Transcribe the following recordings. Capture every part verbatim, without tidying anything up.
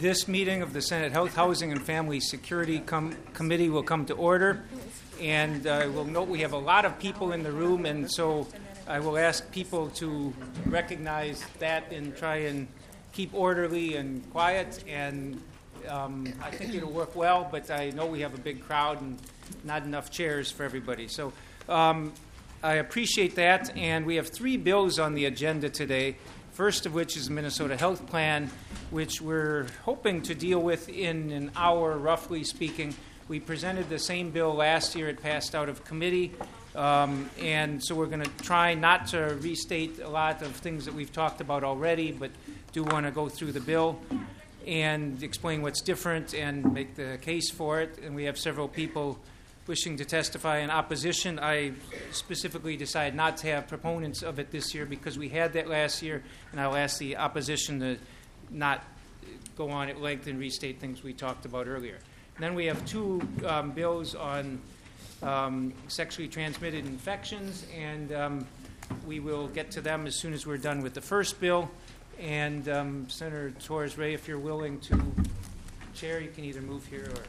This meeting of the Senate Health, Housing, and Family Security Com- Committee will come to order. And uh, we'll note we have a lot of people in the room, and so I will ask people to recognize that and try and keep orderly and quiet. And um, I think it'll work well, but I know we have a big crowd and not enough chairs for everybody. So um, I appreciate that. And we have three bills on the agenda today. First of which is the Minnesota Health Plan, which we're hoping to deal with in an hour, roughly speaking. We presented the same bill last year. It passed out of committee. Um, and so we're going to try not to restate a lot of things that we've talked about already, but do want to go through the bill and explain what's different and make the case for it. And we have several people wishing to testify in opposition. I specifically decided not to have proponents of it this year because we had that last year, and I'll ask the opposition to not go on at length and restate things we talked about earlier. And then we have two um, bills on um, sexually transmitted infections, and um, we will get to them as soon as we're done with the first bill. And um, Senator Torres-Ray, if you're willing to chair, you can either move here or...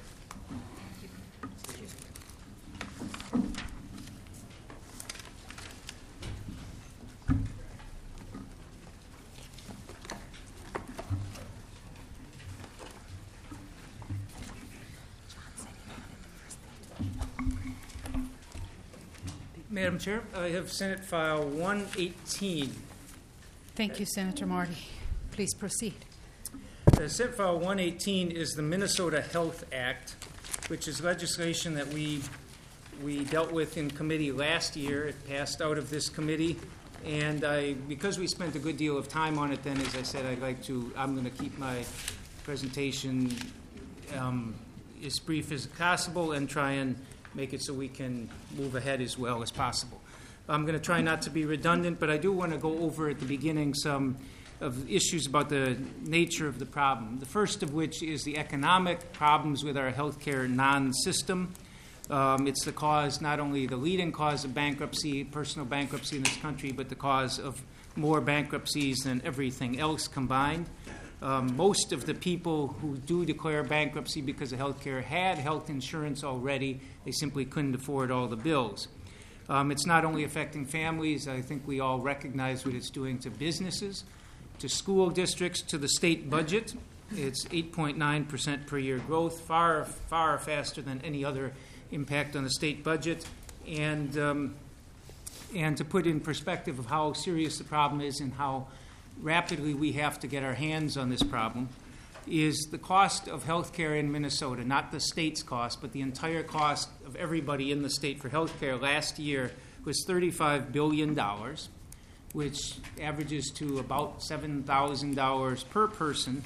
Madam Chair, I have Senate File one eighteen. Thank you, Senator Marty. Please proceed. Uh, Senate File one eighteen is the Minnesota Health Act, which is legislation that we we dealt with in committee last year. It passed out of this committee, and I, because we spent a good deal of time on it then, as I said, I'd like to, I'm going to keep my presentation um, as brief as possible and try and make it so we can move ahead as well as possible. I'm going to try not to be redundant, but I do want to go over at the beginning some of issues about the nature of the problem. The first of which is the economic problems with our healthcare non-system. Um, it's the cause, not only the leading cause of bankruptcy, personal bankruptcy in this country, but the cause of more bankruptcies than everything else combined. Um, most of the people who do declare bankruptcy because of health care had health insurance already. They simply couldn't afford all the bills. Um, it's not only affecting families. I think we all recognize what it's doing to businesses, to school districts, to the state budget. It's eight point nine percent per year growth, far, far faster than any other impact on the state budget. And, um, and to put in perspective of how serious the problem is and how rapidly we have to get our hands on this problem, is the cost of health care in Minnesota, not the state's cost, but the entire cost of everybody in the state for health care last year was thirty-five billion dollars, which averages to about seven thousand dollars per person.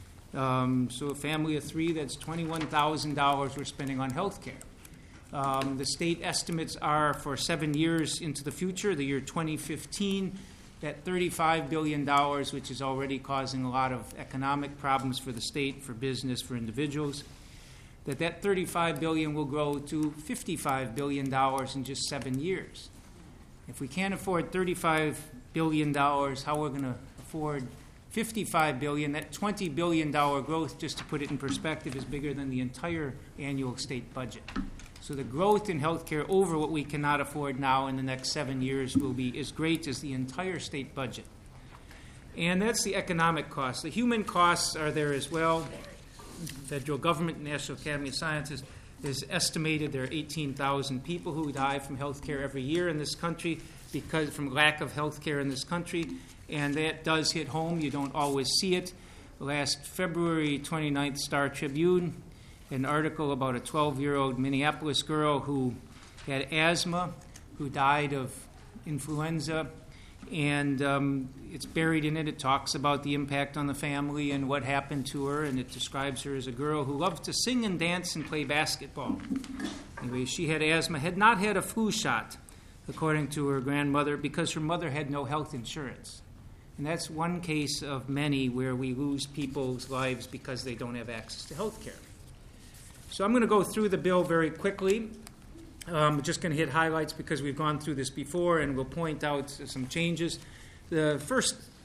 Um, so a family of three, that's twenty-one thousand dollars we're spending on health care. Um, the state estimates are for seven years into the future, the year twenty fifteen, that thirty-five billion dollars, which is already causing a lot of economic problems for the state, for business, for individuals, that that thirty-five billion dollars will grow to fifty-five billion dollars in just seven years. If we can't afford thirty-five billion dollars, how are we going to afford fifty-five billion dollars? That twenty billion dollars growth, just to put it in perspective, is bigger than the entire annual state budget. So the growth in healthcare over what we cannot afford now in the next seven years will be as great as the entire state budget. And that's the economic costs. The human costs are there as well. Federal government, National Academy of Sciences, has estimated there are eighteen thousand people who die from healthcare every year in this country because from lack of healthcare in this country. And that does hit home. You don't always see it. Last February twenty-ninth, Star Tribune, an article about a twelve-year-old Minneapolis girl who had asthma, who died of influenza, and um, it's buried in it. It talks about the impact on the family and what happened to her, and it describes her as a girl who loved to sing and dance and play basketball. Anyway, she had asthma, had not had a flu shot, according to her grandmother, because her mother had no health insurance. And that's one case of many where we lose people's lives because they don't have access to health care. So I'm going to go through the bill very quickly. I'm just going to hit highlights because we've gone through this before, and we'll point out some changes. The first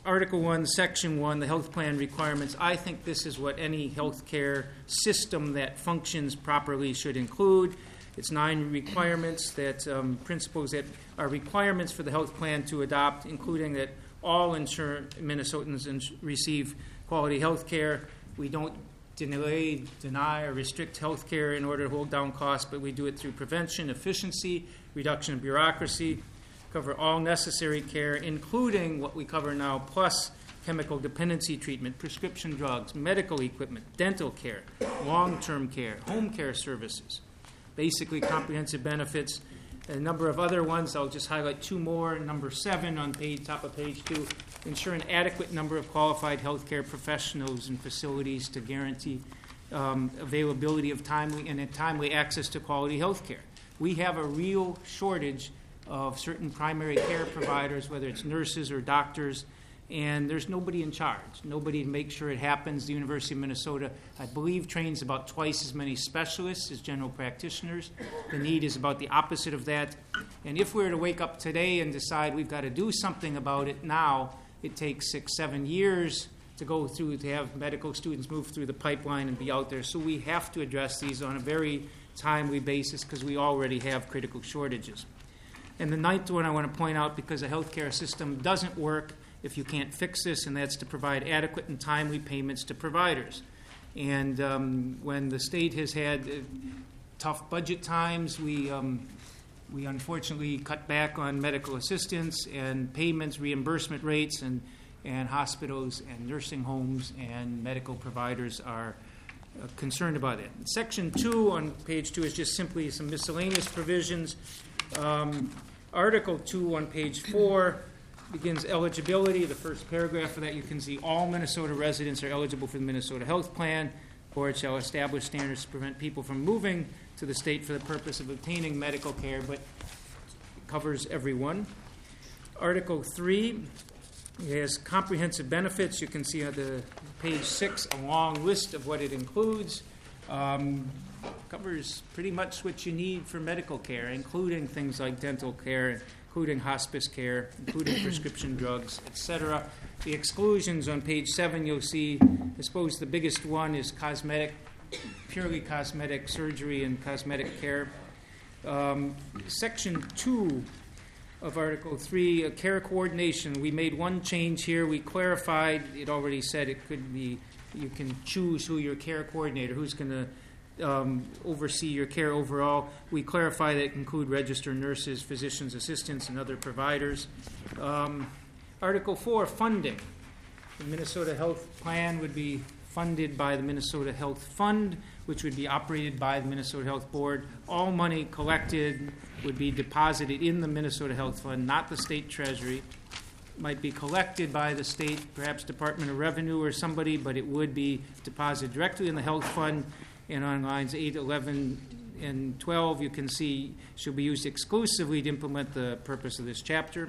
Article one, Section one, the health plan requirements. I think this is what any healthcare system that functions properly should include. It's nine requirements that um, principles that are requirements for the health plan to adopt, including that all insurance Minnesotans ins- receive quality health care. We don't delay, deny, or restrict health care in order to hold down costs, but we do it through prevention, efficiency, reduction of bureaucracy, cover all necessary care, including what we cover now, plus chemical dependency treatment, prescription drugs, medical equipment, dental care, long-term care, home care services, basically comprehensive benefits. A number of other ones, I'll just highlight two more. Number seven on page, top of page two, ensure an adequate number of qualified healthcare professionals and facilities to guarantee um, availability of timely and timely access to quality health care. We have a real shortage of certain primary care providers, whether it's nurses or doctors, and there's nobody in charge, nobody to make sure it happens. The University of Minnesota, I believe, trains about twice as many specialists as general practitioners. The need is about the opposite of that. And if we were to wake up today and decide we've got to do something about it now, it takes six, seven years to go through, to have medical students move through the pipeline and be out there. So we have to address these on a very timely basis because we already have critical shortages. And the ninth one I want to point out, because the healthcare system doesn't work if you can't fix this, and that's to provide adequate and timely payments to providers. And um, when the state has had uh, tough budget times, we um, we unfortunately cut back on medical assistance and payments, reimbursement rates, and, and hospitals and nursing homes and medical providers are uh, concerned about it. Section two on page two is just simply some miscellaneous provisions. Um, Article two on page four begins eligibility. The first paragraph of that, you can see all Minnesota residents are eligible for the Minnesota Health Plan. Board shall establish standards to prevent people from moving to the state for the purpose of obtaining medical care, but it covers everyone. Article three has comprehensive benefits. You can see on the page six a long list of what it includes. Um, covers pretty much what you need for medical care, including things like dental care, including hospice care, including prescription drugs, et cetera. The exclusions on page seven, you'll see, I suppose the biggest one is cosmetic, purely cosmetic surgery and cosmetic care. Um, section two of Article three, uh, care coordination. We made one change here. We clarified, it already said it could be, you can choose who your care coordinator, who's going to Um, oversee your care overall. We clarify that it include registered nurses, physicians, assistants, and other providers. Um, Article four, funding. The Minnesota Health Plan would be funded by the Minnesota Health Fund, which would be operated by the Minnesota Health Board. All money collected would be deposited in the Minnesota Health Fund, not the state treasury. Might be collected by the state, perhaps Department of Revenue or somebody, but it would be deposited directly in the health fund. And on lines eight, eleven, and twelve, you can see should be used exclusively to implement the purpose of this chapter.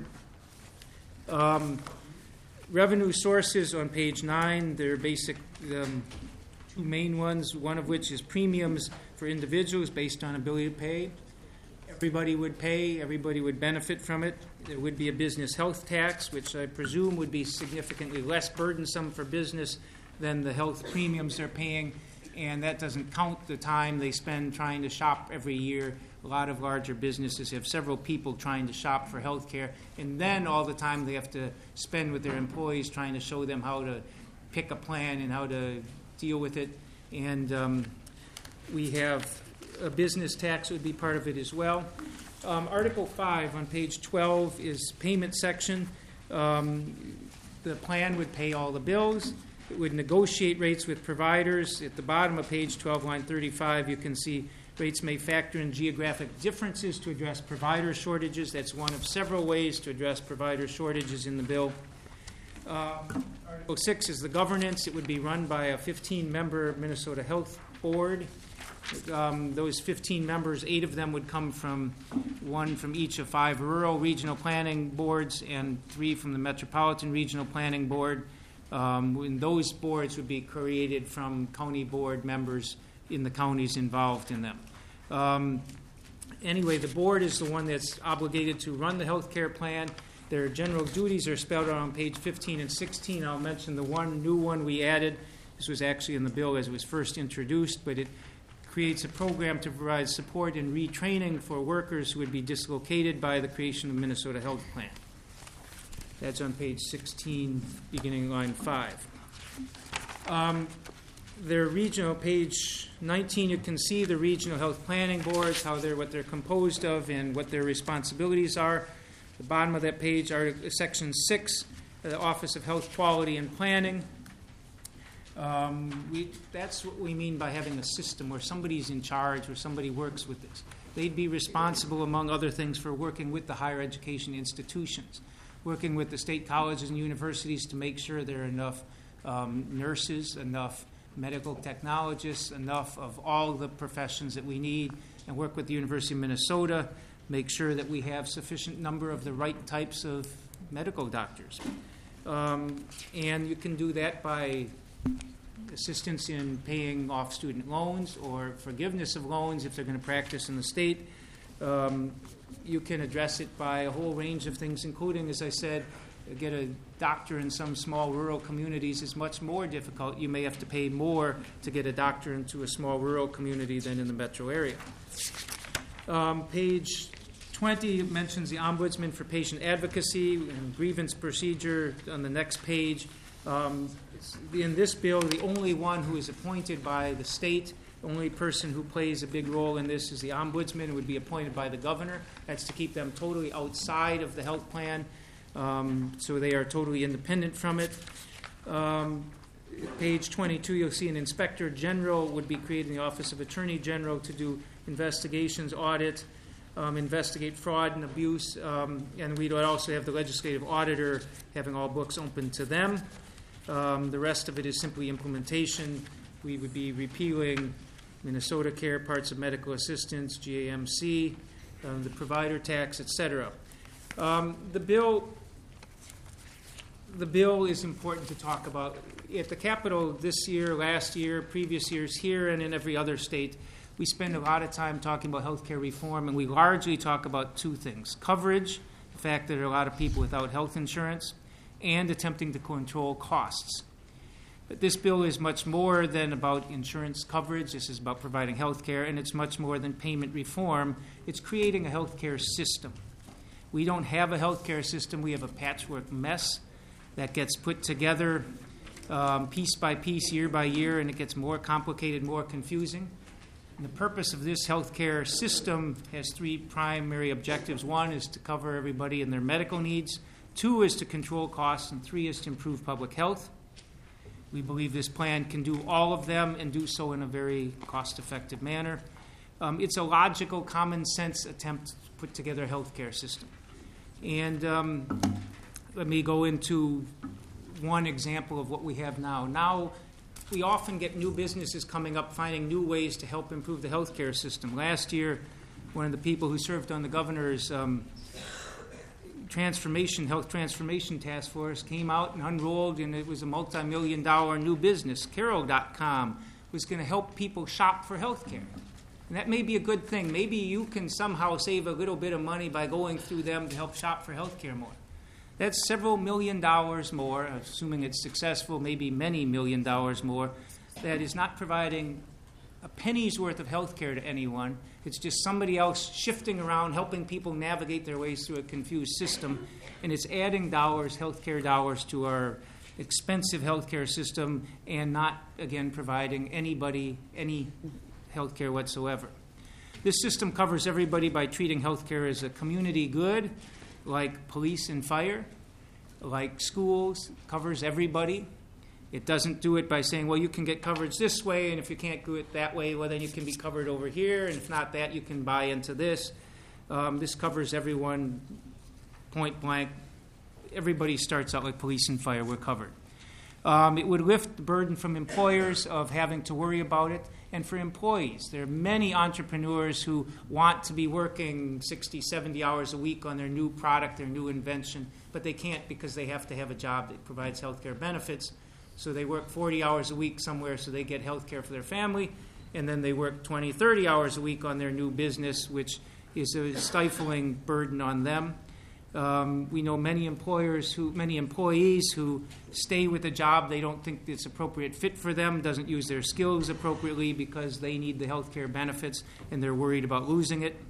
Um, revenue sources on page nine, they're basic, um, two main ones, one of which is premiums for individuals based on ability to pay. Everybody would pay, everybody would benefit from it. There would be a business health tax, which I presume would be significantly less burdensome for business than the health premiums they're paying. And that doesn't count the time they spend trying to shop every year. A lot of larger businesses have several people trying to shop for health care, and then all the time they have to spend with their employees trying to show them how to pick a plan and how to deal with it. And um, we have a business tax would be part of it as well. Um, Article five on page twelve is payment section. Um, the plan would pay all the bills. It would negotiate rates with providers. At the bottom of page twelve, line thirty-five, you can see rates may factor in geographic differences to address provider shortages. That's one of several ways to address provider shortages in the bill. Uh, Article six is the governance. It would be run by a fifteen-member Minnesota Health Board. Um, those fifteen members, eight of them would come from one from each of five rural regional planning boards and three from the Metropolitan Regional Planning Board. Um, and those boards would be created from county board members in the counties involved in them. Um, anyway, the board is the one that's obligated to run the health care plan. Their general duties are spelled out on page fifteen and sixteen. I'll mention the one new one we added. This was actually in the bill as it was first introduced, but it creates a program to provide support and retraining for workers who would be dislocated by the creation of Minnesota Health Plan. That's on page sixteen, beginning line five. Um, their regional, page nineteen, you can see the regional health planning boards, how they're, what they're composed of, and what their responsibilities are. The bottom of that page, Article, Section six, the Office of Health Quality and Planning. Um, we, that's what we mean by having a system where somebody's in charge, where somebody works with this. They'd be responsible, among other things, for working with the higher education institutions, working with the state colleges and universities to make sure there are enough um, nurses, enough medical technologists, enough of all the professions that we need, and work with the University of Minnesota, make sure that we have sufficient number of the right types of medical doctors. Um, and you can do that by assistance in paying off student loans or forgiveness of loans if they're going to practice in the state. Um, you can address it by a whole range of things, including, as I said, get a doctor in some small rural communities is much more difficult. You may have to pay more to get a doctor into a small rural community than in the metro area. Um, page twenty mentions the Ombudsman for Patient Advocacy and grievance procedure on the next page. Um, in this bill, the only one who is appointed by the state, the only person who plays a big role in this is the Ombudsman, who would be appointed by the governor. That's to keep them totally outside of the health plan, um, so they are totally independent from it. Um, page twenty-two, you'll see an Inspector General would be created in the Office of Attorney General to do investigations, audit, um, investigate fraud and abuse, um, and we'd also have the legislative auditor having all books open to them. Um, the rest of it is simply implementation. We would be repealing Minnesota Care, parts of medical assistance, G A M C, um, the provider tax, et cetera. Um, the bill, the bill is important to talk about. At the Capitol this year, last year, previous years here, and in every other state, we spend a lot of time talking about health care reform, and we largely talk about two things: coverage, the fact that there are a lot of people without health insurance, and attempting to control costs. But this bill is much more than about insurance coverage. This is about providing health care, and it's much more than payment reform. It's creating a health care system. We don't have a health care system. We have a patchwork mess that gets put together um, piece by piece, year by year, and it gets more complicated, more confusing. And the purpose of this health care system has three primary objectives. One is to cover everybody in their medical needs. Two is to control costs, and three is to improve public health. We believe this plan can do all of them and do so in a very cost-effective manner. Um, it's a logical, common-sense attempt to put together a health care system. And um, let me go into one example of what we have now. Now, we often get new businesses coming up, finding new ways to help improve the health care system. Last year, one of the people who served on the governor's um, transformation, health transformation task force came out and unrolled, and it was a multi-million dollar new business. Carol dot com was going to help people shop for health care. And that may be a good thing. Maybe you can somehow save a little bit of money by going through them to help shop for health care more. That's several million dollars more, assuming it's successful, maybe many million dollars more. That is not providing a penny's worth of health care to anyone. It's just somebody else shifting around, helping people navigate their ways through a confused system. And it's adding dollars, health care dollars, to our expensive health care system and not, again, providing anybody any health care whatsoever. This system covers everybody by treating health care as a community good, like police and fire, like schools, covers everybody. It doesn't do it by saying, well, you can get coverage this way, and if you can't do it that way, well, then you can be covered over here, and if not that, you can buy into this. Um, this covers everyone point blank. Everybody starts out like police and fire. We're covered. Um, it would lift the burden from employers of having to worry about it, and for employees. There are many entrepreneurs who want to be working sixty, seventy hours a week on their new product, their new invention, but they can't because they have to have a job that provides health care benefits. So they work forty hours a week somewhere so they get health care for their family, and then they work twenty, thirty hours a week on their new business, which is a stifling burden on them. Um, we know many employers who, many employees who stay with a job they don't think it's appropriate fit for them, doesn't use their skills appropriately because they need the health care benefits and they're worried about losing it.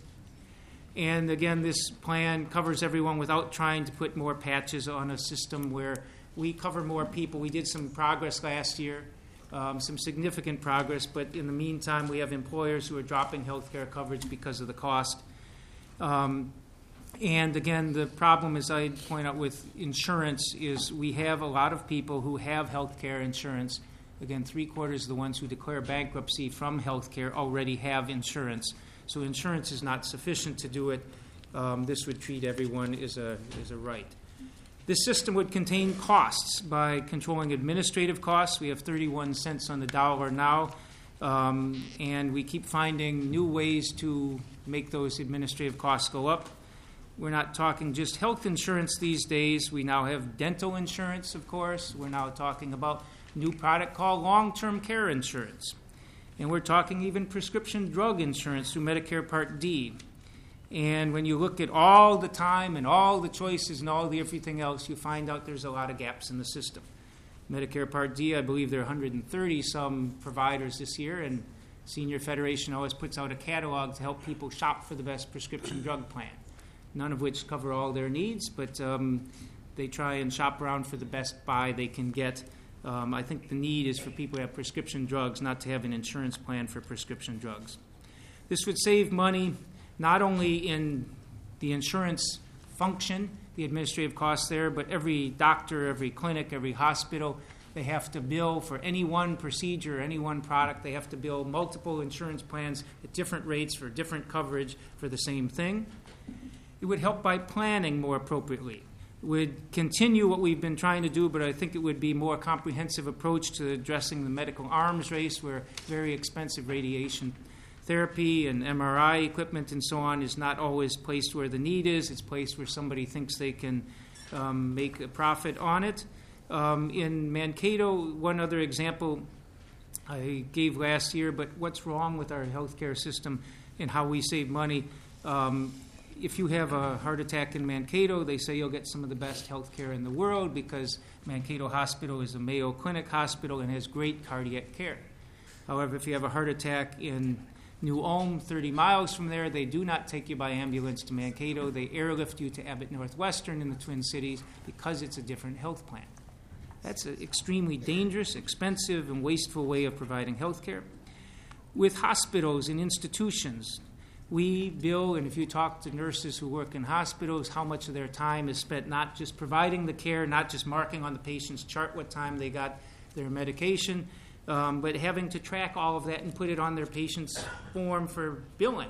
And again, this plan covers everyone without trying to put more patches on a system where we cover more people. We did some progress last year, um, some significant progress, but in the meantime, we have employers who are dropping health care coverage because of the cost. Um, And again, the problem, as I point out with insurance, is we have a lot of people who have health care insurance. Again, three quarters of the ones who declare bankruptcy from health care already have insurance. So insurance is not sufficient to do it. Um, this would treat everyone as a, as a right. This system would contain costs by controlling administrative costs. We have thirty-one cents on the dollar now, um, and we keep finding new ways to make those administrative costs go up. We're not talking just health insurance these days. We now have dental insurance, of course. We're now talking about a new product called long-term care insurance. And we're talking even prescription drug insurance through Medicare Part D. And when you look at all the time and all the choices and all the everything else, you find out there's a lot of gaps in the system. Medicare Part D, I believe there are one hundred thirty some providers this year, and Senior Federation always puts out a catalog to help people shop for the best prescription drug plan. None of which cover all their needs, but um, they try and shop around for the best buy they can get. Um, I think the need is for people to have prescription drugs, not to have an insurance plan for prescription drugs. This would save money not only in the insurance function, the administrative costs there, but every doctor, every clinic, every hospital, they have to bill for any one procedure, any one product. They have to bill multiple insurance plans at different rates for different coverage for the same thing. It would help by planning more appropriately. It would continue what we've been trying to do, but I think it would be a more comprehensive approach to addressing the medical arms race, where very expensive radiation therapy and M R I equipment and so on is not always placed where the need is. It's placed where somebody thinks they can um, make a profit on it. Um, in Mankato, one other example I gave last year, but what's wrong with our healthcare system and how we save money. Um, If you have a heart attack in Mankato, they say you'll get some of the best health care in the world because Mankato Hospital is a Mayo Clinic hospital and has great cardiac care. However, if you have a heart attack in New Ulm, thirty miles from there, they do not take you by ambulance to Mankato. They airlift you to Abbott Northwestern in the Twin Cities because it's a different health plan. That's an extremely dangerous, expensive, and wasteful way of providing health care. With hospitals and institutions, we bill, and if you talk to nurses who work in hospitals, how much of their time is spent not just providing the care, not just marking on the patient's chart what time they got their medication, um, but having to track all of that and put it on their patient's form for billing.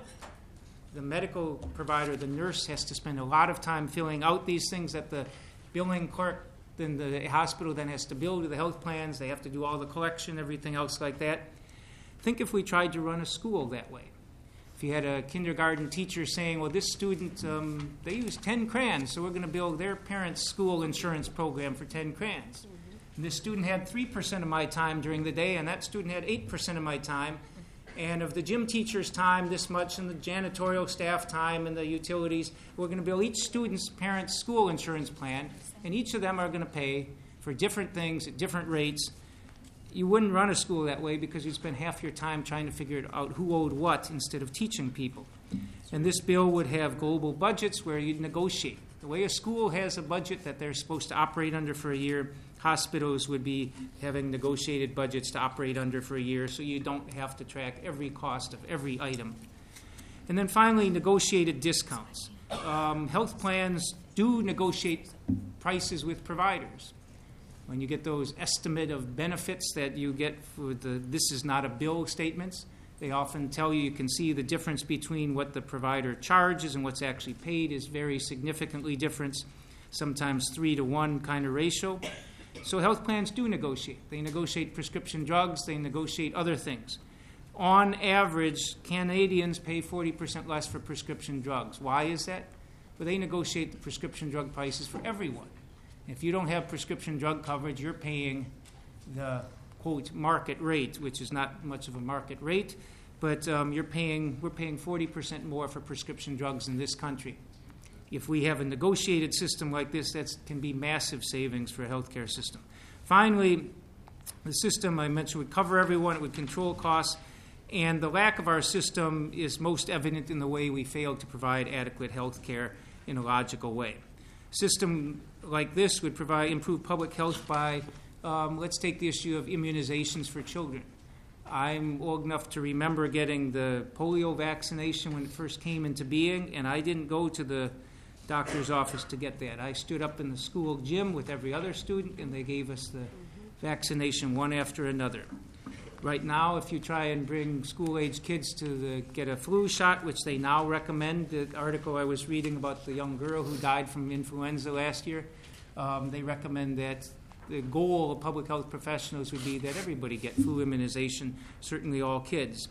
The medical provider, the nurse, has to spend a lot of time filling out these things that the billing clerk, then the hospital then has to bill to the health plans. They have to do all the collection, everything else like that. Think if we tried to run a school that way. If you had a kindergarten teacher saying, well, this student, um, they use ten crayons, so we're going to bill their parents' school insurance program for ten crayons. Mm-hmm. And this student had three percent of my time during the day, and that student had eight percent of my time. And of the gym teacher's time, this much, and the janitorial staff time and the utilities, we're going to bill each student's parents' school insurance plan, and each of them are going to pay for different things at different rates. You wouldn't run a school that way because you'd spend half your time trying to figure out who owed what instead of teaching people. And this bill would have global budgets where you'd negotiate. The way a school has a budget that they're supposed to operate under for a year, hospitals would be having negotiated budgets to operate under for a year, so you don't have to track every cost of every item. And then finally, negotiated discounts. Um, health plans do negotiate prices with providers. When you get those estimate of benefits that you get for the this is not a bill statements, they often tell you you can see the difference between what the provider charges and what's actually paid is very significantly different, sometimes three to one kind of ratio. So health plans do negotiate. They negotiate prescription drugs. They negotiate other things. On average, Canadians pay forty percent less for prescription drugs. Why is that? Well, they negotiate the prescription drug prices for everyone. If you don't have prescription drug coverage, you're paying the, quote, market rate, which is not much of a market rate, but um, you're paying, we're paying forty percent more for prescription drugs in this country. If we have a negotiated system like this, that can be massive savings for a healthcare system. Finally, the system I mentioned would cover everyone, it would control costs, and the lack of our system is most evident in the way we fail to provide adequate health care in a logical way. A system like this would provide improve public health by, um, let's take the issue of immunizations for children. I'm old enough to remember getting the polio vaccination when it first came into being, and I didn't go to the doctor's office to get that. I stood up in the school gym with every other student, and they gave us the vaccination one after another. Right now, if you try and bring school-age kids to the, get a flu shot, which they now recommend, the article I was reading about the young girl who died from influenza last year, um, they recommend that the goal of public health professionals would be that everybody get flu immunization, certainly all kids.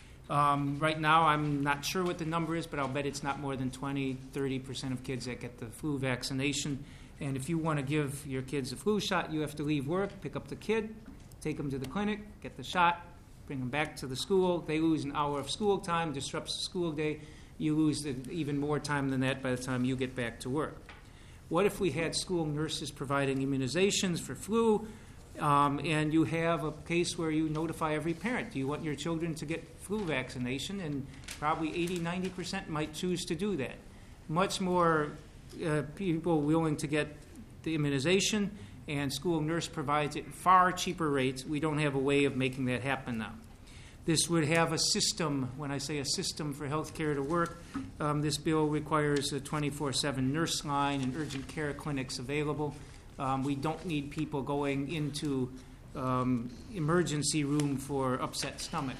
Um, right now, I'm not sure what the number is, but I'll bet it's not more than twenty, thirty percent of kids that get the flu vaccination. And if you want to give your kids a flu shot, you have to leave work, pick up the kid, take them to the clinic, get the shot, bring them back to the school. They lose an hour of school time, disrupts the school day. You lose even more time than that by the time you get back to work. What if we had school nurses providing immunizations for flu, um, and you have a case where you notify every parent, do you want your children to get flu vaccination? And probably eighty, ninety percent might choose to do that. Much more uh, people willing to get the immunization, and school nurse provides it at far cheaper rates. We don't have a way of making that happen now. This would have a system, when I say a system for health care to work, um, this bill requires a twenty-four seven nurse line and urgent care clinics available. Um, we don't need people going into um, emergency room for upset stomach.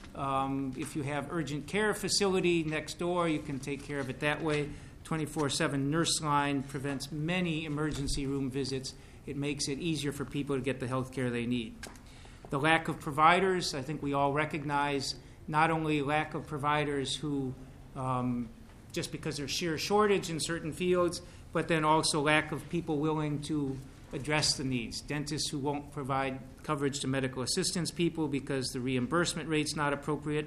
Um, if you have urgent care facility next door, you can take care of it that way. twenty-four seven nurse line prevents many emergency room visits. It makes it easier for people to get the health care they need. The lack of providers, I think we all recognize not only lack of providers who, um, just because there's sheer shortage in certain fields, but then also lack of people willing to address the needs. Dentists who won't provide coverage to medical assistance people because the reimbursement rate's not appropriate.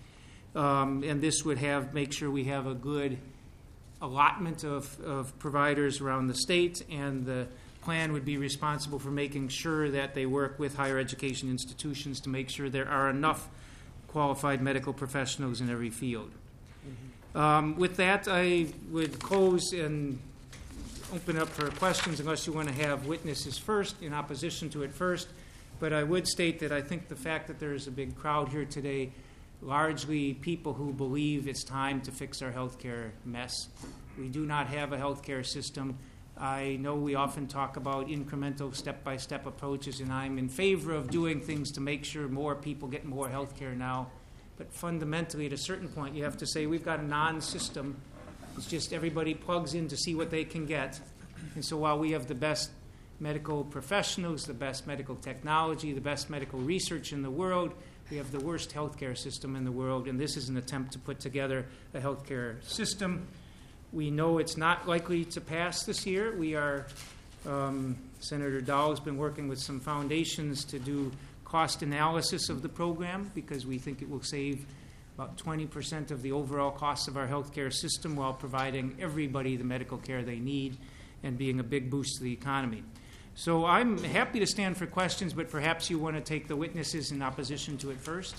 Um, and this would have make sure we have a good allotment of, of providers around the state, and the plan would be responsible for making sure that they work with higher education institutions to make sure there are enough qualified medical professionals in every field. Mm-hmm. Um, with that, I would close and open up for questions unless you want to have witnesses first, in opposition to it first. But I would state that I think the fact that there is a big crowd here today, largely people who believe it's time to fix our healthcare mess. We do not have a healthcare system. I know we often talk about incremental step-by-step approaches, and I'm in favor of doing things to make sure more people get more health care now. But fundamentally, at a certain point, you have to say we've got a non-system. It's just everybody plugs in to see what they can get. And so while we have the best medical professionals, the best medical technology, the best medical research in the world, we have the worst healthcare system in the world, and this is an attempt to put together a healthcare system. We know it's not likely to pass this year. We are, um, Senator Dahl has been working with some foundations to do cost analysis of the program because we think it will save about twenty percent of the overall costs of our healthcare system while providing everybody the medical care they need and being a big boost to the economy. So I'm happy to stand for questions, but perhaps you want to take the witnesses in opposition to it first.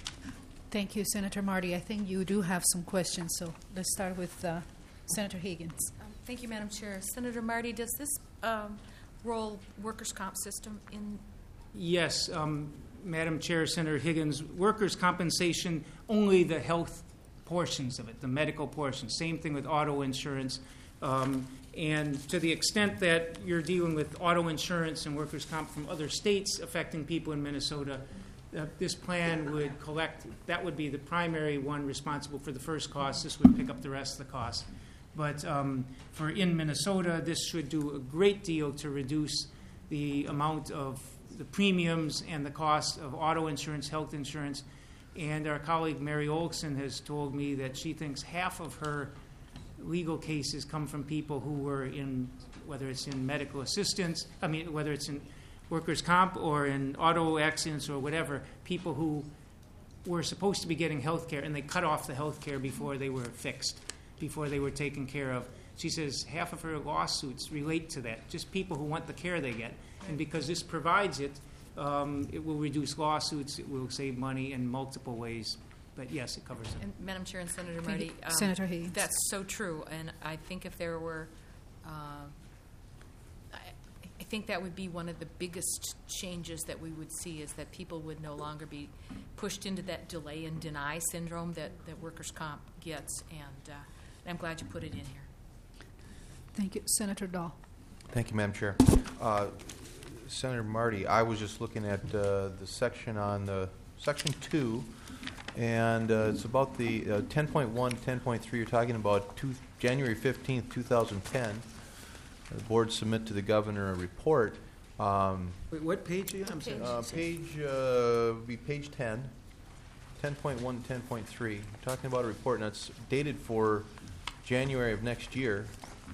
Thank you, Senator Marty. I think you do have some questions, so let's start with uh, Senator Higgins. Um, thank you, Madam Chair. Senator Marty, does this um, roll workers' comp system in? Yes, um, Madam Chair, Senator Higgins, workers' compensation, only the health portions of it, the medical portions. Same thing with auto insurance. Um, and to the extent that you're dealing with auto insurance and workers' comp from other states affecting people in Minnesota, uh, this plan would collect, that would be the primary one responsible for the first cost. This would pick up the rest of the costs. But um, for in Minnesota, this should do a great deal to reduce the amount of the premiums and the cost of auto insurance, health insurance. And our colleague Mary Olson has told me that she thinks half of her legal cases come from people who were in, whether it's in medical assistance, I mean, whether it's in workers' comp or in auto accidents or whatever, people who were supposed to be getting health care and they cut off the health care before they were fixed, before they were taken care of. She says half of her lawsuits relate to that, just people who want the care they get. And because this provides it, um, it will reduce lawsuits, it will save money in multiple ways. But yes, it covers it. And Madam Chair and Senator Thank Marty. you. um, Senator Higgins. That's so true, and I think if there were, uh, I, I think that would be one of the biggest changes that we would see, is that people would no longer be pushed into that delay and deny syndrome that, that workers' comp gets, and uh, I'm glad you put it in here. Thank you. Senator Dahl. Thank you, Madam Chair. Uh, Senator Marty, I was just looking at uh, the section on the section two, and uh, it's about the uh, ten point one, ten point three. You're talking about two, January fifteenth, two thousand ten. The board submit to the governor a report. Um, Wait, what page are you on? I'm sorry. uh, page uh, be page ten, ten point one, ten point three. We're talking about a report, and it's dated for January of next year.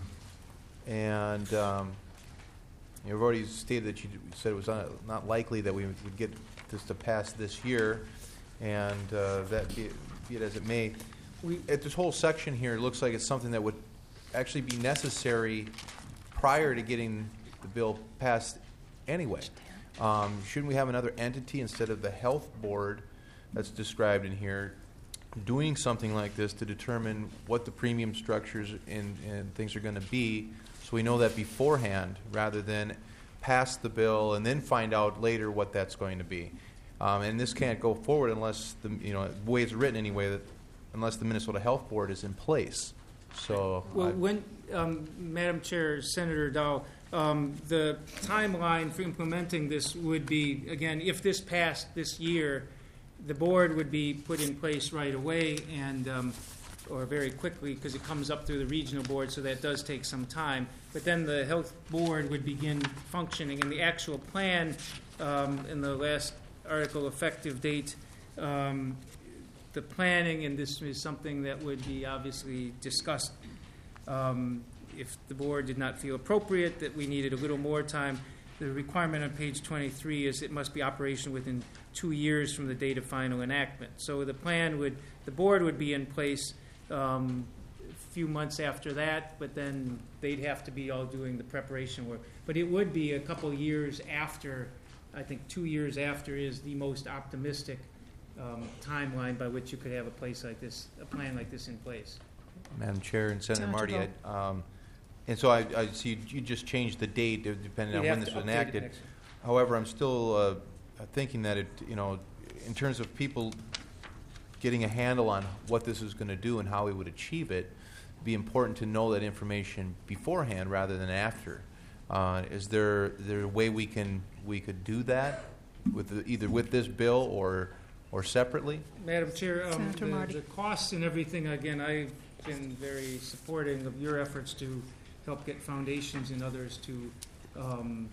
And um, you've already stated that you said it was not, not likely that we would get this to pass this year, and uh, that be it, be it as it may. We, at this whole section here, it looks like it's something that would actually be necessary prior to getting the bill passed anyway. Um, shouldn't we have another entity instead of the health board that's described in here doing something like this to determine what the premium structures and, and things are going to be, so we know that beforehand rather than pass the bill and then find out later what that's going to be. Um, and this can't go forward unless the, you know, the way it's written anyway, that unless the Minnesota Health Board is in place. So, Well, I- when, um, Madam Chair, Senator Dahl, um, the timeline for implementing this would be, again, if this passed this year, the board would be put in place right away and, um, or very quickly, because it comes up through the regional board, so that does take some time. But then the health board would begin functioning, and the actual plan, um, in the last article effective date, um, the planning, and this is something that would be obviously discussed um, if the board did not feel appropriate, that we needed a little more time. The requirement on page twenty-three is it must be operational within two years from the date of final enactment. So the plan would, the board would be in place um, a few months after that, but then they'd have to be all doing the preparation work. But it would be a couple years after, I think two years after is the most optimistic um, timeline by which you could have a place like this, a plan like this in place. Madam Chair and Senator Senator Marty, Dahl. I, um, and so I, I see you just changed the date uh, depending on We'd when have this to was update it enacted. next year. However, I'm still uh, thinking that it, you know, in terms of people getting a handle on what this is going to do and how we would achieve it, it'd be important to know that information beforehand rather than after. Uh, is there is there a way we can we could do that with the, either with this bill or or separately? Madam Chair, um, Senator the, Marty. the costs and everything, again, I've been very supporting of your efforts to help get foundations and others to um,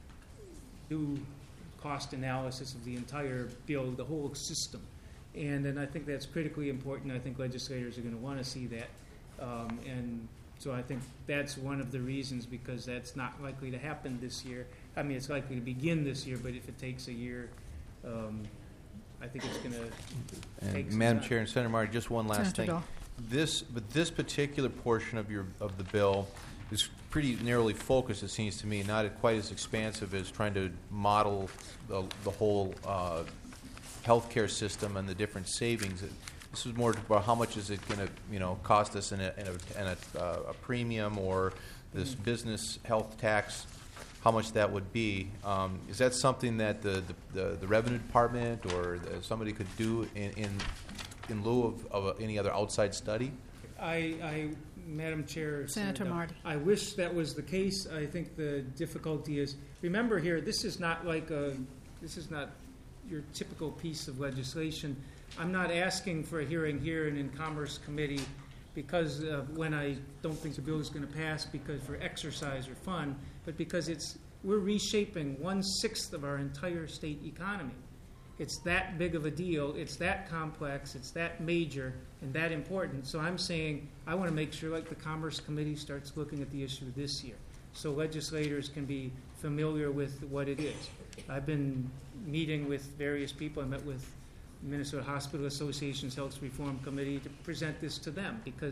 do cost analysis of the entire bill, the whole system. And, and I think that's critically important. I think legislators are going to want to see that. Um, and so I think that's one of the reasons, because that's not likely to happen this year. I mean, it's likely to begin this year, but if it takes a year, um, I think it's going to take And some Madam time. Chair and Senator Marty, just one last Senator thing. Dahl. This, but this particular portion of your of the bill is pretty narrowly focused, it seems to me, not quite as expansive as trying to model the, the whole uh, healthcare system and the different savings. This is more about how much is it going to, you know, cost us in a, in a, in a, uh, a premium or this Mm-hmm. business health tax, how much that would be. Um, is that something that the, the, the, the Revenue Department or the, somebody could do in, in, in lieu of, of any other outside study? I, I, Madam Chair. Senator Marty. I wish that was the case. I think the difficulty is, remember here, this is not like a, this is not your typical piece of legislation. I'm not asking for a hearing here and in Commerce Committee because uh, when I don't think the bill is going to pass because for exercise or fun, but because it's, we're reshaping one-sixth of our entire state economy. It's that big of a deal, it's that complex, it's that major, and that important. So I'm saying I want to make sure, like the Commerce Committee starts looking at the issue this year, so legislators can be familiar with what it is. I've been meeting with various people. I met with Minnesota Hospital Association's Health Reform Committee to present this to them, because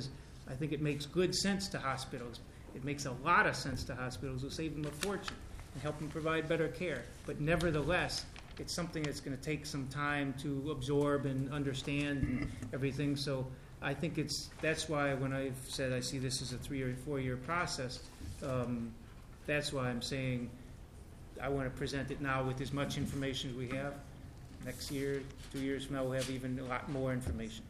I think it makes good sense to hospitals. It makes a lot of sense to hospitals. It'll save them a fortune and help them provide better care. But nevertheless, it's something that's going to take some time to absorb and understand and everything. So I think it's that's why when I've said I see this as a three or four-year process, um, that's why I'm saying I want to present it now with as much information as we have. Next year, two years from now, we'll have even a lot more information.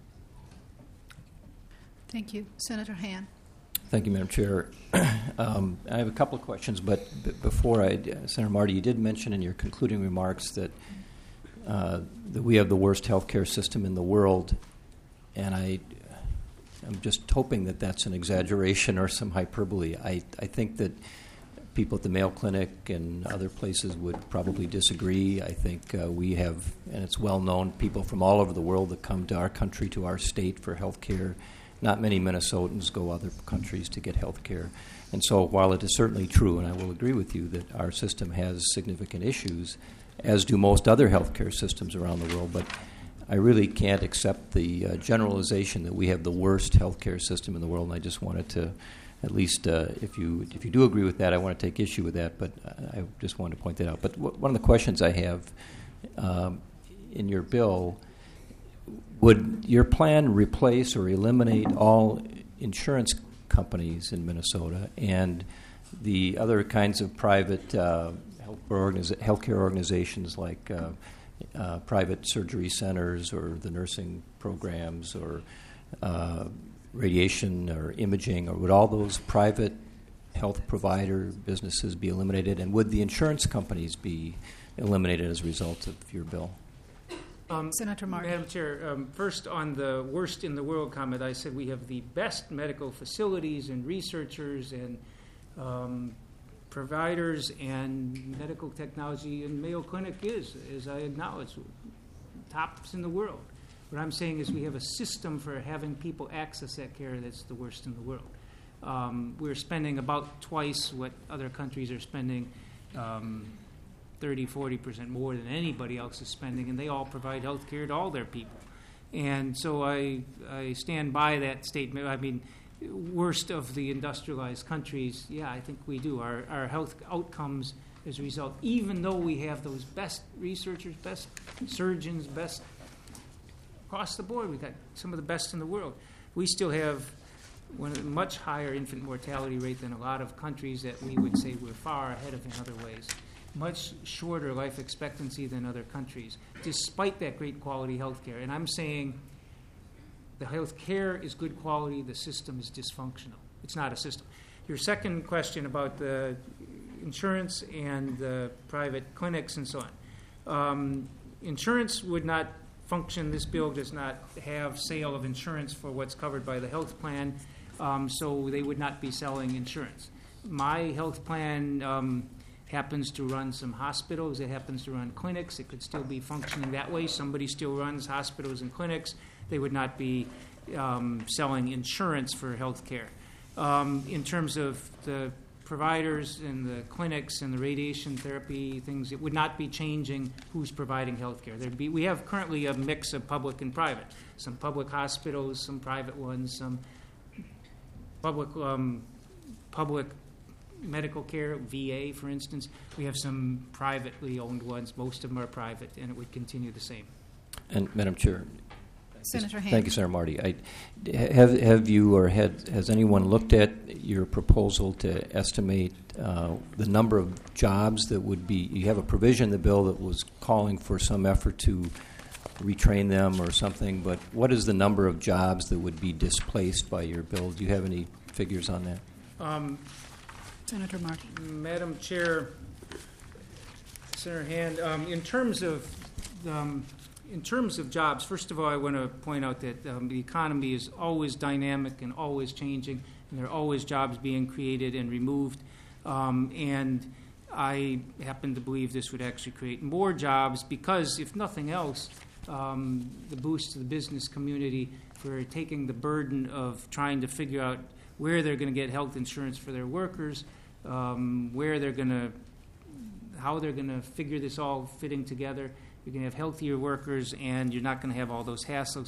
Thank you. Senator Han. Thank you, Madam Chair. um, I have a couple of questions, but b- before I, uh, Senator Marty, you did mention in your concluding remarks that uh, that we have the worst healthcare system in the world, and I, I'm just hoping that that's an exaggeration or some hyperbole. I, I think that people at the Mayo Clinic and other places would probably disagree. I think uh, we have, and it's well known, people from all over the world that come to our country, to our state for health care. Not many Minnesotans go other countries to get health care. And so while it is certainly true, and I will agree with you, that our system has significant issues, as do most other health care systems around the world, but I really can't accept the uh, generalization that we have the worst health care system in the world, and I just wanted to, at least uh, if you if you do agree with that, I want to take issue with that, but I just wanted to point that out. But w- one of the questions I have um, in your bill, would your plan replace or eliminate all insurance companies in Minnesota and the other kinds of private uh, health organiza- healthcare organizations like uh, uh, private surgery centers or the nursing programs or uh, radiation or imaging, or would all those private health provider businesses be eliminated, and would the insurance companies be eliminated as a result of your bill? Um, Senator Martin. Madam Chair, um, first on the worst in the world comment, I said we have the best medical facilities and researchers and um, providers and medical technology, and Mayo Clinic is, as I acknowledge, tops in the world. What I'm saying is we have a system for having people access that care that's the worst in the world. Um, we're spending about twice what other countries are spending, um, thirty, forty percent more than anybody else is spending, and they all provide health care to all their people. And so I, I stand by that statement. I mean, worst of the industrialized countries, yeah, I think we do. Our, our health outcomes as a result, even though we have those best researchers, best surgeons, best across the board, we've got some of the best in the world, we still have one of the much higher infant mortality rate than a lot of countries that we would say we're far ahead of in other ways. Much shorter life expectancy than other countries, despite that great quality health care. And I'm saying the health care is good quality, the system is dysfunctional. It's not a system. Your second question about the insurance and the private clinics and so on. Um, insurance would not function. This bill does not have sale of insurance for what's covered by the health plan, um, so they would not be selling insurance. My health plan um, happens to run some hospitals. It happens to run clinics. It could still be functioning that way. Somebody still runs hospitals and clinics. They would not be um, selling insurance for health care. Um, in terms of the providers and the clinics and the radiation therapy things, it would not be changing who's providing health care. There'd be, we have currently a mix of public and private. Some public hospitals, some private ones, some public um, public medical care, V A, for instance. We have some privately owned ones. Most of them are private, and it would continue the same. And Madam Chair, Senator Hand. thank you, Senator Marty. I, have have you or had, has anyone looked at your proposal to estimate uh, the number of jobs that would be? You have a provision in the bill that was calling for some effort to retrain them or something, but what is the number of jobs that would be displaced by your bill? Do you have any figures on that? Um, Senator Martin. Madam Chair, Senator Hand, um, in terms of um, in terms of jobs, first of all, I want to point out that um, the economy is always dynamic and always changing, and there are always jobs being created and removed. Um, and I happen to believe this would actually create more jobs because, if nothing else, um, the boost to the business community for taking the burden of trying to figure out where they're going to get health insurance for their workers, um, where they're going to, how they're going to figure this all fitting together. You're going to have healthier workers, and you're not going to have all those hassles.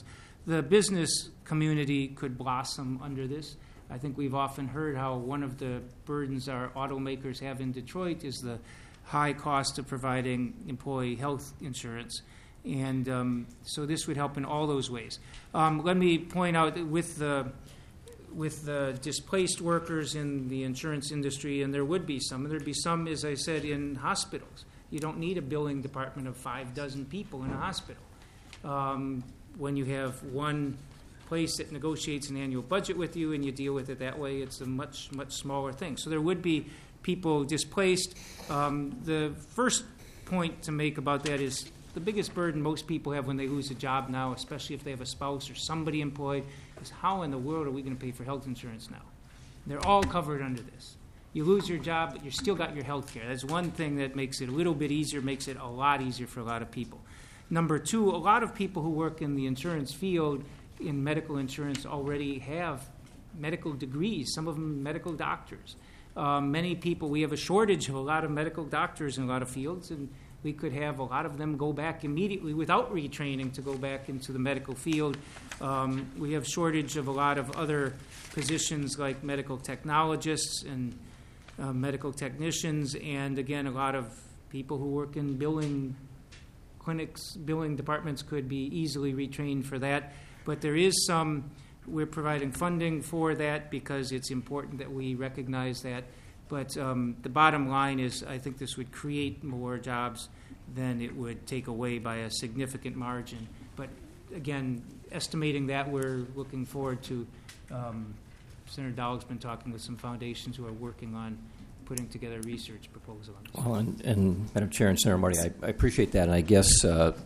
the business community could blossom under this. I think we've often heard how one of the burdens our automakers have in Detroit is the high cost of providing employee health insurance. And um, so this would help in all those ways. Um, let me point out that with the with the displaced workers in the insurance industry, and there would be some, and there'd be some, as I said, in hospitals. You don't need a billing department of five dozen people in a hospital. Um, when you have one place that negotiates an annual budget with you and you deal with it that way, it's a much, much smaller thing. So there would be people displaced. Um, the first point to make about that is the biggest burden most people have when they lose a job now, especially if they have a spouse or somebody employed, is how in the world are we going to pay for health insurance now? They're all covered under this. You lose your job, but you still got your health care. That's one thing that makes it a little bit easier, makes it a lot easier for a lot of people. Number two, a lot of people who work in the insurance field in medical insurance already have medical degrees, some of them medical doctors. Um, many people, we have a shortage of a lot of medical doctors in a lot of fields, and we could have a lot of them go back immediately without retraining to go back into the medical field. Um, we have shortage of a lot of other positions like medical technologists and uh, medical technicians, and again, a lot of people who work in billing clinics, billing departments could be easily retrained for that. But there is some, we're providing funding for that because it's important that we recognize that. But um, the bottom line is I think this would create more jobs than it would take away by a significant margin. But again, estimating that, we're looking forward to, um, Senator Dowell's been talking with some foundations who are working on putting together a research proposal on this. Well, and, and Madam Chair and Senator Marty, I, I appreciate that. And I guess uh,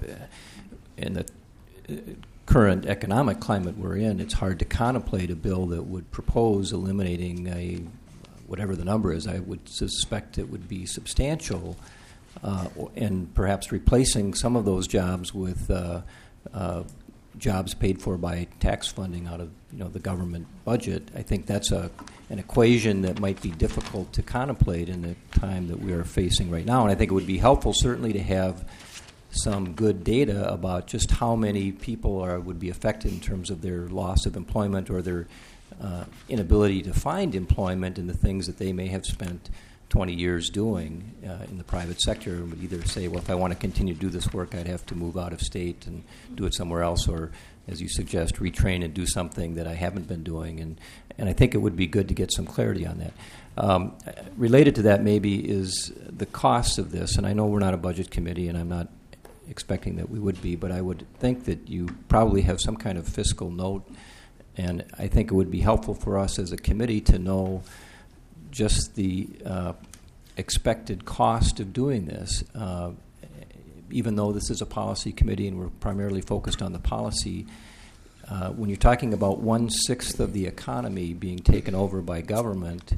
in the uh, current economic climate we're in, it's hard to contemplate a bill that would propose eliminating a whatever the number is. I would suspect it would be substantial, uh, and perhaps replacing some of those jobs with uh, uh, jobs paid for by tax funding out of you know the government budget. I think that's a an equation that might be difficult to contemplate in the time that we are facing right now. And I think it would be helpful certainly to have some good data about just how many people are would be affected in terms of their loss of employment or their uh, inability to find employment in the things that they may have spent twenty years doing uh, in the private sector, and would either say, well, if I want to continue to do this work, I'd have to move out of state and do it somewhere else, or, as you suggest, retrain and do something that I haven't been doing. And, and I think it would be good to get some clarity on that. Um, related to that maybe is the cost of this, and I know we're not a budget committee, and I'm not expecting that we would be, but I would think that you probably have some kind of fiscal note, and I think it would be helpful for us as a committee to know just the uh, expected cost of doing this, uh, even though this is a policy committee and we're primarily focused on the policy. Uh, when you're talking about one-sixth of the economy being taken over by government,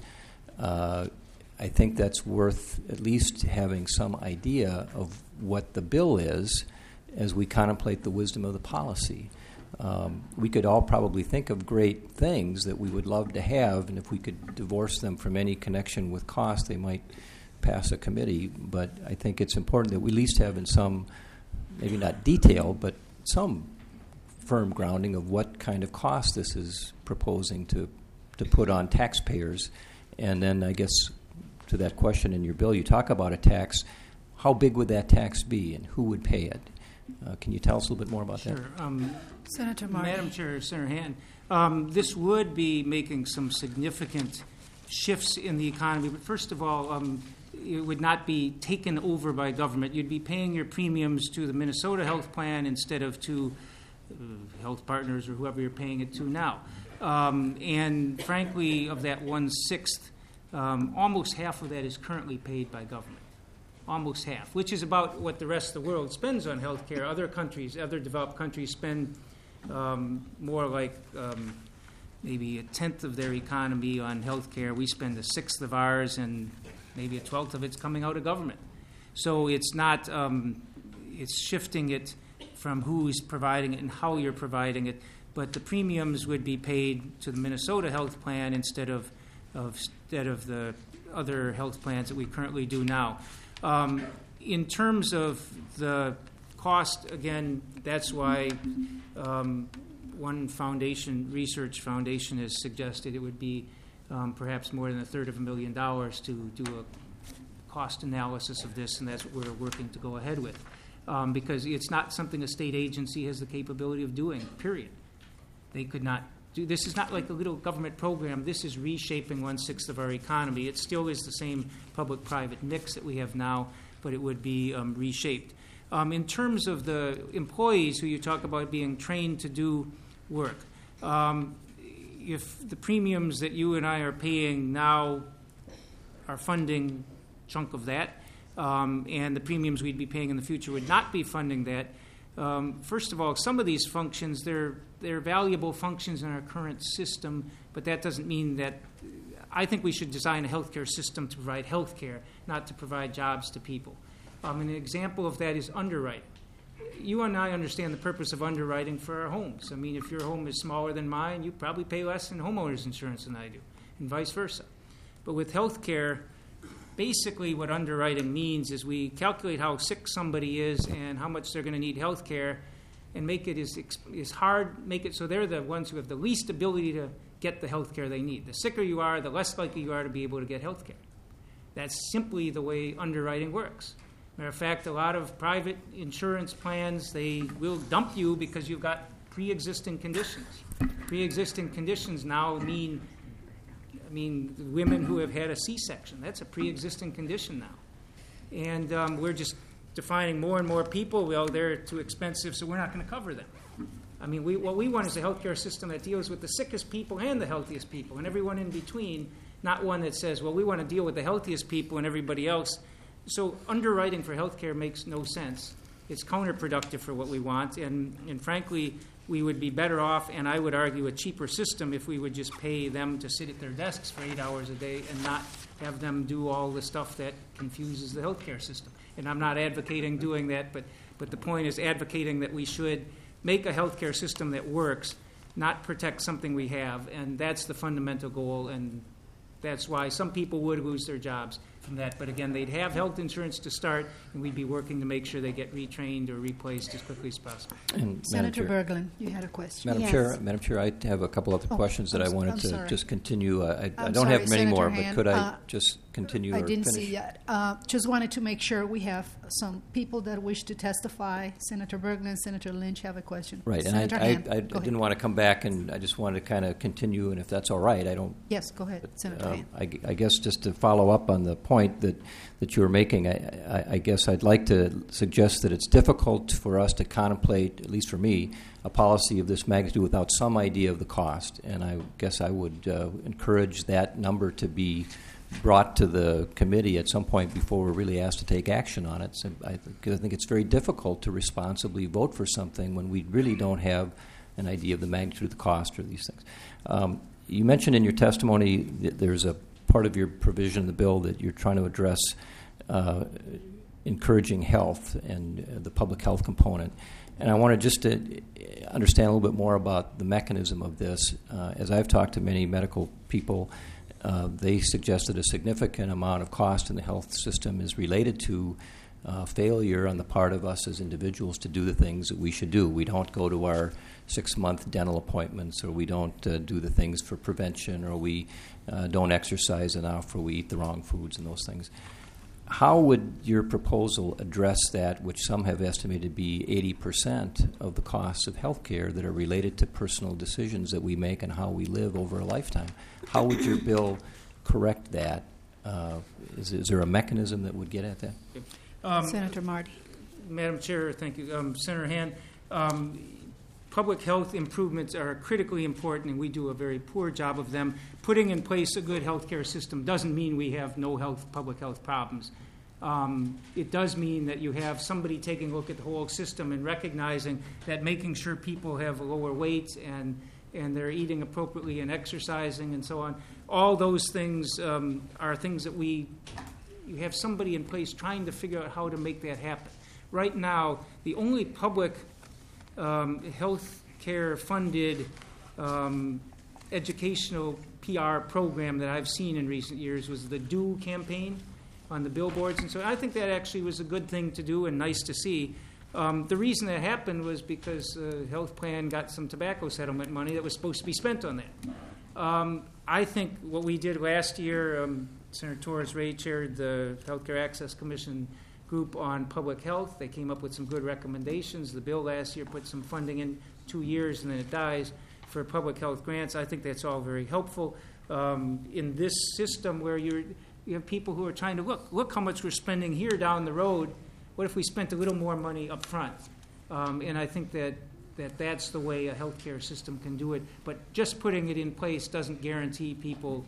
uh, I think that's worth at least having some idea of what the bill is as we contemplate the wisdom of the policy. Um, we could all probably think of great things that we would love to have, and if we could divorce them from any connection with cost, they might pass a committee. But I think it's important that we at least have in some, maybe not detail, but some firm grounding of what kind of cost this is proposing to, to put on taxpayers. And then I guess to that question in your bill, you talk about a tax. How big would that tax be, and who would pay it? Uh, can you tell us a little bit more about Sure. that? Um, Senator Marty. Madam Chair, Senator Hanton, um, this would be making some significant shifts in the economy. But first of all, um, it would not be taken over by government. You'd be paying your premiums to the Minnesota Health Plan instead of to uh, Health Partners or whoever you're paying it to now. Um, and frankly, of that one-sixth, um, almost half of that is currently paid by government. Almost half, which is about what the rest of the world spends on health care. Other countries, other developed countries spend um, more like um, maybe a tenth of their economy on health care. We spend a sixth of ours, and maybe a twelfth of it's coming out of government. So it's not, um, it's shifting it from who's providing it and how you're providing it. But the premiums would be paid to the Minnesota Health Plan instead of, of instead of the other health plans that we currently do now. Um, in terms of the cost, again, that's why um, one foundation, research foundation, has suggested it would be um, perhaps more than a third of a million dollars to do a cost analysis of this, and that's what we're working to go ahead with. Um, because it's not something a state agency has the capability of doing, period. They could not do, this is not like a little government program. This is reshaping one-sixth of our economy. It still is the same public-private mix that we have now, but it would be um, reshaped. Um, in terms of the employees who you talk about being trained to do work, um, if the premiums that you and I are paying now are funding a chunk of that, um, and the premiums we'd be paying in the future would not be funding that, um, first of all, some of these functions, they're, they're valuable functions in our current system, but that doesn't mean that I think we should design a healthcare system to provide health care, not to provide jobs to people. Um, an example of that is underwriting. You and I understand the purpose of underwriting for our homes. I mean, if your home is smaller than mine, you probably pay less in homeowners insurance than I do, and vice versa. But with health care, basically what underwriting means is we calculate how sick somebody is and how much they're going to need health care, and make it as, as hard, make it so they're the ones who have the least ability to get the health care they need. The sicker you are, the less likely you are to be able to get health care. That's simply the way underwriting works. Matter of fact, a lot of private insurance plans, they will dump you because you've got pre-existing conditions. Pre-existing conditions now mean, I mean, women who have had a C-section. That's a pre-existing condition now. And um, we're just defining more and more people. Well, they're too expensive, so we're not going to cover them. I mean, we, what we want is a healthcare system that deals with the sickest people and the healthiest people and everyone in between, not one that says, well, we want to deal with the healthiest people and everybody else. So underwriting for healthcare makes no sense. It's counterproductive for what we want, and, and frankly, we would be better off, and I would argue a cheaper system if we would just pay them to sit at their desks for eight hours a day and not have them do all the stuff that confuses the healthcare system. And I'm not advocating doing that, but, but the point is advocating that we should make a healthcare system that works, not protect something we have, and that's the fundamental goal, and that's why some people would lose their jobs from that. But again, they'd have health insurance to start, and we'd be working to make sure they get retrained or replaced as quickly as possible. And Senator Madam Chair, Berglund, you had a question. Madam Yes. Chair, Madam Chair, I have a couple other Oh, questions that I'm I wanted I'm to sorry. just continue. Uh, I, I I'm don't sorry, have many Senator more, Hand. but could I Uh, just continue I or didn't finish? see yet. Uh, just wanted to make sure we have some people that wish to testify. Senator Berglund, Senator Lynch have a question. Right, and Senator I, I, Hand, I go didn't ahead. want to come back, and I just wanted to kind of continue, and if that's all right, I don't. Yes, go ahead, Senator Um, Hand. I, g- I guess just to follow up on the point that, that you were making, I, I, I guess I'd like to suggest that it's difficult for us to contemplate, at least for me, a policy of this magnitude without some idea of the cost. And I guess I would uh, encourage that number to be brought to the committee at some point before we're really asked to take action on it. So I, th- 'cause I think it's very difficult to responsibly vote for something when we really don't have an idea of the magnitude of the cost or these things. Um, you mentioned in your testimony that there's a part of your provision in the bill that you're trying to address uh, encouraging health and uh, the public health component. And I wanted just to understand a little bit more about the mechanism of this. Uh, as I've talked to many medical people, uh, they suggest that a significant amount of cost in the health system is related to uh, failure on the part of us as individuals to do the things that we should do. We don't go to our six-month dental appointments, or we don't uh, do the things for prevention, or we uh, don't exercise enough, or we eat the wrong foods and those things. How would your proposal address that, which some have estimated to be eighty percent of the costs of health care that are related to personal decisions that we make and how we live over a lifetime? How would your bill correct that? Uh, is, is there a mechanism that would get at that? Um, Senator Marty. Madam Chair, thank you. Um, Senator Hand, um, public health improvements are critically important, and we do a very poor job of them. Putting in place a good health care system doesn't mean we have no health, public health problems. Um, it does mean that you have somebody taking a look at the whole system and recognizing that making sure people have a lower weight and and they're eating appropriately and exercising and so on. All those things um, are things that we, you have somebody in place trying to figure out how to make that happen. Right now, the only public um, health care funded um, educational P R program that I've seen in recent years was the Do campaign on the billboards. And so I think that actually was a good thing to do and nice to see. Um, the reason that happened was because the health plan got some tobacco settlement money that was supposed to be spent on that. Um, I think what we did last year, um, Senator Torres Ray chaired the Healthcare Access Commission group on public health. They came up with some good recommendations. The bill last year put some funding in two years and then it dies for public health grants. I think that's all very helpful. Um, in this system where you're, you have people who are trying to look, look how much we're spending here down the road. What if we spent a little more money up front? Um, and I think that, that that's the way a healthcare system can do it. But just putting it in place doesn't guarantee people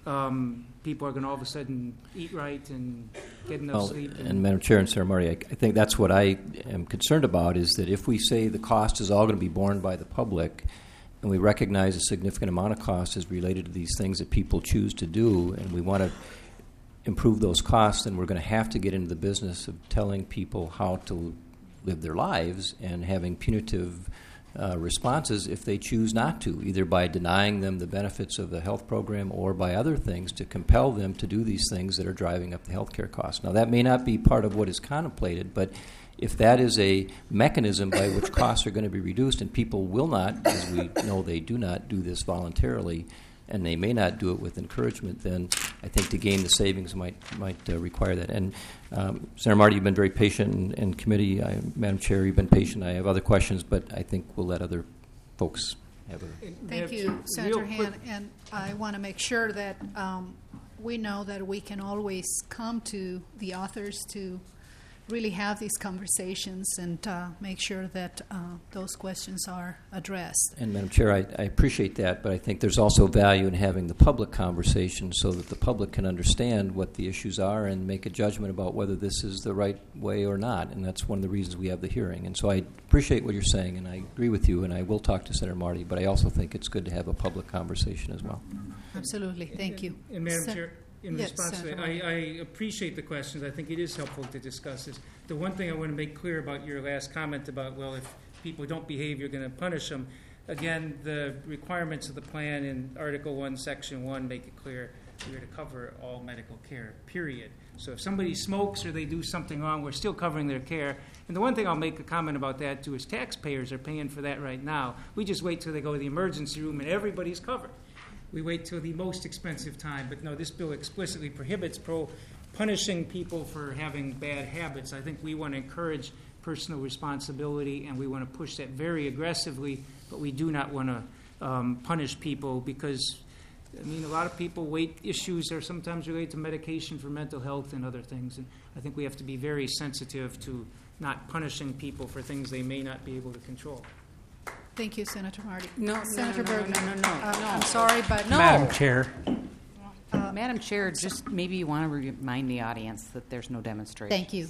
um, people are going to all of a sudden eat right and get enough Well, sleep. and Madam Chair and Senator Marty, I, I think that's what I am concerned about, is that if we say the cost is all going to be borne by the public, and we recognize a significant amount of cost is related to these things that people choose to do, and we want to improve those costs, then we're going to have to get into the business of telling people how to live their lives and having punitive uh, responses if they choose not to, either by denying them the benefits of the health program or by other things to compel them to do these things that are driving up the health care costs. Now, that may not be part of what is contemplated, but if that is a mechanism by which costs are going to be reduced, and people will not, as we know they do not do this voluntarily, and they may not do it with encouragement, then I think to gain the savings might might uh, require that. And um, Senator Marty, you've been very patient, and, and committee, I, Madam Chair, you've been patient. I have other questions, but I think we'll let other folks have a... Thank you, Senator Han. And I want to make sure that um, we know that we can always come to the authors to really have these conversations and uh, make sure that uh, those questions are addressed. And Madam Chair, I, I appreciate that, but I think there's also value in having the public conversation so that the public can understand what the issues are and make a judgment about whether this is the right way or not, and that's one of the reasons we have the hearing. And so I appreciate what you're saying, and I agree with you, and I will talk to Senator Marty, but I also think it's good to have a public conversation as well. Absolutely. Thank you. And, and Madam Sen- Chair, in yes, response to that, I, I appreciate the questions. I think it is helpful to discuss this. The one thing I want to make clear about your last comment about, well, if people don't behave, you're going to punish them. Again, the requirements of the plan in Article one, Section one make it clear we're to cover all medical care, period. So if somebody smokes or they do something wrong, we're still covering their care. And the one thing I'll make a comment about that, too, is taxpayers are paying for that right now. We just wait till they go to the emergency room and everybody's covered. We wait till the most expensive time. But no, this bill explicitly prohibits pro punishing people for having bad habits. I think we want to encourage personal responsibility, and we want to push that very aggressively, but we do not want to um, punish people because, I mean, a lot of people, weight issues are sometimes related to medication for mental health and other things, and I think we have to be very sensitive to not punishing people for things they may not be able to control. Thank you, Senator Marty. No, no, Senator no, no, Bergman. no, no, no, Uh, no. I'm sorry, but No. Madam Chair. Uh, Madam Chair, just maybe you want to remind the audience that there's no demonstration. Thank you.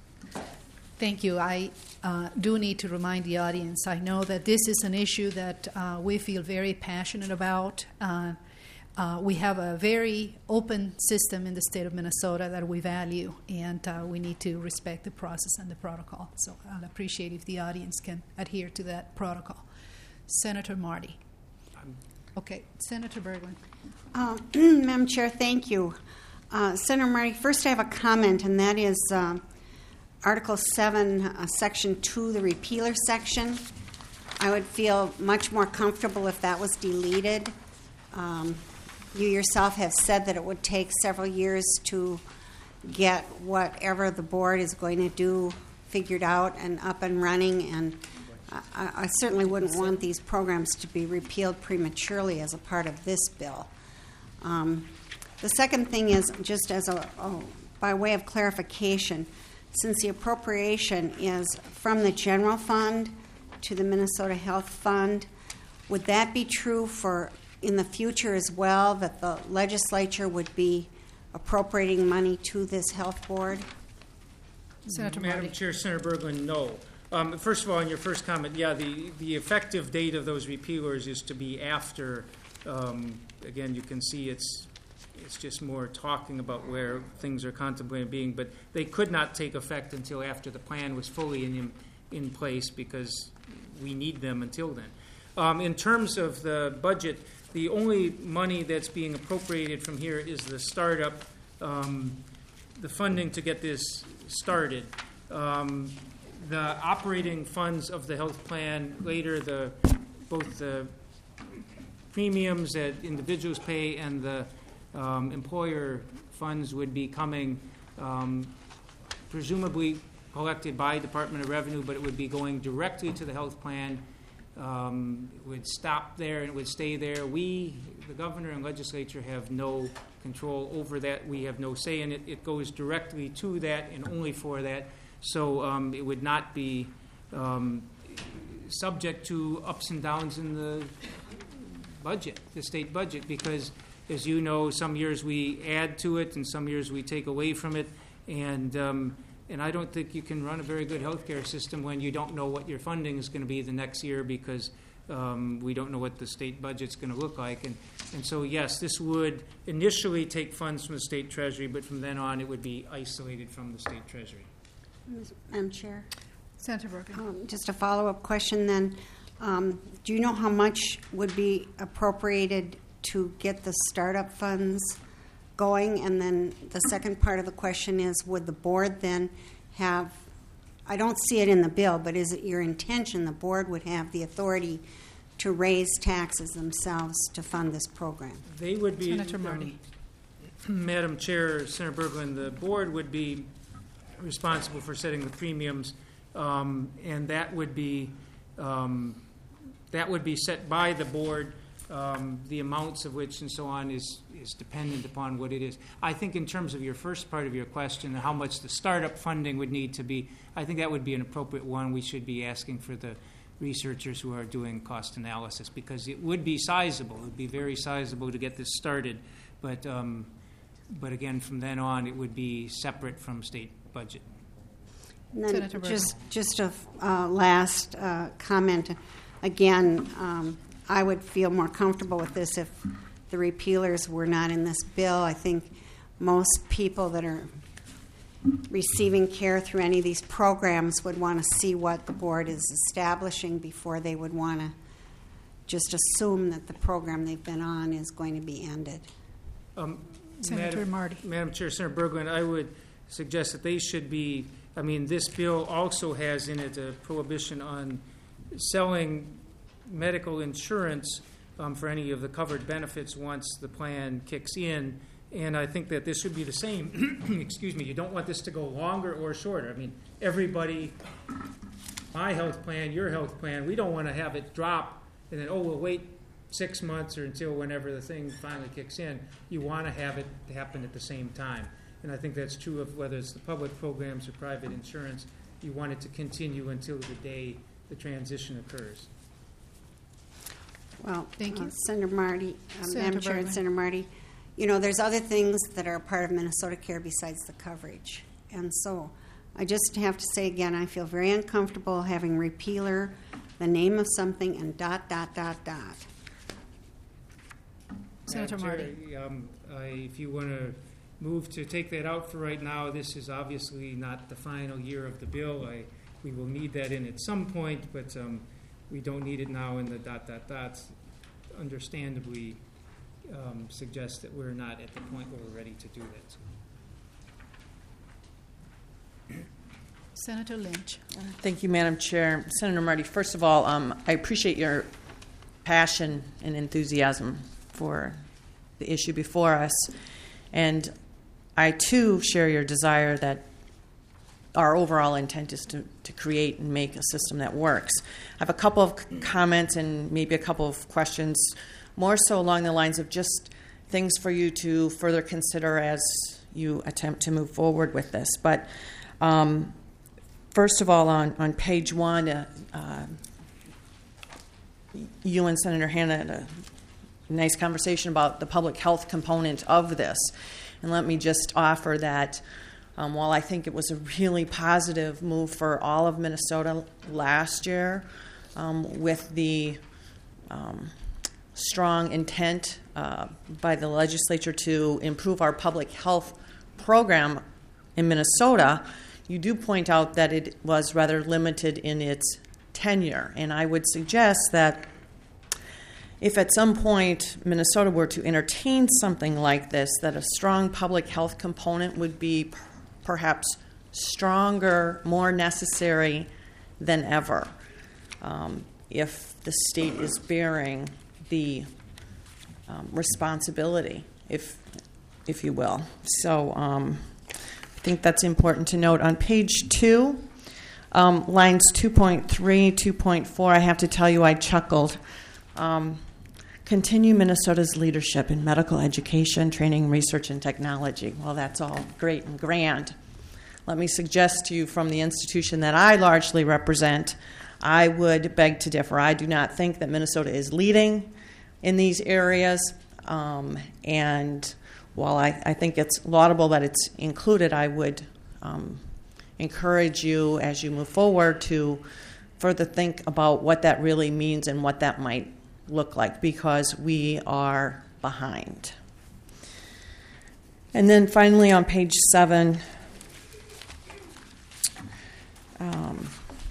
Thank you. I uh, do need to remind the audience. I know that this is an issue that uh, we feel very passionate about. Uh, uh, we have a very open system in the state of Minnesota that we value, and uh, we need to respect the process and the protocol. So I'll appreciate if the audience can adhere to that protocol. Senator Marty. Okay, Senator Berglund. Uh, Madam Chair, thank you. Uh, Senator Marty, first I have a comment, and that is uh, Article seven, uh, Section two, the repealer section. I would feel much more comfortable if that was deleted. Um, you yourself have said that it would take several years to get whatever the board is going to do figured out and up and running, and I, I certainly wouldn't want these programs to be repealed prematurely as a part of this bill. Um, the second thing is, just as a, oh, by way of clarification, since the appropriation is from the general fund to the Minnesota Health Fund, would that be true for in the future as well, that the legislature would be appropriating money to this health board? Senator Madam Marty. Chair, Senator Berglund, no. Um, first of all, in your first comment, yeah, the, the effective date of those repealers is to be after. Um, again, you can see it's it's just more talking about where things are contemplated being, but they could not take effect until after the plan was fully in in place because we need them until then. Um, in terms of the budget, the only money that's being appropriated from here is the startup, um, the funding to get this started. Um, the operating funds of the health plan, later the, both the premiums that individuals pay and the um, employer funds would be coming um, presumably collected by Department of Revenue, but it would be going directly to the health plan. Um, it would stop there and it would stay there. We, the governor and legislature, have no control over that. We have no say in it. It goes directly to that and only for that. So um, it would not be um, subject to ups and downs in the budget, the state budget, because, as you know, some years we add to it and some years we take away from it. And um, and I don't think you can run a very good healthcare system when you don't know what your funding is going to be the next year, because um, we don't know what the state budget's going to look like. And, and so, yes, this would initially take funds from the state treasury, but from then on it would be isolated from the state treasury. Madam Chair. Senator Bergen. Um, just a follow-up question then. Um, do you know how much would be appropriated to get the startup funds going? And then the second part of the question is, would the board then have, I don't see it in the bill, but is it your intention the board would have the authority to raise taxes themselves to fund this program? They would be, Senator Marty. um, Madam Chair, Senator Berglund, the board would be responsible for setting the premiums, um, and that would be um, that would be set by the board. Um, the amounts of which and so on is, is dependent upon what it is. I think in terms of your first part of your question, how much the startup funding would need to be, I think that would be an appropriate one. We should be asking for the researchers who are doing cost analysis, because it would be sizable. It would be very sizable to get this started. But, um, but again, from then on, it would be separate from state budget. And then Senator Bergen. just, just a uh, last uh, comment. Again, um, I would feel more comfortable with this if the repealers were not in this bill. I think most people that are receiving care through any of these programs would want to see what the board is establishing before they would want to just assume that the program they've been on is going to be ended. Um, Senator Madam, Marty. Madam Chair, Senator Berglund, I would suggest that they should be, I mean, this bill also has in it a prohibition on selling medical insurance um, for any of the covered benefits once the plan kicks in. And I think that this should be the same. Excuse me. You don't want this to go longer or shorter. I mean, everybody, my health plan, your health plan, we don't want to have it drop and then, oh, we'll wait six months or until whenever the thing finally kicks in. You want to have it happen at the same time. And I think that's true of whether it's the public programs or private insurance. You want it to continue until the day the transition occurs. Well, Thank you. uh, Senator Marty, um, Senator Madam Chair and Berglund. Senator Marty, you know, there's other things that are part of Minnesota Care besides the coverage. And so I just have to say again, I feel very uncomfortable having repealer, the name of something, and dot, dot, dot, dot. Senator Madam Marty. Chair, um, I, if you want to move to take that out for right now, this is obviously not the final year of the bill. I, we will need that in at some point, but um, we don't need it now, and the dot, dot, dots understandably um, suggest that we're not at the point where we're ready to do that. Senator Lynch. Thank you, Madam Chair. Senator Marty, first of all, um, I appreciate your passion and enthusiasm for the issue before us. And I, too, share your desire that our overall intent is to, to create and make a system that works. I have a couple of c- comments and maybe a couple of questions, more so along the lines of just things for you to further consider as you attempt to move forward with this. But um, first of all, on, on page one, uh, uh, you and Senator Hanna had a nice conversation about the public health component of this. And let me just offer that um, while I think it was a really positive move for all of Minnesota last year, um, with the um, strong intent uh, by the legislature to improve our public health program in Minnesota, you do point out that it was rather limited in its tenure. And I would suggest that if at some point Minnesota were to entertain something like this, that a strong public health component would be p- perhaps stronger, more necessary than ever um, if the state is bearing the um, responsibility, if if you will. So um, I think that's important to note. On page two, um, lines two point three, two point four, I have to tell you I chuckled. Um, Continue Minnesota's leadership in medical education, training, research, and technology. Well, that's all great and grand. Let me suggest to you from the institution that I largely represent, I would beg to differ. I do not think that Minnesota is leading in these areas. Um, and while I, I think it's laudable that it's included, I would um, encourage you as you move forward to further think about what that really means and what that might look like, because we are behind. And then finally on page seven, um,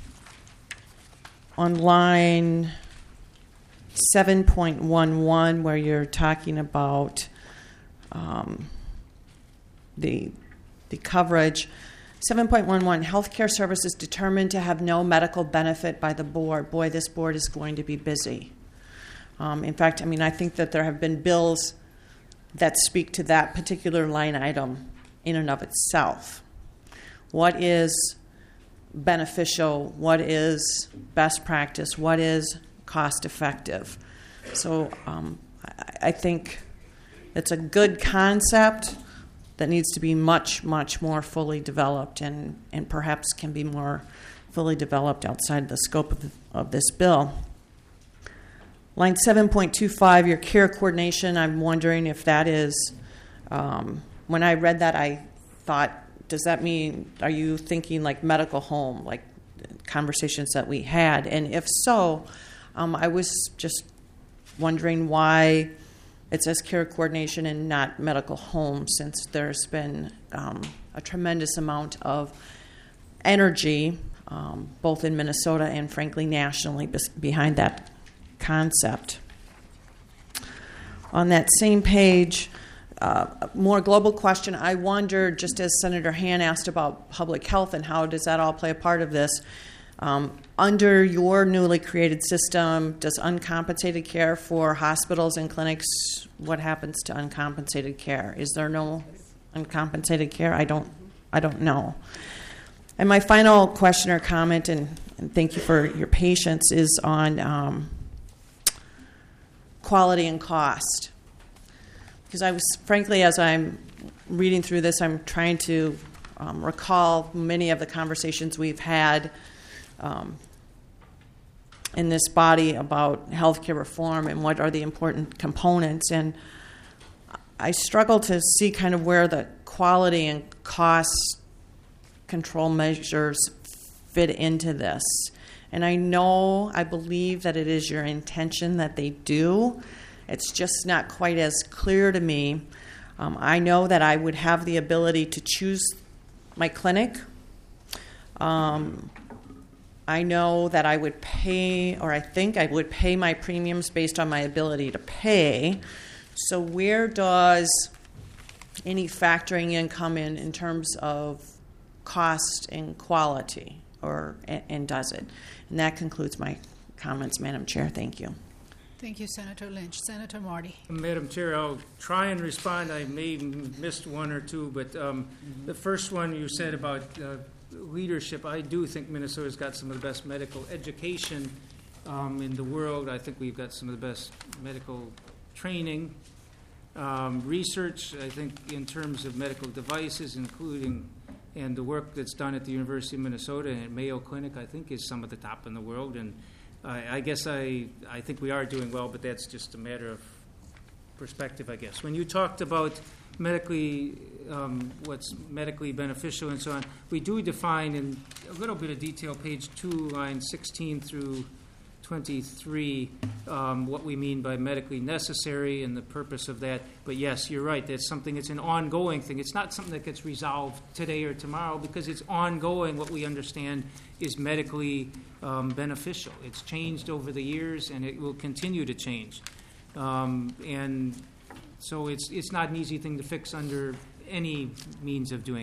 on line seven point one one, where you're talking about um, the the coverage, seven point one one, healthcare services determined to have no medical benefit by the board. Boy, this board is going to be busy. Um, in fact, I mean, I think that there have been bills that speak to that particular line item in and of itself. What is beneficial? What is best practice? What is cost effective? So um, I, I think it's a good concept that needs to be much, much more fully developed, and, and perhaps can be more fully developed outside the scope of, the, of this bill. Line seven point two five, your care coordination, I'm wondering if that is, um, when I read that, I thought, does that mean, are you thinking like medical home, like conversations that we had? And if so, um, I was just wondering why it says care coordination and not medical home, since there's been um, a tremendous amount of energy, um, both in Minnesota and frankly nationally, bes- behind that concept. On that same page, uh, a more global question, I wonder, just as Senator Han asked about public health and how does that all play a part of this, um, under your newly created system, does uncompensated care for hospitals and clinics, what happens to uncompensated care? Is there no uncompensated care? I don't, I don't know. And my final question or comment, and, and thank you for your patience, is on um, quality and cost. Because I was, frankly, as I'm reading through this, I'm trying to um, recall many of the conversations we've had um, in this body about healthcare reform and what are the important components. And I struggle to see kind of where the quality and cost control measures fit into this. And I know, I believe that it is your intention that they do. It's just not quite as clear to me. Um, I know that I would have the ability to choose my clinic. Um, I know that I would pay, or I think I would pay my premiums based on my ability to pay. So where does any factoring in come in in terms of cost and quality, or and, and does it? And that concludes my comments, Madam Chair. Thank you. Thank you, Senator Lynch. Senator Marty. Madam Chair, I'll try and respond. I may have missed one or two, but um, mm-hmm. the first one you said about uh, leadership, I do think Minnesota's got some of the best medical education um, in the world. I think we've got some of the best medical training. Um, research, I think, in terms of medical devices, including and the work that's done at the University of Minnesota and at Mayo Clinic, I think, is some of the top in the world. And I, I guess I, I think we are doing well, but that's just a matter of perspective, I guess. When you talked about medically, um, what's medically beneficial and so on, we do define in a little bit of detail, page two, lines sixteen through twenty-three, um, what we mean by medically necessary and the purpose of that. But yes, you're right. That's something that's an ongoing thing. It's not something that gets resolved today or tomorrow, because it's ongoing. What we understand is medically um, beneficial. It's changed over the years, and it will continue to change. Um, and so it's it's not an easy thing to fix under any means of doing it.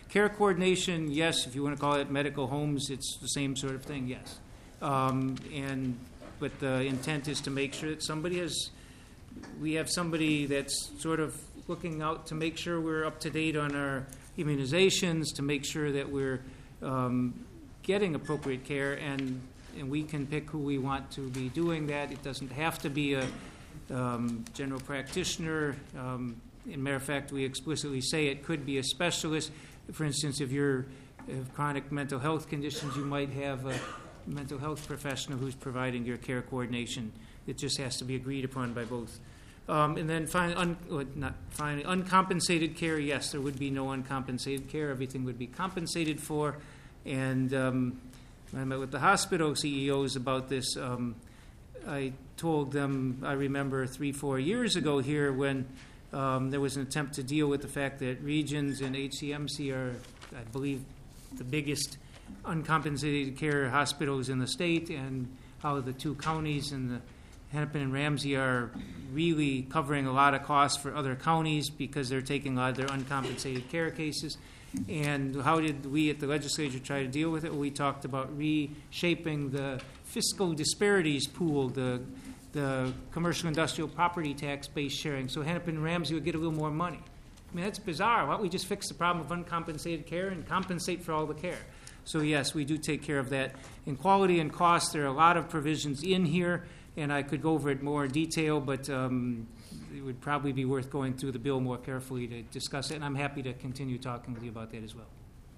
Care coordination, yes, if you want to call it medical homes, it's the same sort of thing, yes. Um, and but the intent is to make sure that somebody has, we have somebody that's sort of looking out to make sure we're up to date on our immunizations, to make sure that we're um, getting appropriate care, and and we can pick who we want to be doing that. It doesn't have to be a um, general practitioner. Um, in matter of fact, we explicitly say it could be a specialist. For instance, if you're have chronic mental health conditions, you might have a mental health professional who's providing your care coordination. It just has to be agreed upon by both. Um, and then finally, un, uh, not finally, uncompensated care, yes, there would be no uncompensated care. Everything would be compensated for. And um, when I met with the hospital C E Os about this, um, I told them, I remember three, four years ago here when um, there was an attempt to deal with the fact that regions and H C M C are, I believe, the biggest uncompensated care hospitals in the state, and how the two counties and the Hennepin and Ramsey are really covering a lot of costs for other counties because they're taking a lot of their uncompensated care cases. And how did we at the legislature try to deal with it? Well, we talked about reshaping the fiscal disparities pool, the the commercial industrial property tax based sharing, so Hennepin and Ramsey would get a little more money. I mean, that's bizarre. Why don't we just fix the problem of uncompensated care and compensate for all the care? So yes, we do take care of that. In quality and cost, there are a lot of provisions in here, and I could go over it more in detail, but um, it would probably be worth going through the bill more carefully to discuss it, and I'm happy to continue talking with you about that as well.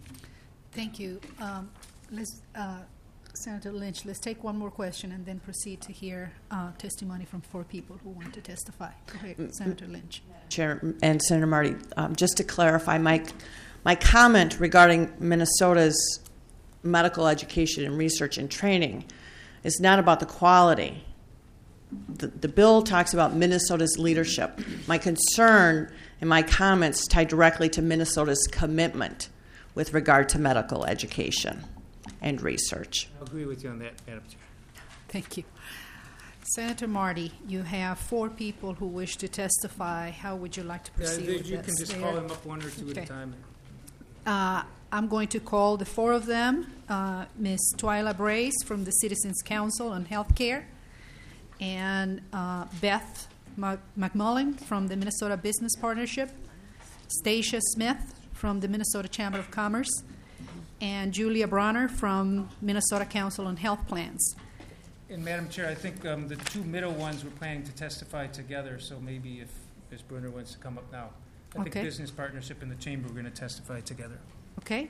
Thank you. Um, let's, uh, Senator Lynch, let's take one more question and then proceed to hear uh, testimony from four people who want to testify. Go ahead, Senator Lynch. Chair and Senator Marty, um, just to clarify, my, my comment regarding Minnesota's medical education and research and training is not about the quality. The, the bill talks about Minnesota's leadership. My concern and my comments tie directly to Minnesota's commitment with regard to medical education and research. I agree with you on that, Madam Chair. Thank you. Senator Marty, you have four people who wish to testify. How would you like to proceed Yeah, with you this? can just Mayor? call them up one or two Okay. at a time. Uh, I'm going to call the four of them. Uh, Miz Twyla Brace from the Citizens Council on Healthcare, and uh, Beth Mac- McMullen from the Minnesota Business Partnership, Stacia Smith from the Minnesota Chamber of Commerce, and Julia Bronner from Minnesota Council on Health Plans. And Madam Chair, I think um, the two middle ones were planning to testify together, so maybe if Miz Brunner wants to come up now. I think Okay. Business Partnership and the Chamber are going to testify together. Okay?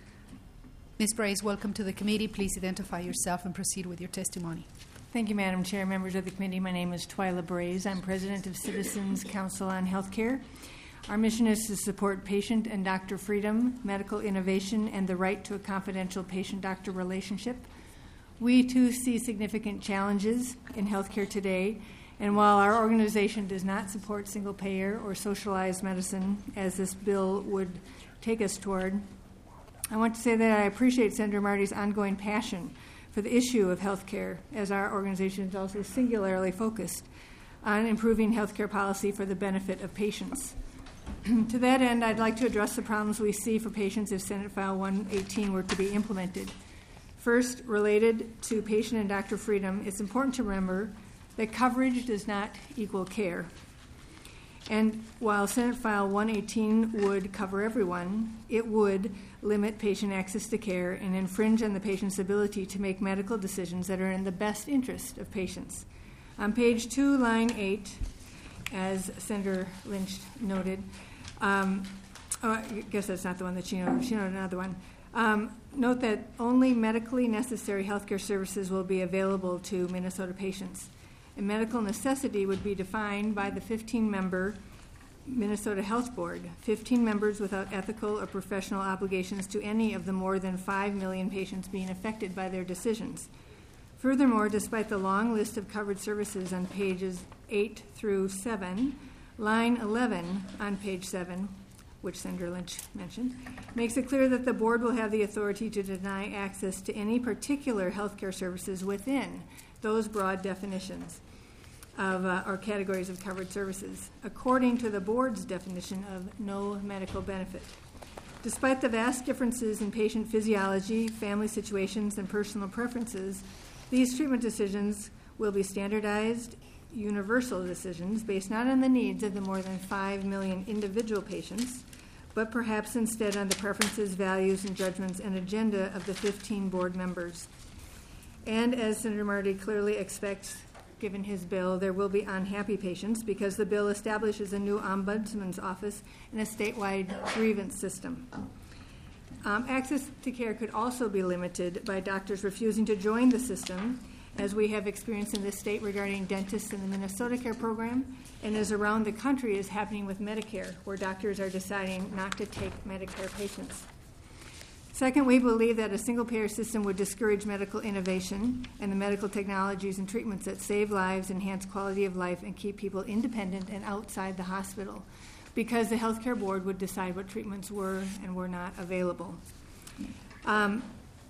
Miz Brace, welcome to the committee. Please identify yourself and proceed with your testimony. Thank you, Madam Chair, members of the committee. My name is Twyla Braze. I'm president of Citizens Council on Healthcare. Our mission is to support patient and doctor freedom, medical innovation, and the right to a confidential patient-doctor relationship. We, too, see significant challenges in healthcare today, and while our organization does not support single-payer or socialized medicine, as this bill would take us toward, I want to say that I appreciate Senator Marty's ongoing passion for the issue of health care, as our organization is also singularly focused on improving health care policy for the benefit of patients. To that end, I'd like to address the problems we see for patients if Senate File one eighteen were to be implemented. First, related to patient and doctor freedom, it's important to remember that coverage does not equal care. And while Senate File one eighteen would cover everyone, it would limit patient access to care and infringe on the patient's ability to make medical decisions that are in the best interest of patients. On page two, line eight, as Senator Lynch noted, um, oh, I guess that's not the one that she noted. She noted another one. Um, note that only medically necessary healthcare services will be available to Minnesota patients. A medical necessity would be defined by the fifteen-member Minnesota Health Board, fifteen members without ethical or professional obligations to any of the more than five million patients being affected by their decisions. Furthermore, despite the long list of covered services on pages eight through seven, line eleven on page seven, which Senator Lynch mentioned, makes it clear that the board will have the authority to deny access to any particular healthcare services within those broad definitions of uh, or categories of covered services, according to the board's definition of no medical benefit. Despite the vast differences in patient physiology, family situations, and personal preferences, these treatment decisions will be standardized, universal decisions based not on the needs of the more than five million individual patients, but perhaps instead on the preferences, values, and judgments and agenda of the fifteen board members. And as Senator Marty clearly expects, given his bill, there will be unhappy patients because the bill establishes a new ombudsman's office and a statewide grievance system. Um, access to care could also be limited by doctors refusing to join the system, as we have experienced in this state regarding dentists in the Minnesota Care program, and as around the country is happening with Medicare, where doctors are deciding not to take Medicare patients. Second, we believe that a single-payer system would discourage medical innovation and the medical technologies and treatments that save lives, enhance quality of life, and keep people independent and outside the hospital, because the healthcare board would decide what treatments were and were not available. Um,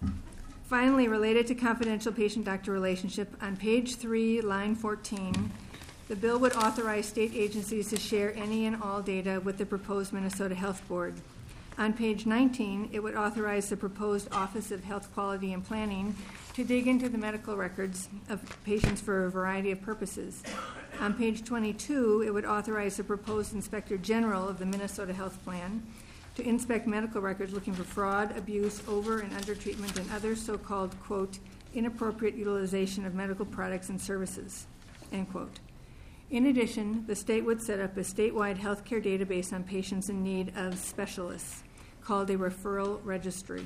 finally, related to confidential patient-doctor relationship, on page three, line fourteen, the bill would authorize state agencies to share any and all data with the proposed Minnesota Health Board. On page nineteen, it would authorize the proposed Office of Health Quality and Planning to dig into the medical records of patients for a variety of purposes. On page twenty-two, it would authorize the proposed Inspector General of the Minnesota Health Plan to inspect medical records looking for fraud, abuse, over and undertreatment, and other so-called, quote, inappropriate utilization of medical products and services, end quote. In addition, the state would set up a statewide healthcare database on patients in need of specialists, called a referral registry.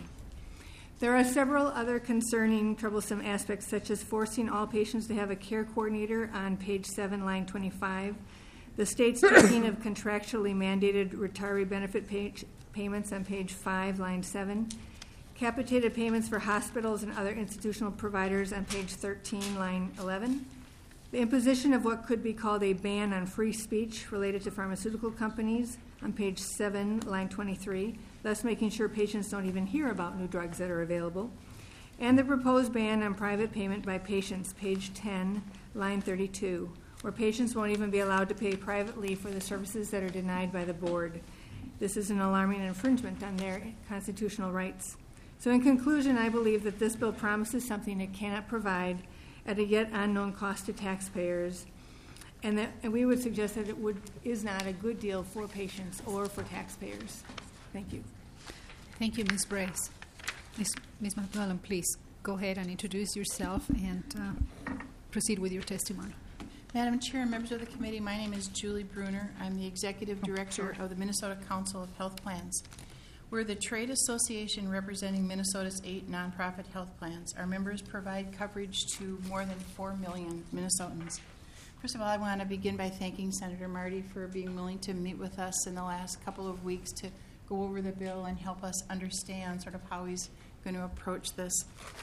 There are several other concerning, troublesome aspects, such as forcing all patients to have a care coordinator on page seven, line twenty-five, the state's tracking of contractually mandated retiree benefit pay- payments on page five, line seven, capitated payments for hospitals and other institutional providers on page thirteen, line eleven, the imposition of what could be called a ban on free speech related to pharmaceutical companies on page seven, line twenty-three, thus making sure patients don't even hear about new drugs that are available, and the proposed ban on private payment by patients, page ten, line thirty-two, where patients won't even be allowed to pay privately for the services that are denied by the board. This is an alarming infringement on their constitutional rights. So in conclusion, I believe that this bill promises something it cannot provide at a yet unknown cost to taxpayers, and that and we would suggest that it would is not a good deal for patients or for taxpayers. Thank you. Thank you, Miz Brace. Miz Miz McMullen, please go ahead and introduce yourself and uh, proceed with your testimony. Madam Chair and members of the committee, my name is Julie Bruner. I'm the Executive Director of the Minnesota Council of Health Plans. We're the trade association representing Minnesota's eight nonprofit health plans. Our members provide coverage to more than four million Minnesotans. First of all, I want to begin by thanking Senator Marty for being willing to meet with us in the last couple of weeks to go over the bill and help us understand sort of how he's going to approach this.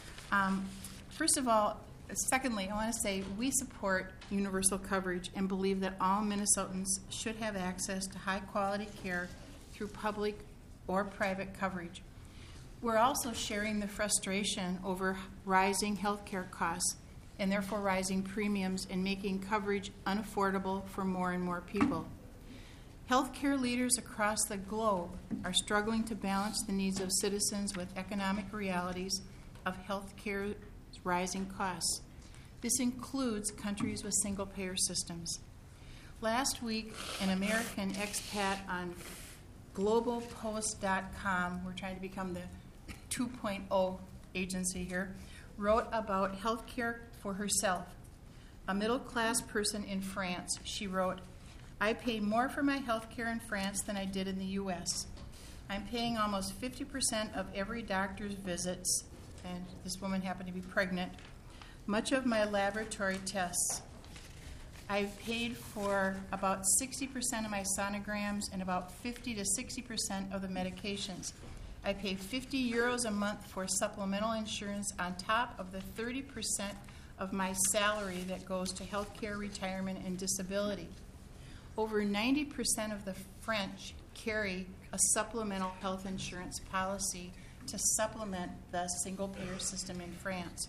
Um, first of all, secondly, I want to say we support universal coverage and believe that all Minnesotans should have access to high-quality care through public or private coverage. We're also sharing the frustration over rising health care costs and therefore rising premiums and making coverage unaffordable for more and more people. Healthcare leaders across the globe are struggling to balance the needs of citizens with economic realities of healthcare's rising costs. This includes countries with single-payer systems. Last week, an American expat on global post dot com, we're trying to become the two point oh agency here, wrote about health care for herself. A middle-class person in France, she wrote, I pay more for my health care in France than I did in the U S. I'm paying almost fifty percent of every doctor's visits, and this woman happened to be pregnant, much of my laboratory tests. I've paid for about sixty percent of my sonograms and about fifty to sixty percent of the medications. I pay fifty euros a month for supplemental insurance on top of the thirty percent of my salary that goes to health care, retirement, and disability. Over ninety percent of the French carry a supplemental health insurance policy to supplement the single-payer system in France.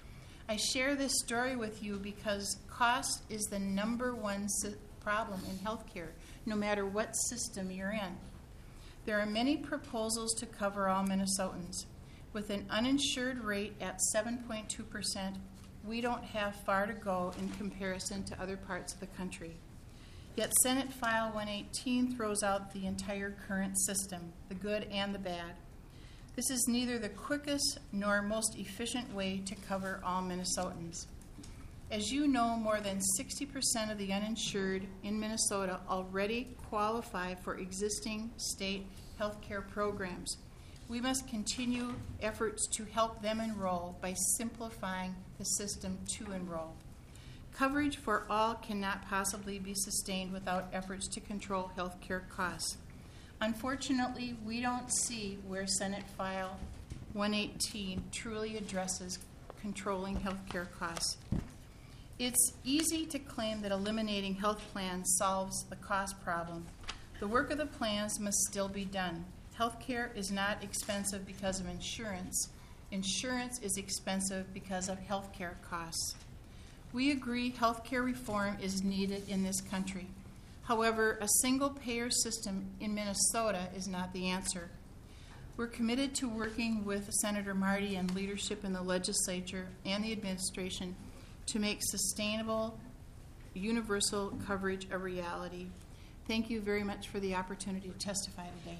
I share this story with you because cost is the number one si- problem in healthcare, no matter what system you're in. There are many proposals to cover all Minnesotans. With an uninsured rate at seven point two percent, we don't have far to go in comparison to other parts of the country. Yet Senate File one eighteen throws out the entire current system, the good and the bad. This is neither the quickest nor most efficient way to cover all Minnesotans. As you know, more than sixty percent of the uninsured in Minnesota already qualify for existing state health care programs. We must continue efforts to help them enroll by simplifying the system to enroll. Coverage for all cannot possibly be sustained without efforts to control health care costs. Unfortunately, we don't see where Senate File one eighteen truly addresses controlling health care costs. It's easy to claim that eliminating health plans solves the cost problem. The work of the plans must still be done. Health care is not expensive because of insurance. Insurance is expensive because of health care costs. We agree health care reform is needed in this country. However, a single-payer system in Minnesota is not the answer. We're committed to working with Senator Marty and leadership in the legislature and the administration to make sustainable, universal coverage a reality. Thank you very much for the opportunity to testify today.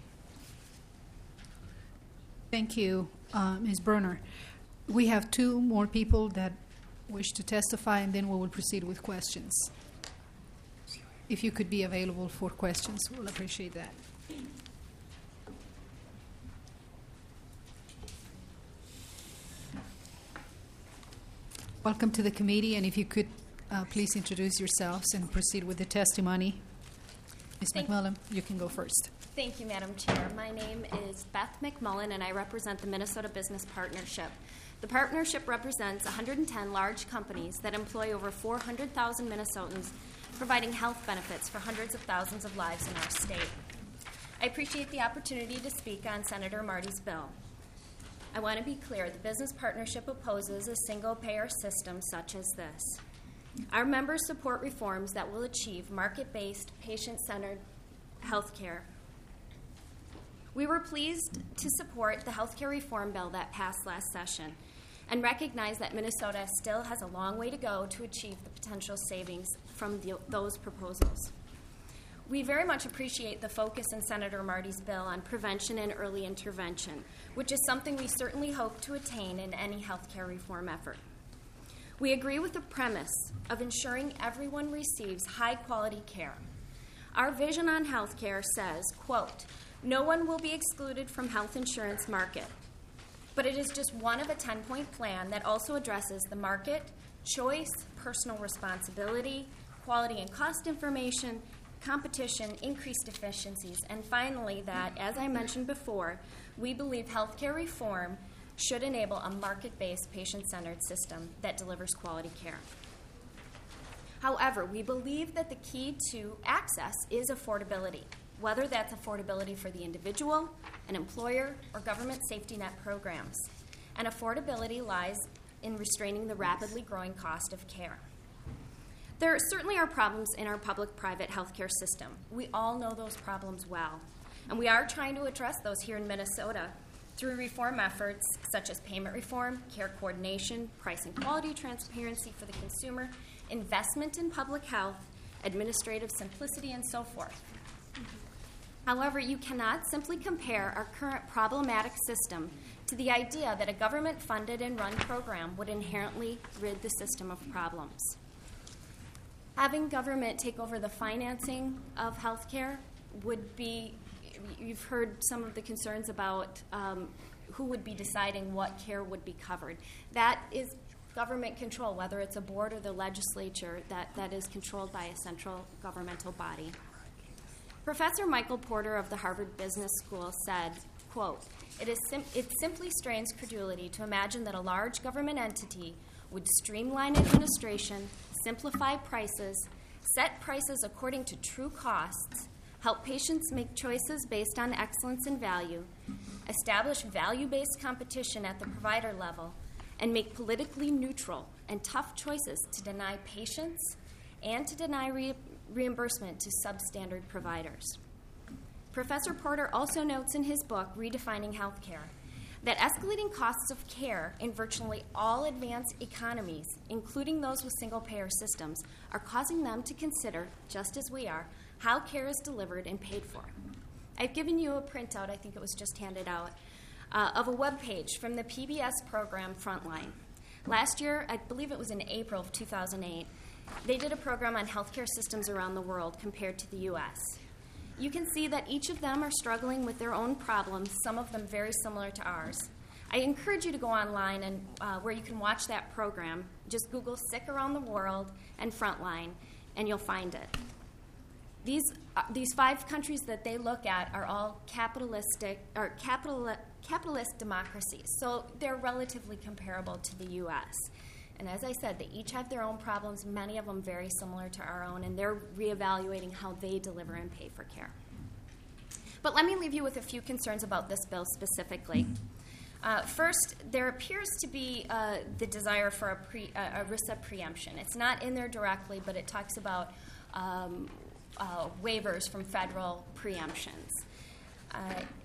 Thank you, uh, Miz Bruner. We have two more people that wish to testify, and then we will proceed with questions. If you could be available for questions, we'll appreciate that. Welcome to the committee, and if you could uh, please introduce yourselves and proceed with the testimony. Miz McMullen, you can go first. Thank you, Madam Chair. My name is Beth McMullen, and I represent the Minnesota Business Partnership. The partnership represents one hundred ten large companies that employ over four hundred thousand Minnesotans, providing health benefits for hundreds of thousands of lives in our state. I appreciate the opportunity to speak on Senator Marty's bill. I want to be clear, the business partnership opposes a single-payer system such as this. Our members support reforms that will achieve market-based, patient-centered health care. We were pleased to support the health care reform bill that passed last session and recognize that Minnesota still has a long way to go to achieve the potential savings from the, those proposals. We very much appreciate the focus in Senator Marty's bill on prevention and early intervention, which is something we certainly hope to attain in any health care reform effort. We agree with the premise of ensuring everyone receives high-quality care. Our vision on health care says, quote, no one will be excluded from health insurance market, but it is just one of a ten-point plan that also addresses the market, choice, personal responsibility, quality and cost information, competition, increased efficiencies, and finally that, as I mentioned before, we believe healthcare reform should enable a market-based, patient-centered system that delivers quality care. However, we believe that the key to access is affordability, whether that's affordability for the individual, an employer, or government safety net programs. And affordability lies in restraining the rapidly growing cost of care. There certainly are problems in our public-private healthcare system. We all know those problems well, and we are trying to address those here in Minnesota through reform efforts such as payment reform, care coordination, price and quality transparency for the consumer, investment in public health, administrative simplicity, and so forth. However, you cannot simply compare our current problematic system to the idea that a government-funded and run program would inherently rid the system of problems. Having government take over the financing of healthcare would be, you've heard some of the concerns about um, who would be deciding what care would be covered. That is government control, whether it's a board or the legislature, that, that is controlled by a central governmental body. Professor Michael Porter of the Harvard Business School said, quote, it, is sim- it simply strains credulity to imagine that a large government entity would streamline administration, simplify prices, set prices according to true costs, help patients make choices based on excellence and value, establish value-based competition at the provider level, and make politically neutral and tough choices to deny patients and to deny re- reimbursement to substandard providers. Professor Porter also notes in his book, Redefining Healthcare, that escalating costs of care in virtually all advanced economies, including those with single-payer systems, are causing them to consider, just as we are, how care is delivered and paid for. I've given you a printout, I think it was just handed out, uh, of a web page from the P B S program Frontline. Last year, I believe it was in April of two thousand eight, they did a program on healthcare systems around the world compared to the U S. You can see that each of them are struggling with their own problems, some of them very similar to ours. I encourage you to go online and uh, where you can watch that program. Just Google Sick Around the World and Frontline, and you'll find it. These, uh, these five countries that they look at are all capitalistic or capital, capitalist democracies, so they're relatively comparable to the U S. And as I said, they each have their own problems, many of them very similar to our own, and they're reevaluating how they deliver and pay for care. But let me leave you with a few concerns about this bill specifically. Uh, first, there appears to be uh, the desire for a, pre, uh, ERISA preemption. It's not in there directly, but it talks about um, uh, waivers from federal preemptions. Uh,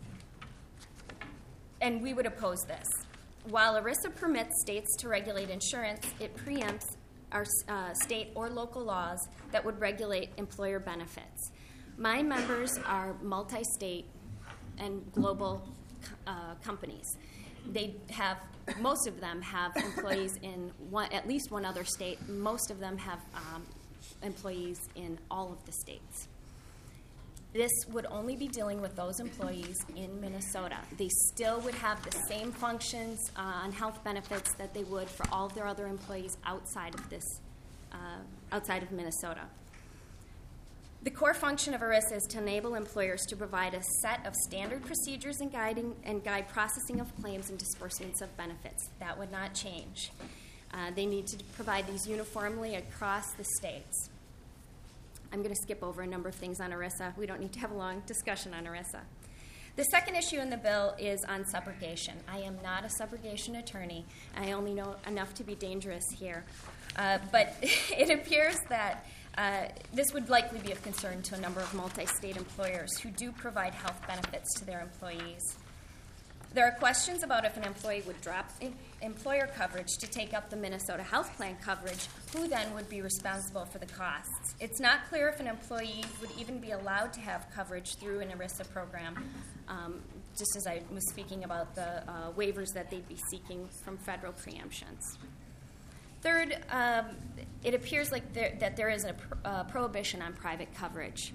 and we would oppose this. While ERISA permits states to regulate insurance, it preempts our uh, state or local laws that would regulate employer benefits. My members are multi-state and global uh, companies. They have, most of them have employees in one, at least one other state. Most of them have um, employees in all of the states. This would only be dealing with those employees in Minnesota. They still would have the same functions uh, on health benefits that they would for all of their other employees outside of this, uh, outside of Minnesota. The core function of ERISA is to enable employers to provide a set of standard procedures and guiding and guide processing of claims and disbursements of benefits. That would not change. Uh, they need to provide these uniformly across the states. I'm going to skip over a number of things on ERISA. We don't need to have a long discussion on ERISA. The second issue in the bill is on subrogation. I am not a subrogation attorney. I only know enough to be dangerous here. Uh, but it appears that uh, this would likely be of concern to a number of multi-state employers who do provide health benefits to their employees. There are questions about if an employee would drop em- employer coverage to take up the Minnesota health plan coverage, who then would be responsible for the costs. It's not clear if an employee would even be allowed to have coverage through an ERISA program, um, just as I was speaking about the uh, waivers that they'd be seeking from federal preemptions. Third, um, it appears like there, that there is a pr- uh, prohibition on private coverage.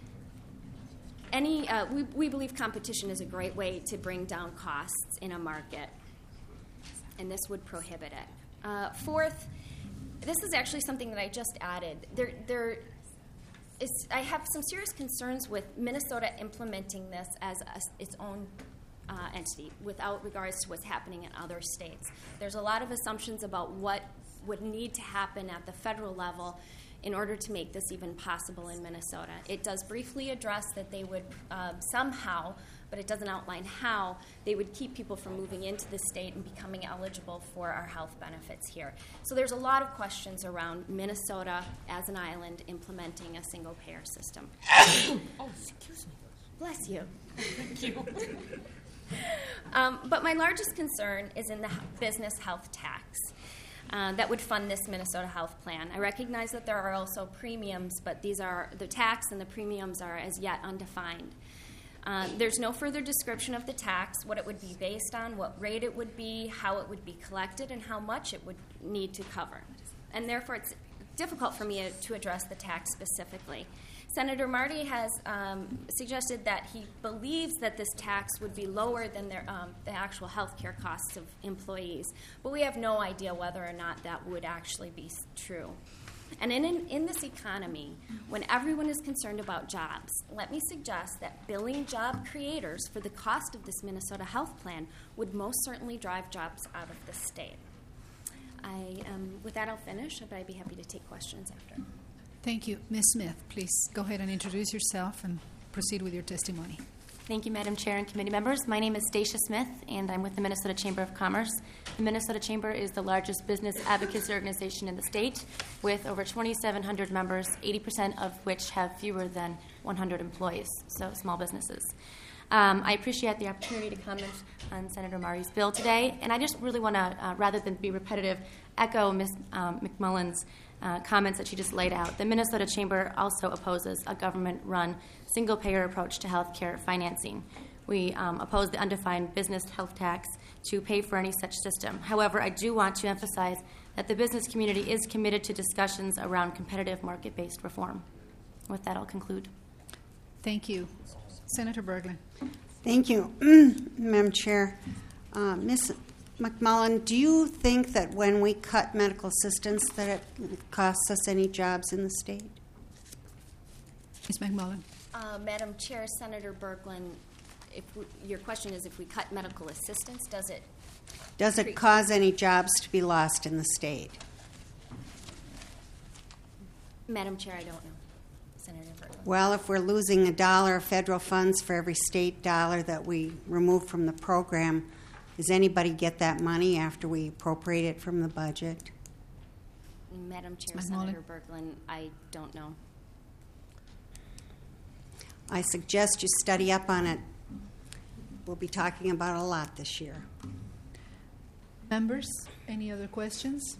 Any, uh, we, we believe competition is a great way to bring down costs in a market, and this would prohibit it. Uh, fourth, this is actually something that I just added. There, there is, I have some serious concerns with Minnesota implementing this as a, its own uh, entity without regards to what's happening in other states. There's a lot of assumptions about what would need to happen at the federal level in order to make this even possible in Minnesota. It does briefly address that they would uh, somehow, but it doesn't outline how, they would keep people from moving into the state and becoming eligible for our health benefits here. So there's a lot of questions around Minnesota as an island implementing a single-payer system. Oh, excuse me. Bless you. Thank you. um, but my largest concern is in the business health tax. Uh, that would fund this Minnesota health plan. I recognize that there are also premiums, but these are the tax and the premiums are as yet undefined. Uh, there's no further description of the tax, what it would be based on, what rate it would be, how it would be collected, and how much it would need to cover. And therefore, it's difficult for me to address the tax specifically. Senator Marty has um, suggested that he believes that this tax would be lower than their, um, the actual health care costs of employees, but we have no idea whether or not that would actually be true. And in, in, in this economy, when everyone is concerned about jobs, let me suggest that billing job creators for the cost of this Minnesota health plan would most certainly drive jobs out of the state. I, um, with that, I'll finish, but I'd be happy to take questions after. Thank you. Miz Smith, please go ahead and introduce yourself and proceed with your testimony. Thank you, Madam Chair and committee members. My name is Stacia Smith, and I'm with the Minnesota Chamber of Commerce. The Minnesota Chamber is the largest business advocacy organization in the state, with over twenty-seven hundred members, eighty percent of which have fewer than one hundred employees, so small businesses. Um, I appreciate the opportunity to comment on Senator Marty's bill today, and I just really want to, uh, rather than be repetitive, echo Miz Um, McMullen's uh, comments that she just laid out. The Minnesota Chamber also opposes a government-run single-payer approach to health care financing. We um, oppose the undefined business health tax to pay for any such system. However, I do want to emphasize that the business community is committed to discussions around competitive market-based reform. With that, I'll conclude. Thank you. Senator Berglund. Thank you, Madam Chair. Uh, Miz McMullen, do you think that when we cut medical assistance that it costs us any jobs in the state? Miz McMullen. Uh, Madam Chair, Senator Berglund, if we, your question is if we cut medical assistance, does it? Does it cause any jobs to be lost in the state? Madam Chair, I don't know. Senator Berglund. Well, if we're losing a dollar of federal funds for every state dollar that we remove from the program, does anybody get that money after we appropriate it from the budget? Madam Chair, McMullen. Senator Berglund, I don't know. I suggest you study up on it. We'll be talking about it a lot this year. Members, any other questions?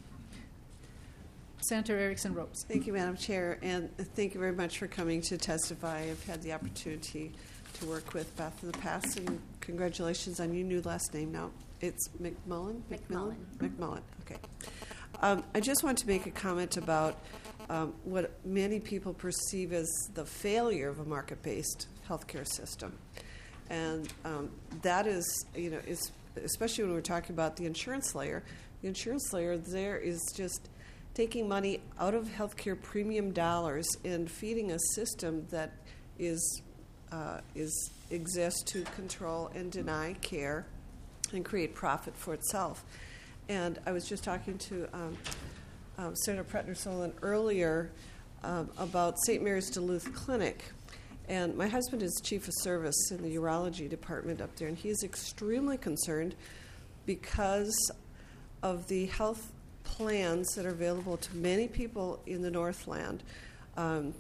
Senator Erickson Ropes. Thank you, Madam Chair, and thank you very much for coming to testify. I've had the opportunity to work with Beth in the past, and congratulations on your new last name now. It's McMullen? McMullen. McMullen, okay. Um, I just want to make a comment about um, what many people perceive as the failure of a market-based healthcare system. And um, that is, you know, is, especially when we're talking about the insurance layer, the insurance layer there is just taking money out of healthcare premium dollars and feeding a system that is uh, is exists to control and deny care and create profit for itself. And I was just talking to um, um, Senator Pretner-Solon earlier um, about Saint Mary's Duluth Clinic. And my husband is chief of service in the urology department up there, and he is extremely concerned because of the health plans that are available to many people in the Northland. Um,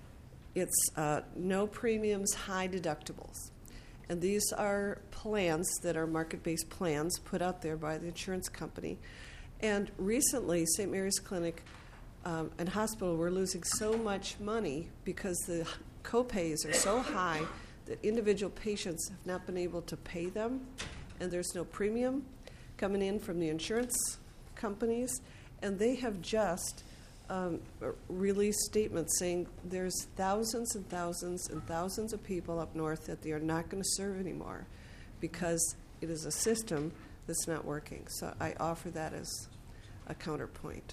it's uh, no premiums, high deductibles. And these are plans that are market-based plans put out there by the insurance company. And recently, Saint Mary's Clinic um, and hospital were losing so much money because the co-pays are so high that individual patients have not been able to pay them, and there's no premium coming in from the insurance companies, and they have just um, released statements saying there's thousands and thousands and thousands of people up north that they are not going to serve anymore because it is a system that's not working. So I offer that as a counterpoint.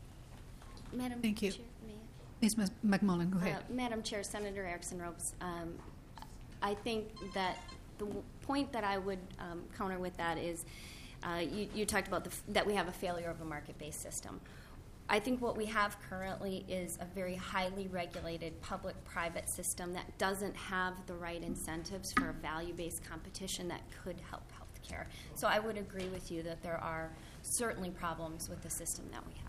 Madam Thank you. Chair, may I? Miz McMullen, go ahead. Uh, Madam Chair, Senator Erickson Ropes, um, I think that the w- point that I would um, counter with that is uh, you, you talked about the f- that we have a failure of a market-based system. I think what we have currently is a very highly regulated public-private system that doesn't have the right incentives for a value-based competition that could help healthcare. So I would agree with you that there are certainly problems with the system that we have.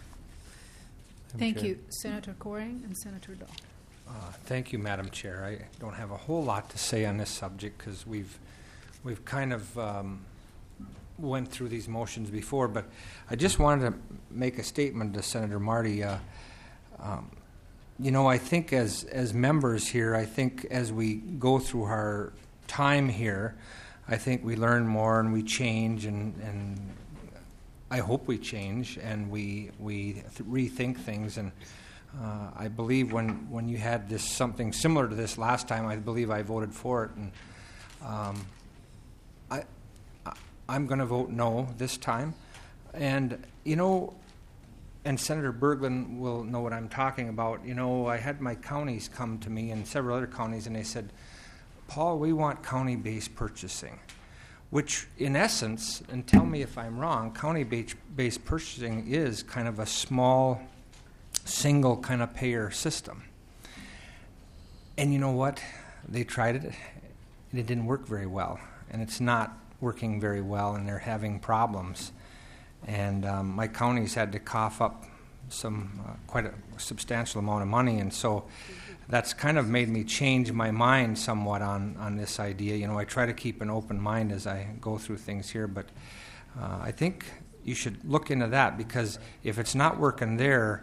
Thank Chair. you. Senator Coring and Senator Dahl. Uh, thank you, Madam Chair. I don't have a whole lot to say on this subject because we've we've kind of um, went through these motions before, but I just wanted to make a statement to Senator Marty. Uh, um, you know, I think as as members here, I think as we go through our time here, I think we learn more and we change, and, and I hope we change and we we th- rethink things. And uh, I believe when, when you had this something similar to this last time, I believe I voted for it, and um, I, I I'm going to vote no this time. And you know, and Senator Berglund will know what I'm talking about. You know, I had my counties come to me and several other counties, and they said, Paul, we want county-based purchasing, which in essence, and tell me if I'm wrong, county-based purchasing is kind of a small, single kind of payer system. And you know what? They tried it, it didn't work very well, and it's not working very well, and they're having problems. And um, my county's had to cough up some uh, quite a substantial amount of money, and so that's kind of made me change my mind somewhat on, on this idea. You know, I try to keep an open mind as I go through things here, but uh, I think you should look into that, because if it's not working there,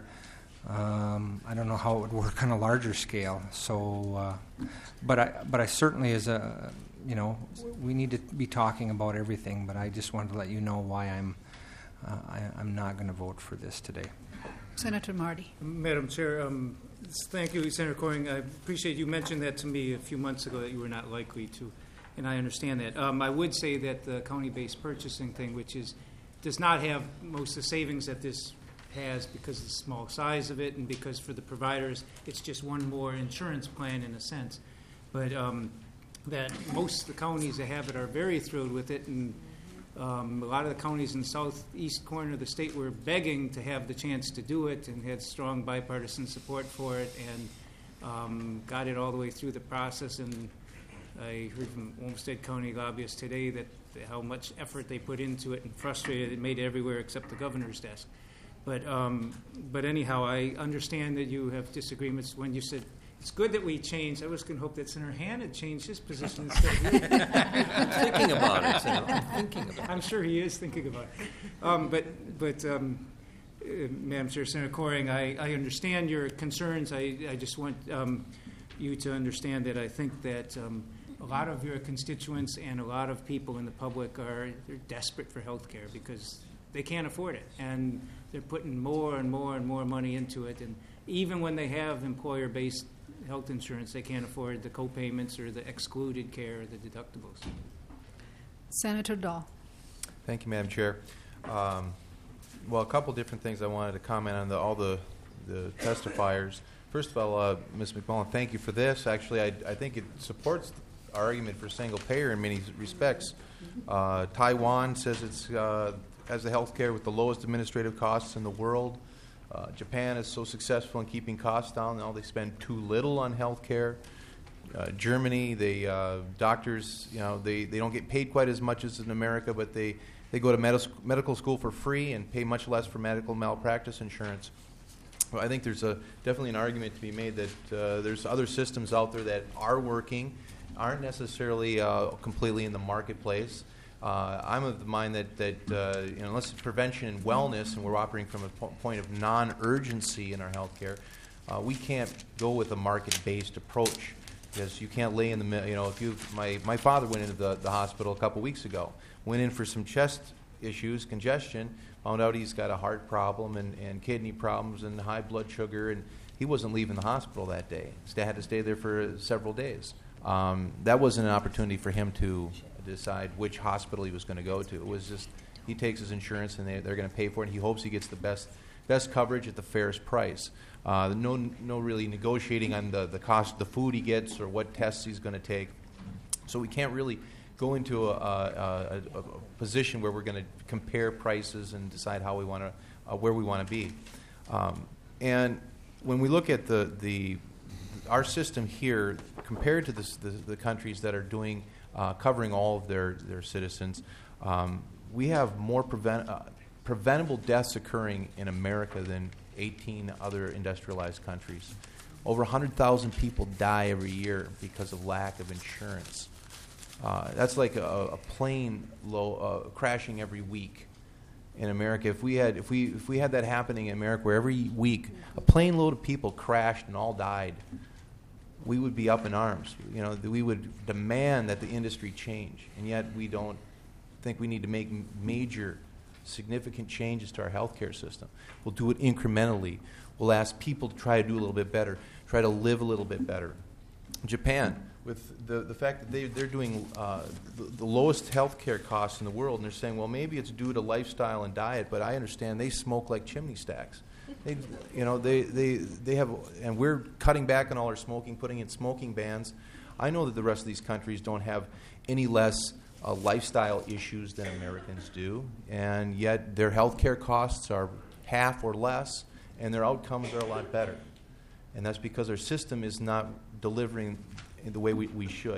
um, I don't know how it would work on a larger scale. So, uh, but I but I certainly, as a you know, we need to be talking about everything. But I just wanted to let you know why I'm uh, I, I'm not going to vote for this today. Senator Marty. Madam Chair, um, thank you, Senator Coring. I appreciate you mentioned that to me a few months ago, that you were not likely to, and I understand that. Um, I would say that the county-based purchasing thing, which is does not have most of the savings that this has because of the small size of it, and because for the providers it's just one more insurance plan in a sense. But um, that most of the counties that have it are very thrilled with it, and Um, a lot of the counties in the southeast corner of the state were begging to have the chance to do it, and had strong bipartisan support for it, and um, got it all the way through the process. And I heard from Olmsted County lobbyists today that how much effort they put into it, and frustrated it made it everywhere except the governor's desk. But um, but anyhow, I understand that you have disagreements. When you said it's good that we changed, I was going to hope that Senator Han had changed his position instead of you. I'm thinking about it, Senator. I'm thinking about it. I'm sure he is thinking about it. Um, but, but um, uh, Madam Chair, Senator Coring, I, I understand your concerns. I, I just want um, you to understand that I think that um, a lot of your constituents and a lot of people in the public are they're desperate for health care because they can't afford it. And they're putting more and more and more money into it. And even when they have employer-based health insurance, they can't afford the co-payments or the excluded care or the deductibles. Senator Dahl. Thank you, Madam Chair. Um, well, a couple different things I wanted to comment on the, all the, the testifiers. First of all, uh, Miz McMullen, thank you for this. Actually, I, I think it supports our argument for single payer in many respects. Uh, Taiwan says it's uh, has the health care with the lowest administrative costs in the world. Uh, Japan is so successful in keeping costs down, now they spend too little on health care. Uh, Germany, they uh, doctors, you know, they, they don't get paid quite as much as in America, but they, they go to med- medical school for free and pay much less for medical malpractice insurance. Well, I think there's a definitely an argument to be made that uh, there's other systems out there that are working, aren't necessarily uh, completely in the marketplace. Uh, I'm of the mind that, that uh, you know, unless it's prevention and wellness, and we're operating from a po- point of non-urgency in our healthcare, uh, we can't go with a market-based approach, because you can't lay in the middle. You know, if you, my my father went into the, the hospital a couple weeks ago, went in for some chest issues, congestion, found out he's got a heart problem and, and kidney problems and high blood sugar, and he wasn't leaving the hospital that day. He had to stay there for several days. Um, that wasn't an opportunity for him to decide which hospital he was going to go to. It was just he takes his insurance and they, they're going to pay for it, and he hopes he gets the best best coverage at the fairest price. Uh, no no really negotiating on the, the cost of the food he gets or what tests he's going to take. So we can't really go into a, a, a, a position where we're going to compare prices and decide how we want to uh, where we want to be. Um, and when we look at the the our system here compared to the, the, the countries that are doing Uh, covering all of their, their citizens, um, we have more prevent, uh, preventable deaths occurring in America than eighteen other industrialized countries. Over one hundred thousand people die every year because of lack of insurance. Uh, that's like a, a plane low, uh, crashing every week in America. If we had if we if we had that happening in America, where every week a plane load of people crashed and all died, we would be up in arms. You know, we would demand that the industry change, and yet we don't think we need to make major, significant changes to our healthcare system. We'll do it incrementally. We'll ask people to try to do a little bit better, try to live a little bit better. Japan, with the, the fact that they, they're doing uh, the, the lowest healthcare costs in the world, and they're saying, well, maybe it's due to lifestyle and diet, but I understand they smoke like chimney stacks. They, you know, they, they, they have, and we're cutting back on all our smoking, putting in smoking bans. I know that the rest of these countries don't have any less uh, lifestyle issues than Americans do, and yet their health care costs are half or less, and their outcomes are a lot better. And that's because our system is not delivering in the way we, we should.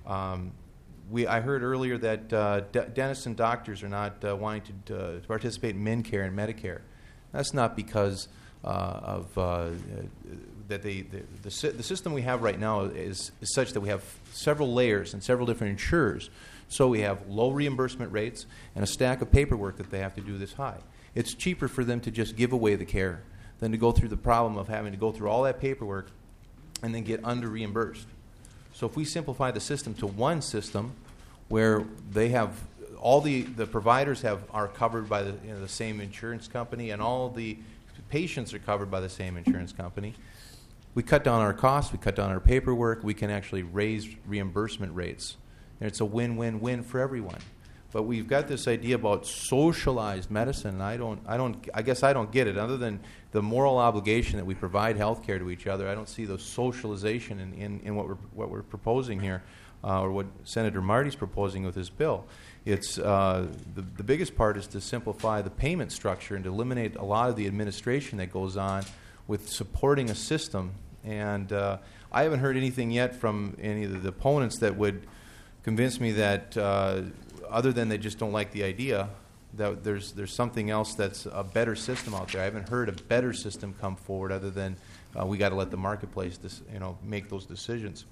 Um, we, I heard earlier that uh, d- dentists and doctors are not uh, wanting to, uh, to participate in Medicare and Medicare. That's not because uh, of uh, that they, the, the, the system we have right now is, is such that we have several layers and several different insurers. So we have low reimbursement rates and a stack of paperwork that they have to do this high. It's cheaper for them to just give away the care than to go through the problem of having to go through all that paperwork and then get under reimbursed. So if we simplify the system to one system where they have all the, the providers have are covered by the, you know, the same insurance company and all the patients are covered by the same insurance company, we cut down our costs, we cut down our paperwork, we can actually raise reimbursement rates. And it's a win-win-win for everyone. But we've got this idea about socialized medicine, and I don't, I don't, I guess I don't get it. Other than the moral obligation that we provide health care to each other, I don't see the socialization in, in, in what we're what we're proposing here, uh, or what Senator Marty's proposing with this bill. It's uh, the the biggest part is to simplify the payment structure and to eliminate a lot of the administration that goes on with supporting a system. And uh, I haven't heard anything yet from any of the opponents that would convince me that. Uh, Other than they just don't like the idea, that there's there's something else that's a better system out there. I haven't heard a better system come forward other than uh, we got to let the marketplace, dis, you know, make those decisions.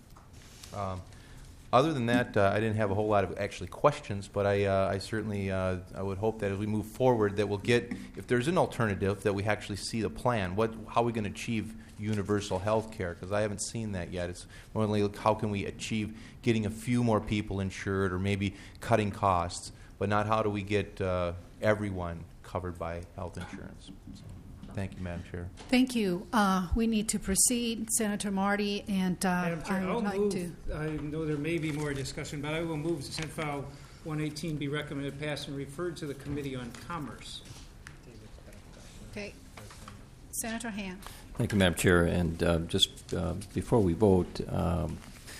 Um, other than that, uh, I didn't have a whole lot of actually questions, but I uh, I certainly uh, I would hope that as we move forward, that we'll get, if there's an alternative, that we actually see the plan. What how are we going to achieve universal health care? Because I haven't seen that yet. It's more like how can we achieve getting a few more people insured or maybe cutting costs, but not how do we get uh, everyone covered by health insurance. So, thank you, Madam Chair. Thank you. Uh, we need to proceed, Senator Marty, and uh, Madam Chair, I would I'll like move, to. I know there may be more discussion, but I will move that Senate File one eighteen be recommended passed and referred to the Committee on Commerce. Okay. Senator Hand. Thank you, Madam Chair. And uh, just uh, before we vote, um,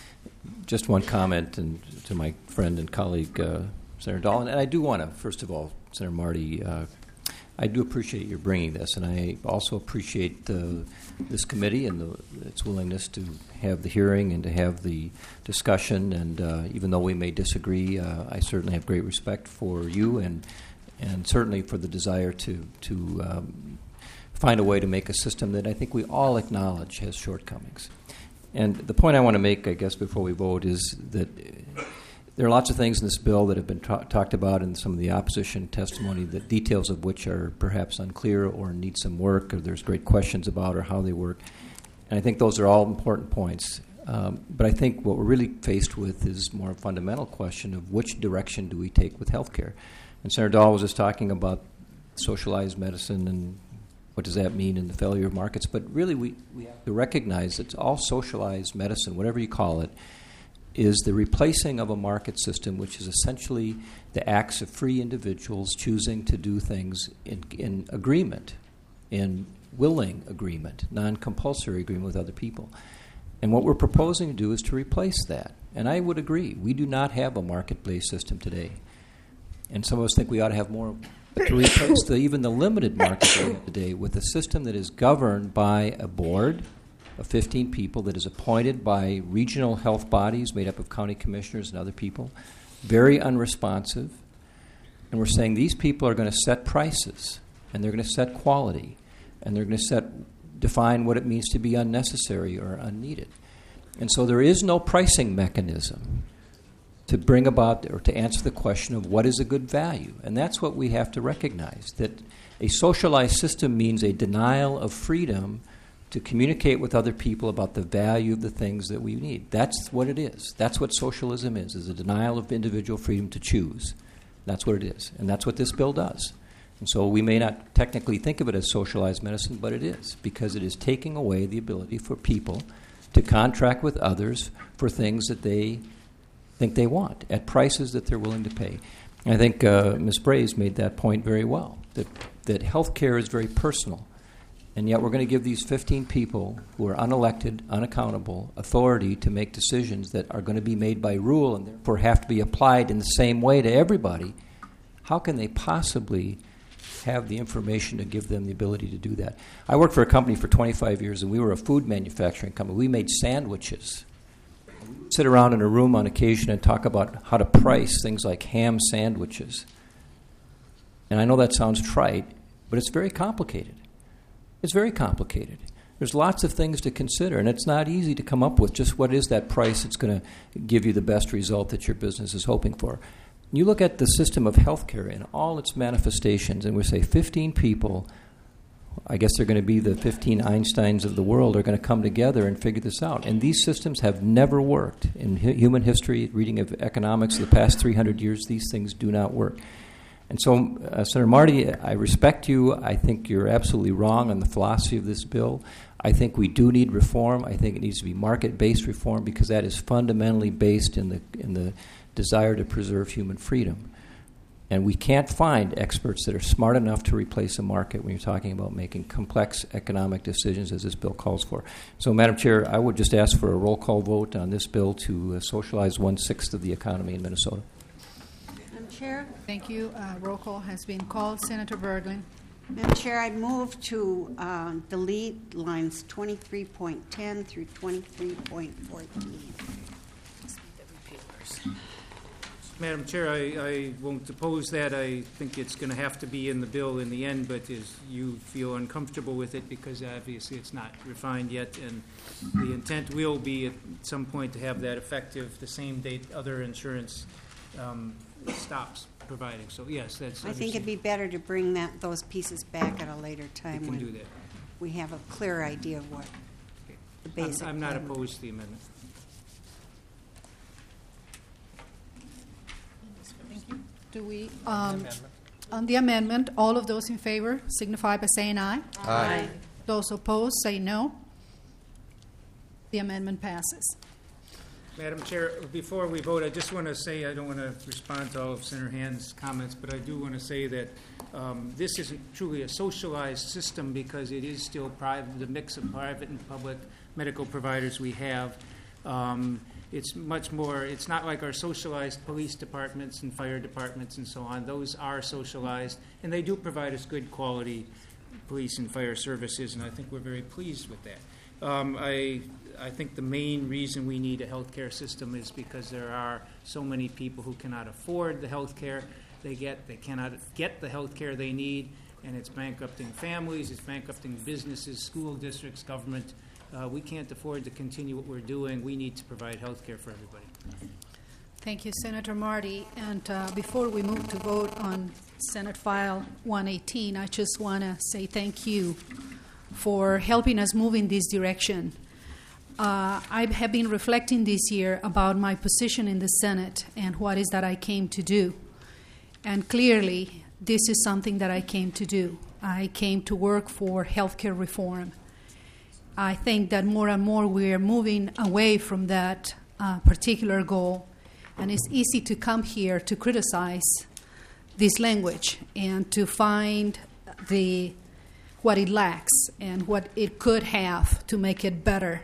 just one comment and to my friend and colleague, uh, Senator Dahl. And I do want to, first of all, Senator Marty, uh, I do appreciate your bringing this, and I also appreciate uh, this committee and the, its willingness to have the hearing and to have the discussion. And uh, even though we may disagree, uh, I certainly have great respect for you and and certainly for the desire to to um, find a way to make a system that I think we all acknowledge has shortcomings. And the point I want to make, I guess, before we vote is that there are lots of things in this bill that have been ta- talked about in some of the opposition testimony, the details of which are perhaps unclear or need some work, or there's great questions about or how they work. And I think those are all important points. Um, but I think what we're really faced with is more a fundamental question of which direction do we take with healthcare. And Senator Dahl was just talking about socialized medicine and what does that mean in the failure of markets. But really we, we have to recognize that all socialized medicine, whatever you call it, is the replacing of a market system, which is essentially the acts of free individuals choosing to do things in, in agreement, in willing agreement, non-compulsory agreement with other people. And what we're proposing to do is to replace that. And I would agree, we do not have a market-based system today. And some of us think we ought to have more. But to replace the, even the limited market we have today with a system that is governed by a board of fifteen people that is appointed by regional health bodies made up of county commissioners and other people, very unresponsive. And we're saying these people are going to set prices, and they're going to set quality, and they're going to set define what it means to be unnecessary or unneeded. And so there is no pricing mechanism to bring about or to answer the question of what is a good value. And that's what we have to recognize, that a socialized system means a denial of freedom to communicate with other people about the value of the things that we need. That's what it is. That's what socialism is, is a denial of individual freedom to choose. That's what it is. And that's what this bill does. And so we may not technically think of it as socialized medicine, but it is, because it is taking away the ability for people to contract with others for things that they think they want at prices that they're willing to pay. And I think uh, Miz Braze made that point very well, that, that health care is very personal. And yet we're going to give these fifteen people who are unelected, unaccountable, authority to make decisions that are going to be made by rule and therefore have to be applied in the same way to everybody. How can they possibly have the information to give them the ability to do that? I worked for a company for twenty-five years, and we were a food manufacturing company. We made sandwiches. sit around in a room on occasion and talk about how to price things like ham sandwiches. And I know that sounds trite, but it's very complicated. It's very complicated. There's lots of things to consider, and it's not easy to come up with just what is that price that's going to give you the best result that your business is hoping for. You look at the system of healthcare in all its manifestations, and we say fifteen people, I guess they're going to be the fifteen Einsteins of the world, are going to come together and figure this out. And these systems have never worked. In hu- human history, reading of economics of the past three hundred years, these things do not work. And so, uh, Senator Marty, I respect you. I think you're absolutely wrong on the philosophy of this bill. I think we do need reform. I think it needs to be market-based reform because that is fundamentally based in the in the desire to preserve human freedom. And we can't find experts that are smart enough to replace a market when you're talking about making complex economic decisions as this bill calls for. So, Madam Chair, I would just ask for a roll call vote on this bill to uh, socialize one-sixth of the economy in Minnesota. Madam Chair? Thank you. Uh, roll call has been called. Senator Berglund. Madam Chair, I move to uh, delete lines twenty-three point ten through twenty-three point fourteen. Madam Chair, I, I won't oppose that. I think it's going to have to be in the bill in the end, but is you feel uncomfortable with it because obviously it's not refined yet, and the intent will be at some point to have that effective the same date other insurance um, stops providing. So yes, that's. I think it'd be better to bring that those pieces back at a later time we can when do that. we have a clear idea of what Okay. the basic. I'm, I'm not plan would be. opposed to the amendment. Do we, um, on the amendment, all of those in favor signify by saying aye. Aye. Those opposed say no. The amendment passes. Madam Chair, before we vote, I just want to say, I don't want to respond to all of Senator Hand's comments, but I do want to say that um, this isn't truly a socialized system because it is still private, the mix of private and public medical providers we have. Um, it's much more, it's not like our socialized police departments and fire departments and so on. Those are socialized, and they do provide us good quality police and fire services, and I think we're very pleased with that. Um, I, I think the main reason we need a healthcare system is because there are so many people who cannot afford the health care they get. They cannot get the health care they need, and it's bankrupting families, it's bankrupting businesses, school districts, government. Uh, we can't afford to continue what we're doing. We need to provide health care for everybody. Thank you, Senator Marty. And uh, before we move to vote on Senate File one eighteen, I just want to say thank you for helping us move in this direction. Uh, I have been reflecting this year about my position in the Senate and what is that I came to do. And clearly, this is something that I came to do. I came to work for healthcare reform. I think that more and more we are moving away from that uh, particular goal, and it's easy to come here to criticize this language and to find the what it lacks and what it could have to make it better.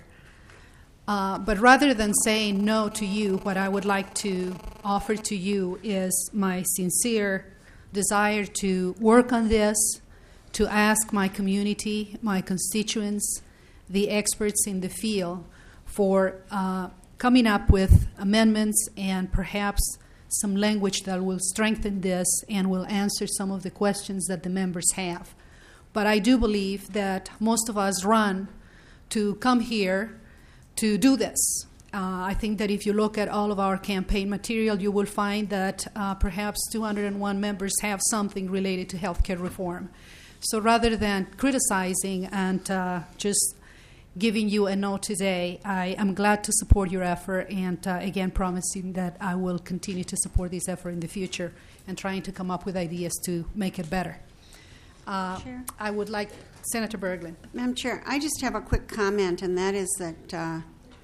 Uh, but rather than saying no to you, what I would like to offer to you is my sincere desire to work on this, to ask my community, my constituents, the experts in the field for uh, coming up with amendments and perhaps some language that will strengthen this and will answer some of the questions that the members have. But I do believe that most of us run to come here to do this. Uh, I think that if you look at all of our campaign material, you will find that uh, perhaps two hundred one members have something related to healthcare reform. So rather than criticizing and uh, just giving you a no today, I am glad to support your effort and, uh, again, promising that I will continue to support this effort in the future and trying to come up with ideas to make it better. Uh, Chair? I would like Senator Berglund. Madam Chair, I just have a quick comment, and that is that uh,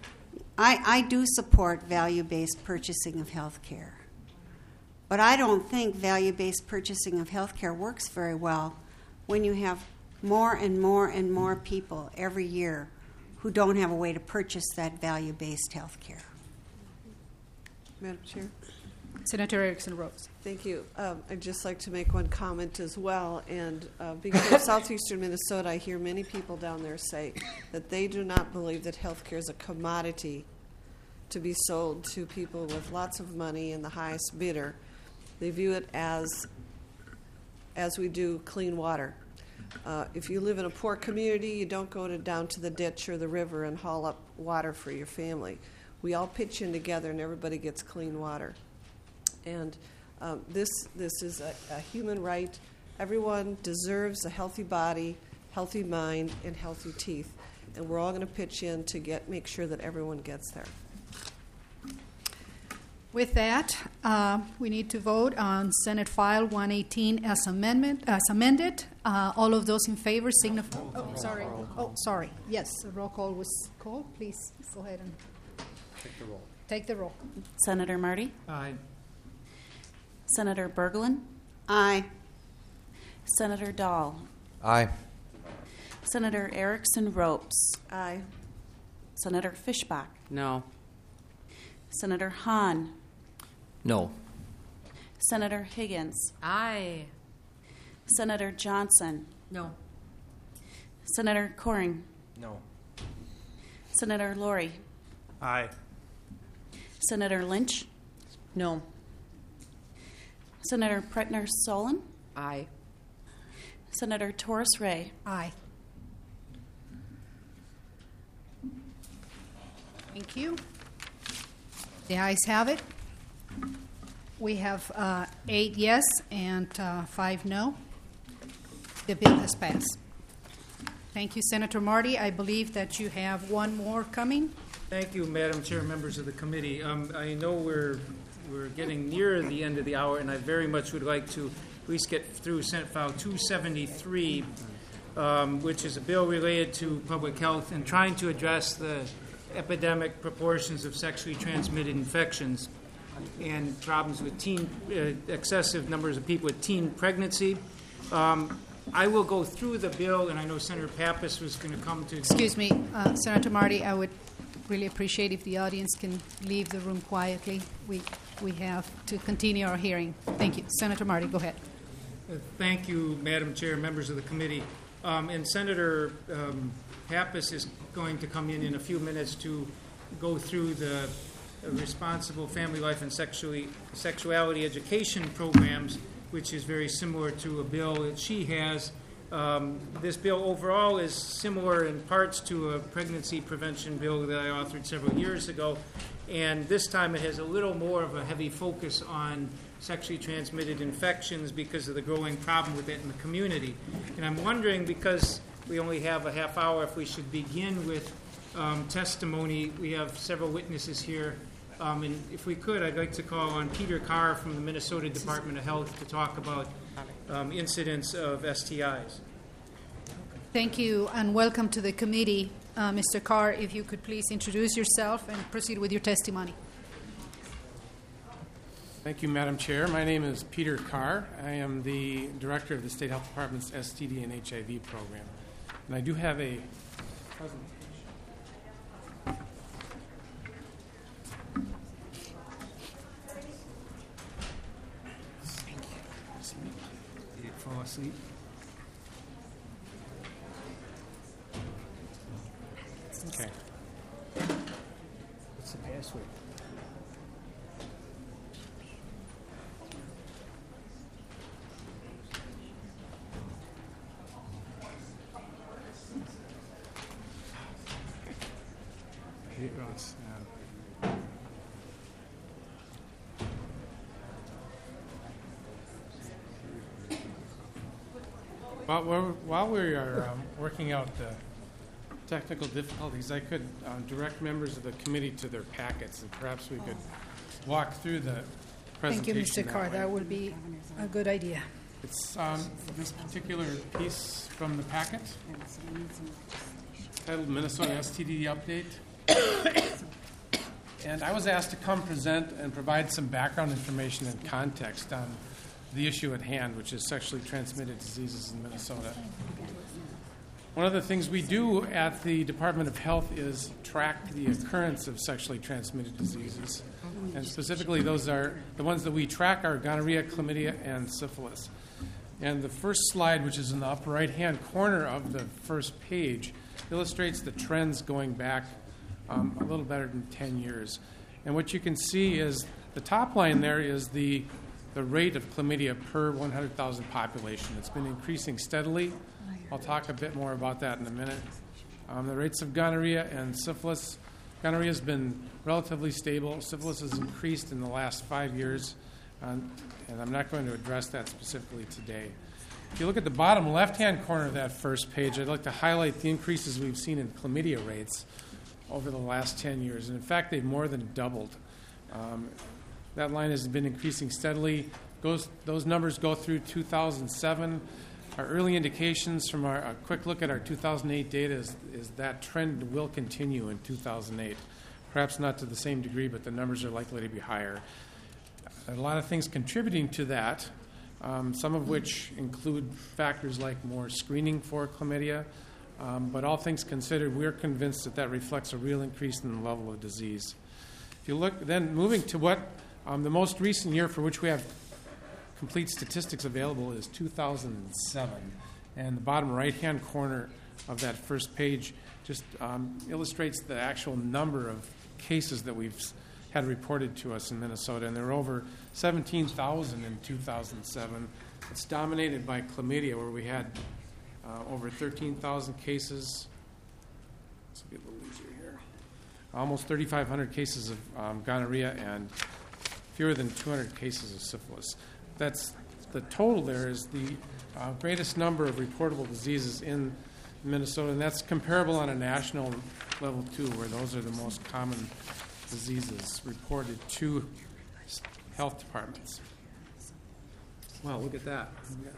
I, I do support value-based purchasing of health care. But I don't think value-based purchasing of health care works very well when you have more and more and more people every year who don't have a way to purchase that value-based health care. Madam Chair? Senator Erickson Rose. Thank you. Um, I'd just like to make one comment as well. And uh, being from southeastern Minnesota, I hear many people down there say that they do not believe that health care is a commodity to be sold to people with lots of money and the highest bidder. They view it as, as we do clean water. Uh, if you live in a poor community, you don't go to, down to the ditch or the river and haul up water for your family. We all pitch in together and everybody gets clean water. And um, this, this is a, a human right. Everyone deserves a healthy body, healthy mind, and healthy teeth. And we're all going to pitch in to get make sure that everyone gets there. With that, uh, we need to vote on Senate File one eighteen as amendment as amended. Uh, all of those in favor signify. Oh, sorry. Oh, sorry. Yes, a roll call was called. Please go ahead and Take the roll. take the roll. Senator Marty? Aye. Senator Berglund? Aye. Senator Dahl? Aye. Senator Erickson Ropes? Aye. Senator Fishbach? No. Senator Hahn? No. Senator Higgins? Aye. Senator Johnson? No. Senator Coring? No. Senator Laurie? Aye. Senator Lynch? No. Senator Pretner Solon? Aye. Senator Torres Ray? Aye. Thank you. The ayes have it. We have uh, eight yes and uh, five no. The bill has passed. Thank you, Senator Marty. I believe that you have one more coming. Thank you, Madam Chair, members of the committee. Um, I know we're we're getting near the end of the hour, and I very much would like to at least get through Senate File two seventy-three, um, which is a bill related to public health and trying to address the epidemic proportions of sexually transmitted infections and problems with teen, uh, excessive numbers of people with teen pregnancy. Um, I will go through the bill, and I know Senator Pappas was going to come to... Excuse me, uh, Senator Marty, I would really appreciate if the audience can leave the room quietly. We, we have to continue our hearing. Thank you. Senator Marty, go ahead. Uh, thank you, Madam Chair, members of the committee. Um, and Senator um, Pappas is going to come in in a few minutes to go through the uh, responsible family life and sexually, sexuality education programs, which is very similar to a bill that she has. Um, this bill overall is similar in parts to a pregnancy prevention bill that I authored several years ago, and this time it has a little more of a heavy focus on sexually transmitted infections because of the growing problem with it in the community. And I'm wondering, because we only have a half hour, if we should begin with um, testimony. We have several witnesses here. Um, and if we could, I'd like to call on Peter Carr from the Minnesota Department of Health to talk about um, incidents of S T Is. Thank you and welcome to the committee. Uh, Mister Carr, if you could please introduce yourself and proceed with your testimony. Thank you, Madam Chair. My name is Peter Carr. I am the Director of the State Health Department's S T D and H I V program. And I do have a presentation. Did it fall asleep? Okay. What's the password? It was, uh, While we're, while we are um, working out the technical difficulties, I could uh, direct members of the committee to their packets, and perhaps we could walk through the presentation. Thank you, Mister that Carr. way. That would be a good idea. It's um, this particular piece from the packet, titled Minnesota S T D Update. And I was asked to come present and provide some background information and context on the issue at hand, which is sexually transmitted diseases in Minnesota. One of the things we do at the Department of Health is track the occurrence of sexually transmitted diseases. And specifically, those are the ones that we track are gonorrhea, chlamydia, and syphilis. And the first slide, which is in the upper right-hand corner of the first page, illustrates the trends going back um, a little better than ten years. And what you can see is the top line there is the, the rate of chlamydia per one hundred thousand population. It's been increasing steadily. I'll talk a bit more about that in a minute. Um, the rates of gonorrhea and syphilis. Gonorrhea has been relatively stable. Syphilis has increased in the last five years, um, and I'm not going to address that specifically today. If you look at the bottom left-hand corner of that first page, I'd like to highlight the increases we've seen in chlamydia rates over the last ten years. And in fact, they've more than doubled. Um, that line has been increasing steadily. Goes, those numbers go through two thousand seven. Our early indications from our a quick look at our two thousand eight data is, is that trend will continue in two thousand eight. Perhaps not to the same degree, but the numbers are likely to be higher. A lot of things contributing to that, um, some of which include factors like more screening for chlamydia. Um, but all things considered, we're convinced that that reflects a real increase in the level of disease. If you look, then moving to what um, the most recent year for which we have complete statistics available is two thousand seven. And the bottom right-hand corner of that first page just um, illustrates the actual number of cases that we've had reported to us in Minnesota. And there were over seventeen thousand in two thousand seven. It's dominated by chlamydia, where we had uh, over thirteen thousand cases. Let's get a little easier here. Almost thirty-five hundred cases of um, gonorrhea and fewer than two hundred cases of syphilis. That's the total there is the uh, greatest number of reportable diseases in Minnesota, and that's comparable on a national level too, where those are the most common diseases reported to health departments. Well, look at that.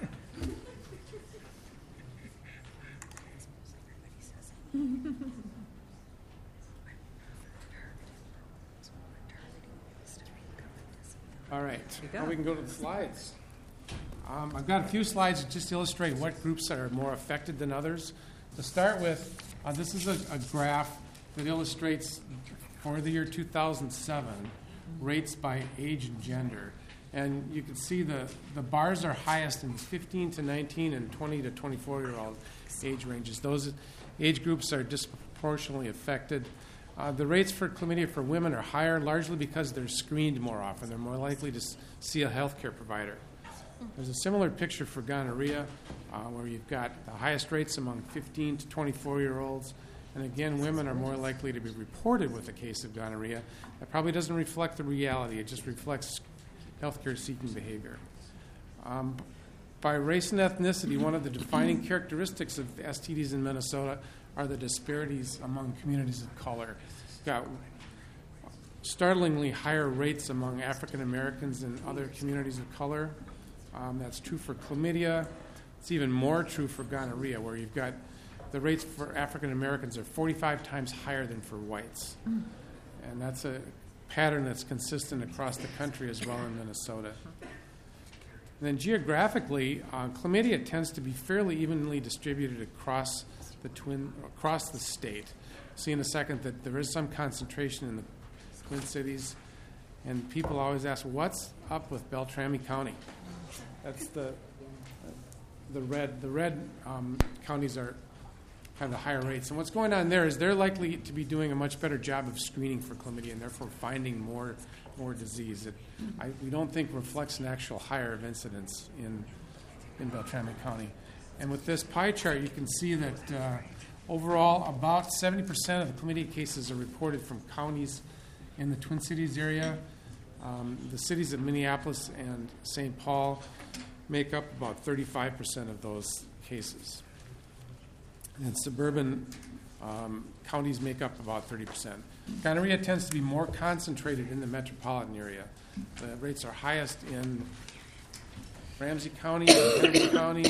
All right, now we can go to the slides. Um, I've got a few slides that just illustrate what groups are more affected than others. To start with, uh, this is a, a graph that illustrates for the year two thousand seven rates by age and gender. And you can see the, the bars are highest in fifteen to nineteen and twenty to twenty-four year old age ranges. Those age groups are disproportionately affected. Uh, the rates for chlamydia for women are higher, largely because they're screened more often. They're more likely to s- see a health care provider. There's a similar picture for gonorrhea, uh, where you've got the highest rates among fifteen to twenty-four year olds. And again, women are more likely to be reported with a case of gonorrhea. That probably doesn't reflect the reality. It just reflects healthcare seeking behavior. Um, by race and ethnicity, one of the defining characteristics of S T Ds in Minnesota are the disparities among communities of color. You've got startlingly higher rates among African Americans and other communities of color. Um, that's true for chlamydia. It's even more true for gonorrhea, where you've got the rates for African Americans are forty-five times higher than for whites. Mm. And that's a pattern that's consistent across the country as well in Minnesota. And then geographically, uh, chlamydia tends to be fairly evenly distributed across the twin across the state. See in a second that there is some concentration in the Twin Cities, and people always ask, "What's up with Beltrami County?" That's the the red the red um, counties are have the higher rates, and what's going on there is they're likely to be doing a much better job of screening for chlamydia, and therefore finding more more disease. It I, we don't think reflects an actual higher of incidence in in Beltrami County. And with this pie chart, you can see that uh, overall, about seventy percent of the chlamydia cases are reported from counties in the Twin Cities area. Um, the cities of Minneapolis and Saint Paul make up about thirty-five percent of those cases. And suburban um, counties make up about thirty percent. Gonorrhea tends to be more concentrated in the metropolitan area. The rates are highest in Ramsey County, Henry County,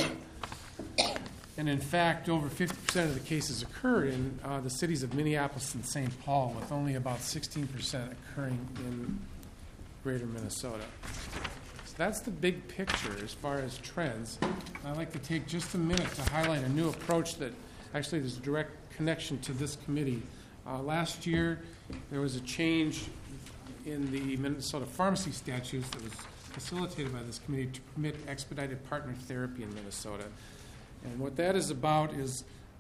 and in fact, over fifty percent of the cases occur in uh, the cities of Minneapolis and Saint Paul, with only about sixteen percent occurring in greater Minnesota. So that's the big picture as far as trends. I'd like to take just a minute to highlight a new approach that actually there's a direct connection to this committee. Uh, last year, there was a change in the Minnesota pharmacy statutes that was facilitated by this committee to permit expedited partner therapy in Minnesota. And what that is about is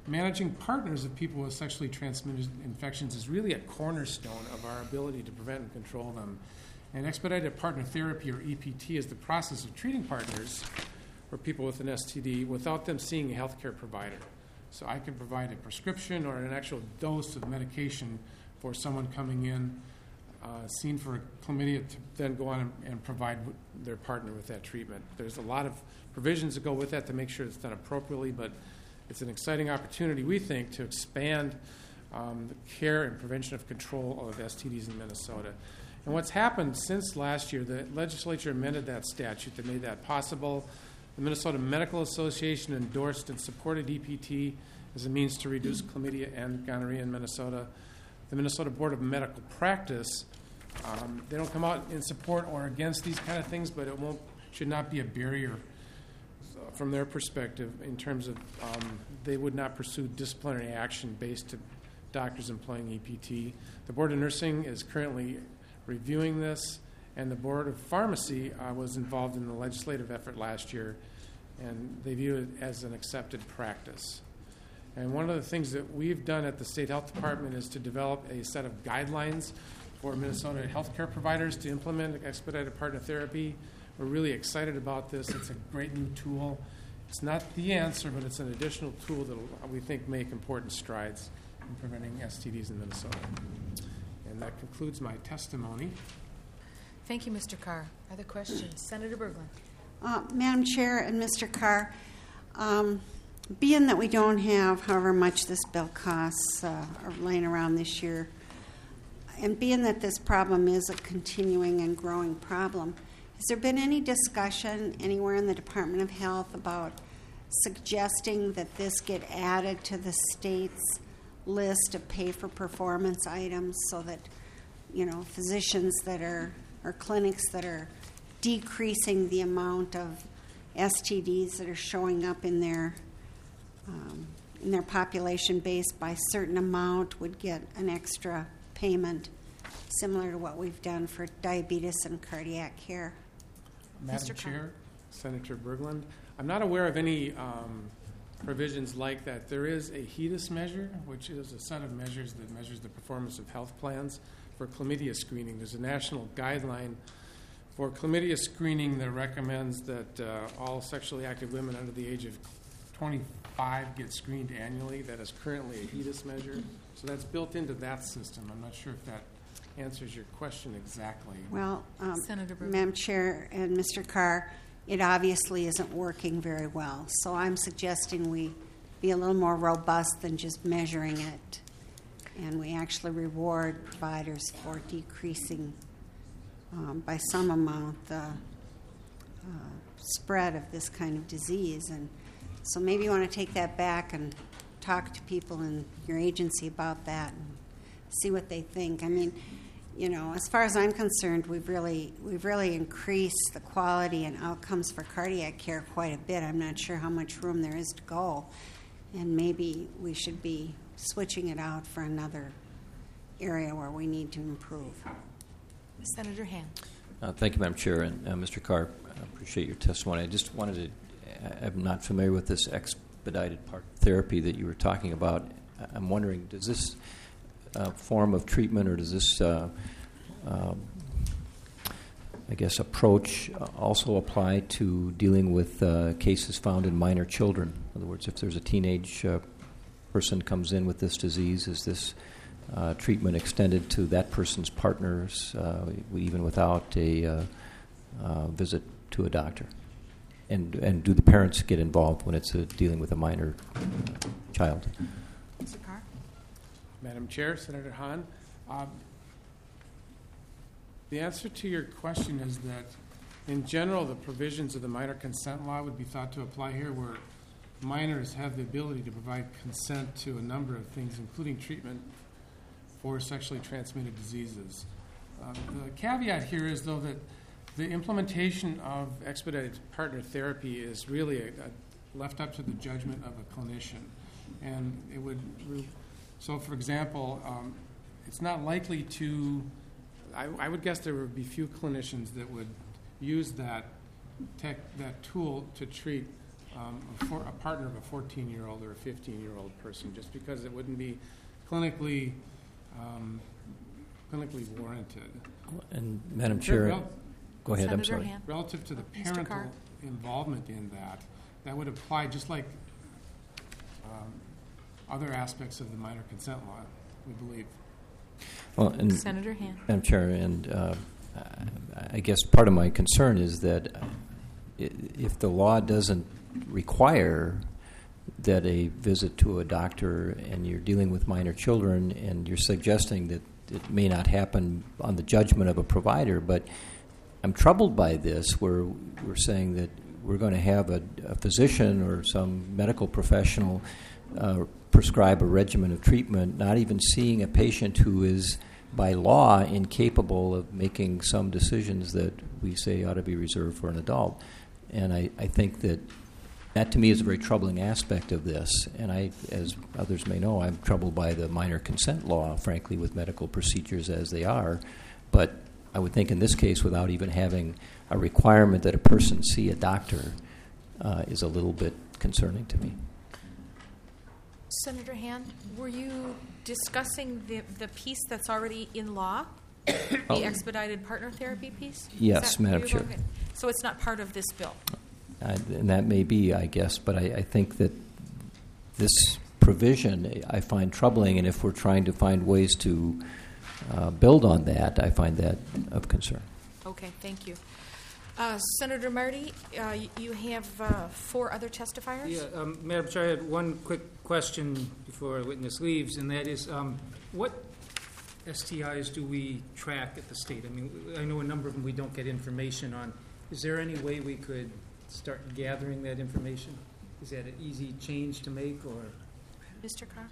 managing partners of people with sexually transmitted infections is really a cornerstone of our ability to prevent and control them. And expedited partner therapy, or E P T, is the process of treating partners or people with an S T D without them seeing a healthcare provider. So I can provide a prescription or an actual dose of medication for someone coming in, uh, seen for chlamydia, to then go on and, and provide w- their partner with that treatment. There's a lot of provisions that go with that to make sure it's done appropriately, but it's an exciting opportunity, we think, to expand um, the care and prevention of control of S T Ds in Minnesota. And what's happened since last year, the legislature amended that statute that made that possible. The Minnesota Medical Association endorsed and supported E P T as a means to reduce chlamydia and gonorrhea in Minnesota. The Minnesota Board of Medical Practice, um, they don't come out in support or against these kind of things, but it won't should not be a barrier from their perspective in terms of um, they would not pursue disciplinary action based to doctors employing E P T. The Board of Nursing is currently reviewing this, and the Board of Pharmacy uh, was involved in the legislative effort last year, and they view it as an accepted practice. And one of the things that we've done at the State Health Department is to develop a set of guidelines for Minnesota healthcare providers to implement expedited partner therapy. We're really excited about this. It's a great new tool. It's not the answer, but it's an additional tool that will, we think, make important strides in preventing S T Ds in Minnesota. And that concludes my testimony. Thank you, Mister Carr. Other questions? Senator Berglund. Uh, Madam Chair and Mister Carr, um, being that we don't have however much this bill costs uh, are laying around this year, and being that this problem is a continuing and growing problem, has there been any discussion anywhere in the Department of Health about suggesting that this get added to the state's list of pay-for-performance items so that, you know, physicians that are, or clinics that are decreasing the amount of S T Ds that are showing up in their um, in their population base by a certain amount would get an extra payment, similar to what we've done for diabetes and cardiac care? Madam Mister Chair, Senator Berglund, I'm not aware of any um, provisions like that. There is a HEDIS measure, which is a set of measures that measures the performance of health plans for chlamydia screening. There's a national guideline for chlamydia screening that recommends that uh, all sexually active women under the age of twenty-five get screened annually. That is currently a HEDIS measure. So that's built into that system. I'm not sure if that answers your question exactly. Well, um, Senator Berglund. Madam Chair and Mister Carr, it obviously isn't working very well. So I'm suggesting we be a little more robust than just measuring it, and we actually reward providers for decreasing um, by some amount the uh, spread of this kind of disease. And so maybe you want to take that back and talk to people in your agency about that and see what they think. I mean, you know, as far as I'm concerned, we've really we've really increased the quality and outcomes for cardiac care quite a bit. I'm not sure how much room there is to go, and maybe we should be switching it out for another area where we need to improve. Senator Hand. Uh, thank you, Madam Chair, and uh, Mister Carr, I appreciate your testimony. I just wanted to, I'm not familiar with this expedited part therapy that you were talking about. I'm wondering, does this uh, form of treatment, or does this, uh, um, I guess, approach also apply to dealing with uh, cases found in minor children? In other words, if there's a teenage uh, person comes in with this disease, is this uh, treatment extended to that person's partners, uh, even without a uh, uh, visit to a doctor? And and do the parents get involved when it's uh, dealing with a minor child? Mister Carr. Madam Chair, Senator Hahn, um, the answer to your question is that, in general, the provisions of the minor consent law would be thought to apply here, where minors have the ability to provide consent to a number of things, including treatment for sexually transmitted diseases. Uh, the caveat here is, though, that the implementation of expedited partner therapy is really a, a left up to the judgment of a clinician. And it would, so for example, um, it's not likely to, I, I would guess there would be few clinicians that would use that tech, that tool to treat um, a, for, a partner of a fourteen-year-old or a fifteen-year-old person, just because it wouldn't be clinically um, clinically warranted. And Madam Chair, Rel- go ahead. I'm Senator sorry. Hand. Relative to the Mister parental Carr. involvement in that, that would apply just like um, other aspects of the minor consent law, we believe. Well, and Senator Hand. Madam Chair, and uh, I guess part of my concern is that i- if the law doesn't require that a visit to a doctor and you're dealing with minor children and you're suggesting that it may not happen on the judgment of a provider, but I'm troubled by this where we're saying that we're going to have a, a physician or some medical professional uh, prescribe a regimen of treatment, not even seeing a patient who is by law incapable of making some decisions that we say ought to be reserved for an adult. And I, I think that that to me is a very troubling aspect of this. And I, as others may know, I'm troubled by the minor consent law, frankly, with medical procedures as they are. But I would think in this case, without even having a requirement that a person see a doctor, uh, is a little bit concerning to me. Senator Hand, were you discussing the, the piece that's already in law, the Oh. expedited partner therapy piece? Is Yes, that where Madam you're Chair. going? So it's not part of this bill? Uh, and that may be, I guess, but I, I think that this provision I find troubling, and if we're trying to find ways to uh, build on that, I find that of concern. Okay, thank you. Uh, Senator Marty, uh, y- you have uh, four other testifiers? Yeah, um, Madam Chair, I had one quick question before our witness leaves, and that is, um, what S T Is do we track at the state? I mean, I know a number of them we don't get information on. Is there any way we could start gathering that information? Is that an easy change to make, or? Mister Carr?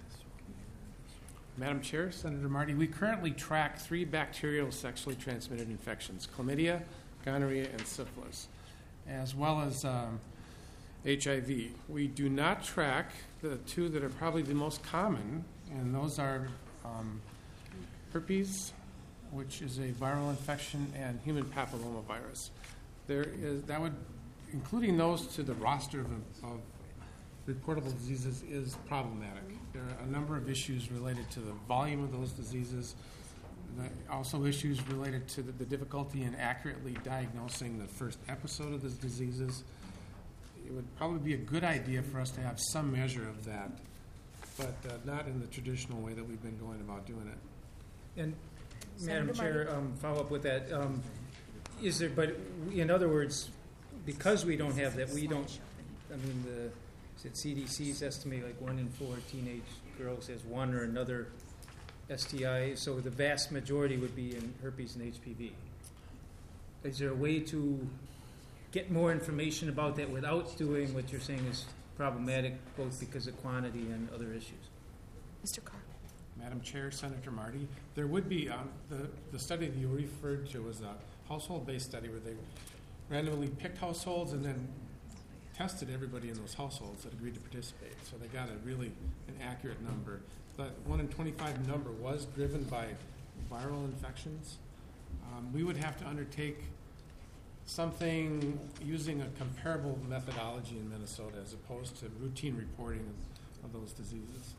Madam Chair, Senator Marty, we currently track three bacterial sexually transmitted infections, chlamydia, gonorrhea, and syphilis, as well as um, H I V. We do not track the two that are probably the most common, and those are um, herpes, which is a viral infection, and human papillomavirus. There is that would, including those to the roster of, of reportable diseases, is problematic. There are a number of issues related to the volume of those diseases, the, also issues related to the, the difficulty in accurately diagnosing the first episode of those diseases. It would probably be a good idea for us to have some measure of that, but uh, not in the traditional way that we've been going about doing it. And Senator Madam Chair, Marty? um, follow up with that. Um, is there, but in other words, because we don't have that, we don't, I mean, the is it C D C's estimate like one in four teenage girls has one or another S T I, so the vast majority would be in herpes and H P V. Is there a way to get more information about that without doing what you're saying is problematic, both because of quantity and other issues? Mister Carr? Madam Chair, Senator Marty, there would be, um, the, the study that you referred to was a household-based study where they randomly picked households and then tested everybody in those households that agreed to participate. So they got a really an accurate number. That one in twenty-five number was driven by viral infections. Um, we would have to undertake something using a comparable methodology in Minnesota as opposed to routine reporting of, of those diseases.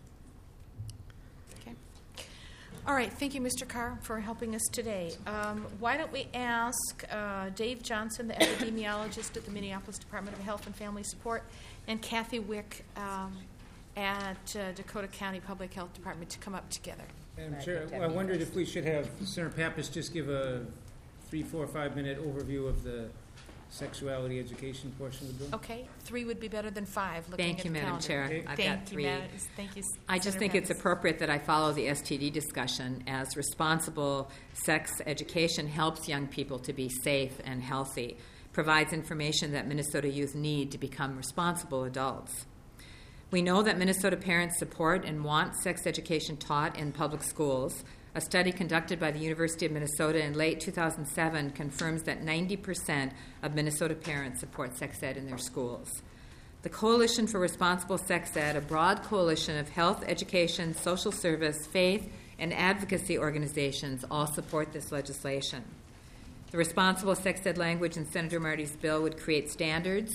Okay. All right, thank you, Mister Carr, for helping us today. Um, why don't we ask uh, Dave Johnson, the epidemiologist at the Minneapolis Department of Health and Family Support, and Kathy Wick um, at uh, Dakota County Public Health Department to come up together. Madam Chair, I wondered if we should have Senator Pappas just give a three, four, five minute overview of the sexuality education portion of the bill. Okay, three would be better than five. Looking Thank at you, the Madam calendar. Chair. Okay. I've Thank got you, three. Madam- Thank you, I just Senator think it's Pappas. appropriate that I follow the S T D discussion, as responsible sex education helps young people to be safe and healthy, provides information that Minnesota youth need to become responsible adults. We know that Minnesota parents support and want sex education taught in public schools. A study conducted by the University of Minnesota in late two thousand seven confirms that ninety percent of Minnesota parents support sex ed in their schools. The Coalition for Responsible Sex Ed, a broad coalition of health, education, social service, faith, and advocacy organizations, all support this legislation. The responsible sex ed language in Senator Marty's bill would create standards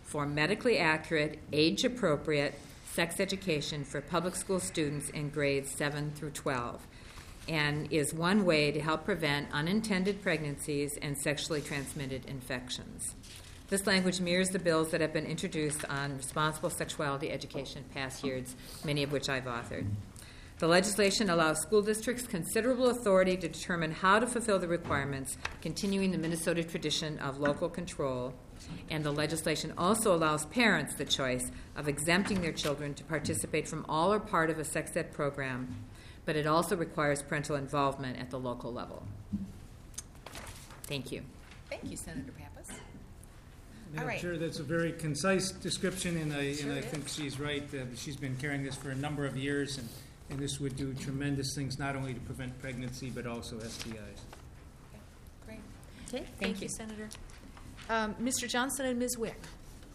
for medically accurate, age-appropriate sex education for public school students in grades seven through twelve, and is one way to help prevent unintended pregnancies and sexually transmitted infections. This language mirrors the bills that have been introduced on responsible sexuality education in past years, many of which I've authored. The legislation allows school districts considerable authority to determine how to fulfill the requirements, continuing the Minnesota tradition of local control. And the legislation also allows parents the choice of exempting their children to participate from all or part of a sex ed program, but it also requires parental involvement at the local level. Thank you. Thank you, Senator Pappas. Madam All right. Chair, that's a very concise description, and I, Sure and I is. think she's right. Uh, she's been carrying this for a number of years, and, and this would do tremendous things, not only to prevent pregnancy, but also S T Is. Great. Okay, Thank, thank you, you. Senator. Um, Mister Johnson and Miz Wick.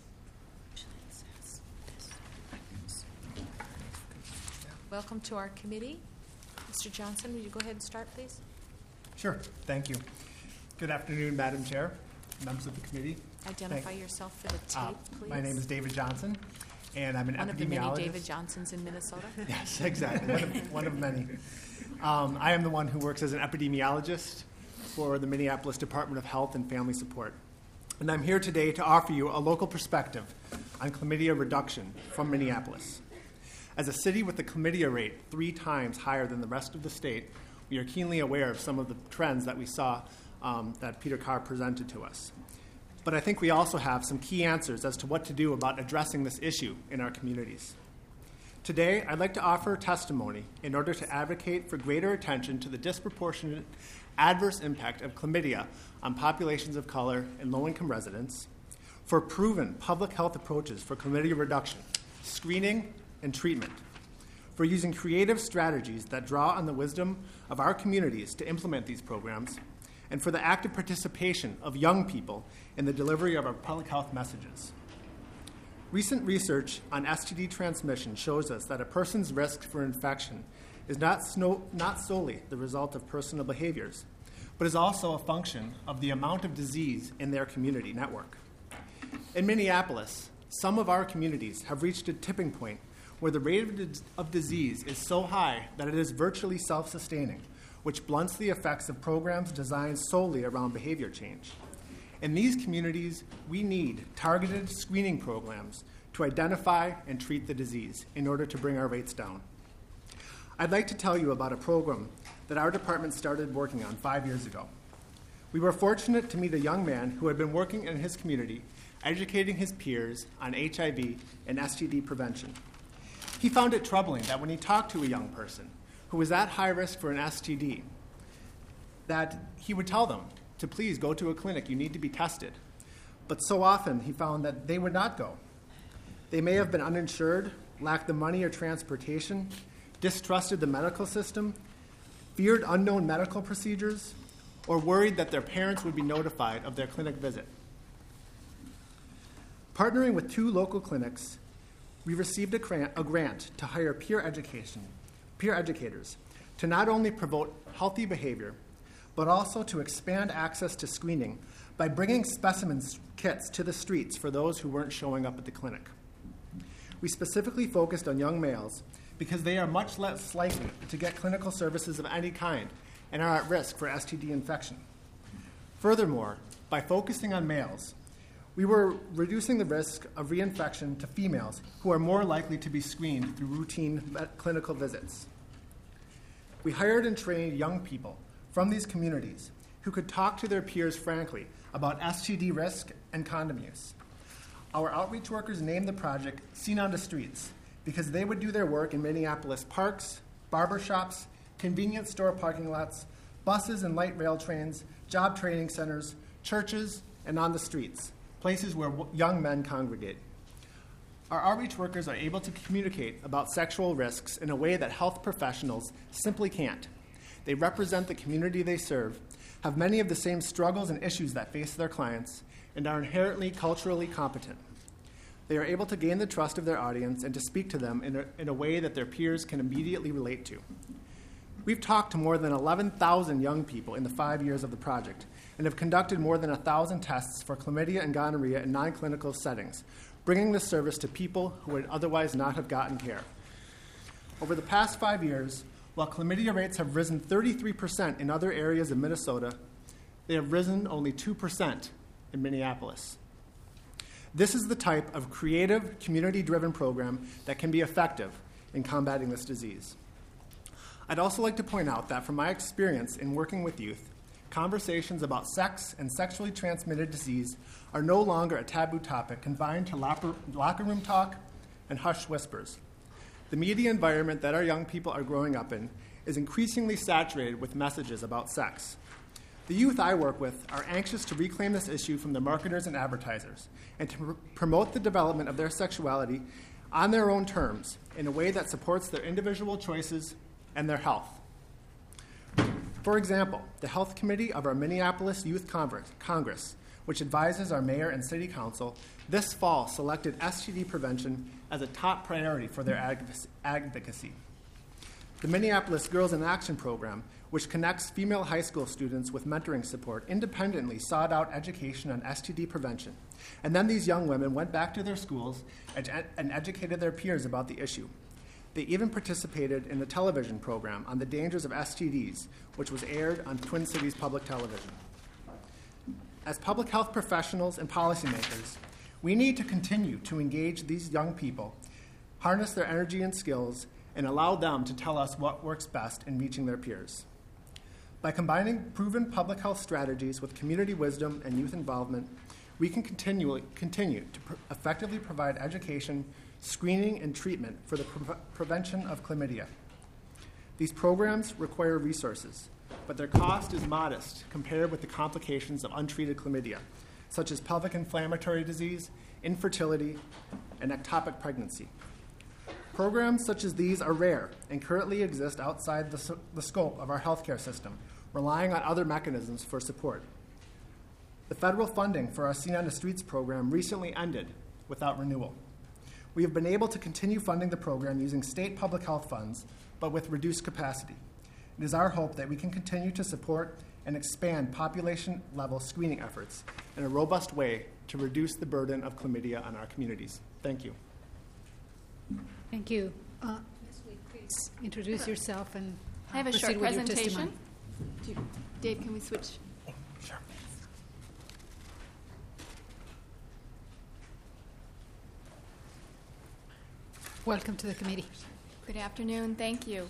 Welcome to our committee. Mister Johnson, will you go ahead and start, please? Sure. Thank you. Good afternoon, Madam Chair, members of the committee. Identify Thank- yourself for the tape, Uh, please. My name is David Johnson, and I'm an One of the epidemiologist. many David Johnsons in Minnesota. Yes, exactly. One of, one of many. Um, I am the one who works as an epidemiologist for the Minneapolis Department of Health and Family Support. And I'm here today to offer you a local perspective on chlamydia reduction from Minneapolis. As a city with a chlamydia rate three times higher than the rest of the state, we are keenly aware of some of the trends that we saw um, that Peter Carr presented to us. But I think we also have some key answers as to what to do about addressing this issue in our communities. Today, I'd like to offer testimony in order to advocate for greater attention to the disproportionate adverse impact of chlamydia on populations of color and low-income residents, for proven public health approaches for chlamydia reduction, screening, and treatment, for using creative strategies that draw on the wisdom of our communities to implement these programs, and for the active participation of young people in the delivery of our public health messages. Recent research on S T D transmission shows us that a person's risk for infection is not, sno- not solely the result of personal behaviors, but is also a function of the amount of disease in their community network. In Minneapolis, some of our communities have reached a tipping point where the rate of, di- of disease is so high that it is virtually self-sustaining, which blunts the effects of programs designed solely around behavior change. In these communities, we need targeted screening programs to identify and treat the disease in order to bring our rates down. I'd like to tell you about a program that our department started working on five years ago. We were fortunate to meet a young man who had been working in his community, educating his peers on H I V and S T D prevention. He found it troubling that when he talked to a young person who was at high risk for an S T D, that he would tell them to please go to a clinic, you need to be tested. But so often he found that they would not go. They may have been uninsured, lacked the money or transportation, distrusted the medical system, feared unknown medical procedures, or worried that their parents would be notified of their clinic visit. Partnering with two local clinics, we received a grant, a grant to hire peer education, peer educators to not only promote healthy behavior, but also to expand access to screening by bringing specimen kits to the streets for those who weren't showing up at the clinic. We specifically focused on young males because they are much less likely to get clinical services of any kind and are at risk for S T D infection. Furthermore, by focusing on males, we were reducing the risk of reinfection to females who are more likely to be screened through routine clinical visits. We hired and trained young people from these communities who could talk to their peers frankly about S T D risk and condom use. Our outreach workers named the project Seen on the Streets because they would do their work in Minneapolis parks, barber shops, convenience store parking lots, buses and light rail trains, job training centers, churches, and on the streets, places where w- young men congregate. Our outreach workers are able to communicate about sexual risks in a way that health professionals simply can't. They represent the community they serve, have many of the same struggles and issues that face their clients, and are inherently culturally competent. They are able to gain the trust of their audience and to speak to them in a, in a way that their peers can immediately relate to. We've talked to more than eleven thousand young people in the five years of the project, and have conducted more than one thousand tests for chlamydia and gonorrhea in non-clinical settings, bringing this service to people who would otherwise not have gotten care. Over the past five years, while chlamydia rates have risen thirty-three percent in other areas of Minnesota, they have risen only two percent in Minneapolis. This is the type of creative, community-driven program that can be effective in combating this disease. I'd also like to point out that from my experience in working with youth, conversations about sex and sexually transmitted disease are no longer a taboo topic confined to locker, locker room talk and hushed whispers. The media environment that our young people are growing up in is increasingly saturated with messages about sex. The youth I work with are anxious to reclaim this issue from the marketers and advertisers and to pr- promote the development of their sexuality on their own terms in a way that supports their individual choices and their health. For example, the Health Committee of our Minneapolis Youth Congress, which advises our mayor and city council, this fall selected S T D prevention as a top priority for their advocacy. The Minneapolis Girls in Action program, which connects female high school students with mentoring support, independently sought out education on S T D prevention. And then these young women went back to their schools and, and educated their peers about the issue. They even participated in a television program on the dangers of S T Ds, which was aired on Twin Cities Public Television. As public health professionals and policymakers, we need to continue to engage these young people, harness their energy and skills, and allow them to tell us what works best in reaching their peers. By combining proven public health strategies with community wisdom and youth involvement, we can continue, continue to pr- effectively provide education, screening, and treatment for the pre- prevention of chlamydia. These programs require resources, but their cost is modest compared with the complications of untreated chlamydia, such as pelvic inflammatory disease, infertility, and ectopic pregnancy. Programs such as these are rare and currently exist outside the, the scope of our healthcare system, relying on other mechanisms for support. The federal funding for our Seen on the Streets program recently ended without renewal. We have been able to continue funding the program using state public health funds, but with reduced capacity. It is our hope that we can continue to support and expand population-level screening efforts in a robust way to reduce the burden of chlamydia on our communities. Thank you. Thank you. Uh, Miz Wade, please introduce yourself and uh, I have a proceed short with your presentation. testimony. Do you- Dave, can we switch? Sure. Welcome to the committee. Good afternoon. Thank you.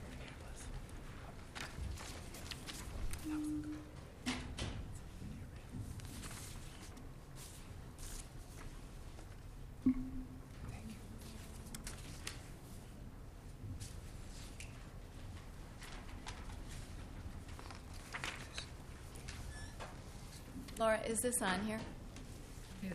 Laura, is this on here? Yes.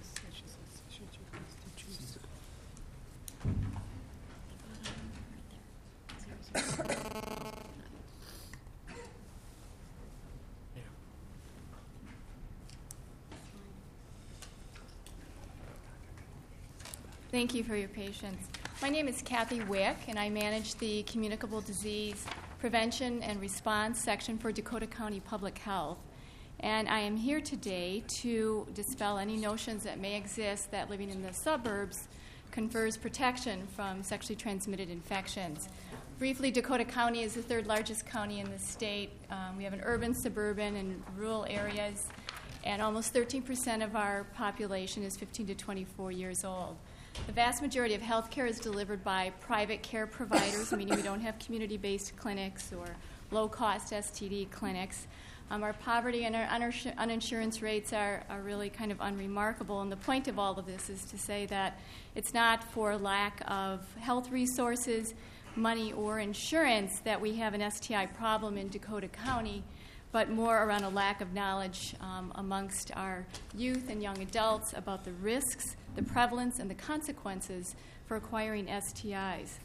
Thank you for your patience. My name is Kathy Wick, and I manage the Communicable Disease Prevention and Response section for Dakota County Public Health. And I am here today to dispel any notions that may exist that living in the suburbs confers protection from sexually transmitted infections. Briefly, Dakota County is the third largest county in the state. Um, we have an urban, suburban, and rural areas, and almost thirteen percent of our population is fifteen to twenty-four years old. The vast majority of health care is delivered by private care providers, meaning we don't have community-based clinics or low-cost S T D clinics. Um, our poverty and our uninsur- uninsurance rates are, are really kind of unremarkable, and the point of all of this is to say that it's not for lack of health resources, money, or insurance that we have an S T I problem in Dakota County, but more around a lack of knowledge um, amongst our youth and young adults about the risks, the prevalence, and the consequences for acquiring S T Is.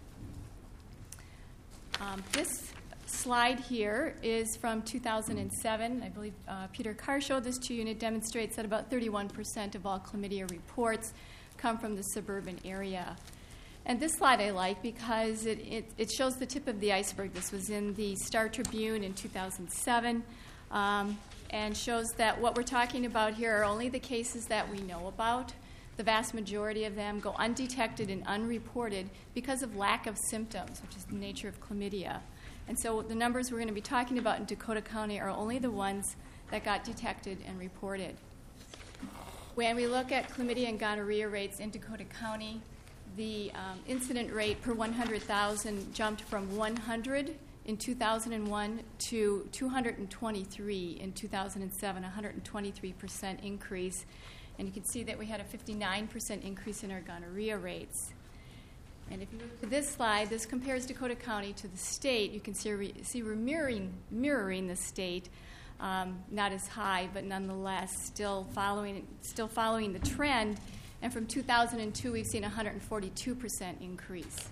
Um, this slide here is from two thousand seven. I believe uh, Peter Carr showed this to you, and it demonstrates that about thirty-one percent of all chlamydia reports come from the suburban area. And this slide I like because it, it, it shows the tip of the iceberg. This was in the Star Tribune in two thousand seven. Um, and shows that what we're talking about here are only the cases that we know about. The vast majority of them go undetected and unreported because of lack of symptoms, which is the nature of chlamydia. And so the numbers we're going to be talking about in Dakota County are only the ones that got detected and reported. When we look at chlamydia and gonorrhea rates in Dakota County, the um, incident rate per one hundred thousand jumped from one hundred in two thousand one to two hundred twenty-three in two thousand seven, a one hundred twenty-three percent increase. And you can see that we had a fifty-nine percent increase in our gonorrhea rates. And if you look at this slide, this compares Dakota County to the state. You can see, see we're mirroring, mirroring the state, um, not as high, but nonetheless still following, still following the trend. And from two thousand two, we've seen a one hundred forty-two percent increase.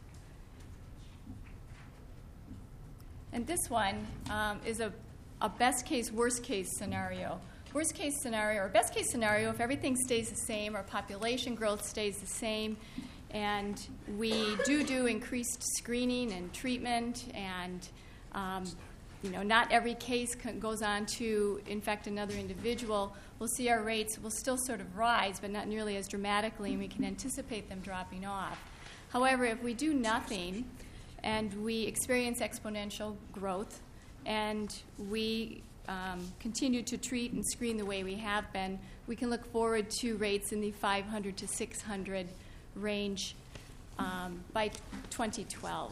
And this one um, is a, a best case, worst case scenario. Worst case scenario, or best case scenario, if everything stays the same, our population growth stays the same, and we do do increased screening and treatment, and um, you know, not every case goes on to infect another individual, we'll see our rates will still sort of rise, but not nearly as dramatically, and we can anticipate them dropping off. However, if we do nothing and we experience exponential growth and we um, continue to treat and screen the way we have been, we can look forward to rates in the five hundred to six hundred range um, by twenty twelve.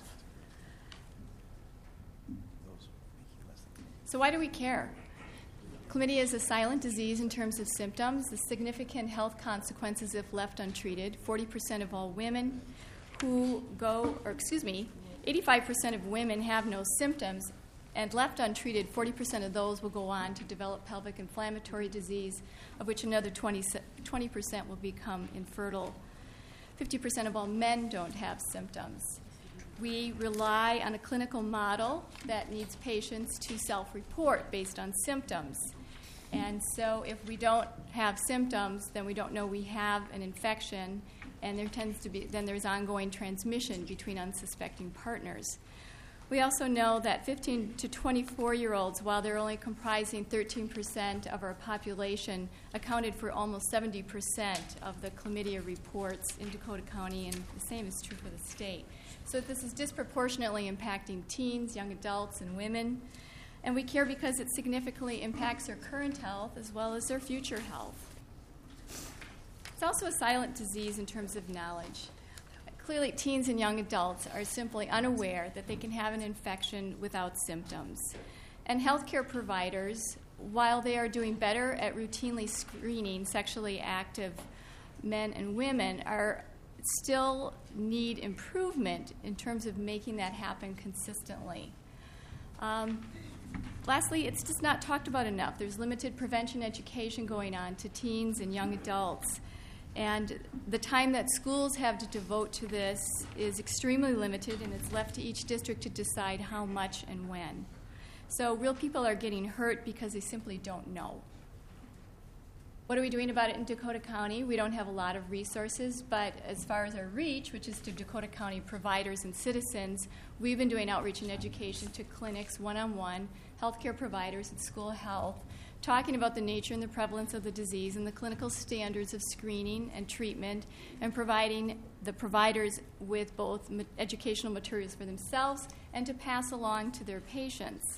So why do we care? Chlamydia is a silent disease in terms of symptoms. The significant health consequences if left untreated. forty percent of all women who go, or excuse me, eighty-five percent of women have no symptoms, and left untreated, forty percent of those will go on to develop pelvic inflammatory disease, of which another twenty percent will become infertile. fifty percent of all men don't have symptoms. We rely on a clinical model that needs patients to self-report based on symptoms. And so if we don't have symptoms, then we don't know we have an infection, and there tends to be, then there's ongoing transmission between unsuspecting partners. We also know that fifteen to twenty-four-year-olds, while they're only comprising thirteen percent of our population, accounted for almost seventy percent of the chlamydia reports in Dakota County, and the same is true for the state. So this is disproportionately impacting teens, young adults, and women. And we care because it significantly impacts their current health as well as their future health. It's also a silent disease in terms of knowledge. Clearly, teens and young adults are simply unaware that they can have an infection without symptoms. And healthcare providers, while they are doing better at routinely screening sexually active men and women, are still need improvement in terms of making that happen consistently. Um, lastly, it's just not talked about enough. There's limited prevention education going on to teens and young adults. And the time that schools have to devote to this is extremely limited, and it's left to each district to decide how much and when. So real people are getting hurt because they simply don't know. What are we doing about it in Dakota County? We don't have a lot of resources, but as far as our reach, which is to Dakota County providers and citizens, we've been doing outreach and education to clinics, one-on-one, healthcare providers, and school health, talking about the nature and the prevalence of the disease and the clinical standards of screening and treatment, and providing the providers with both ma- educational materials for themselves and to pass along to their patients.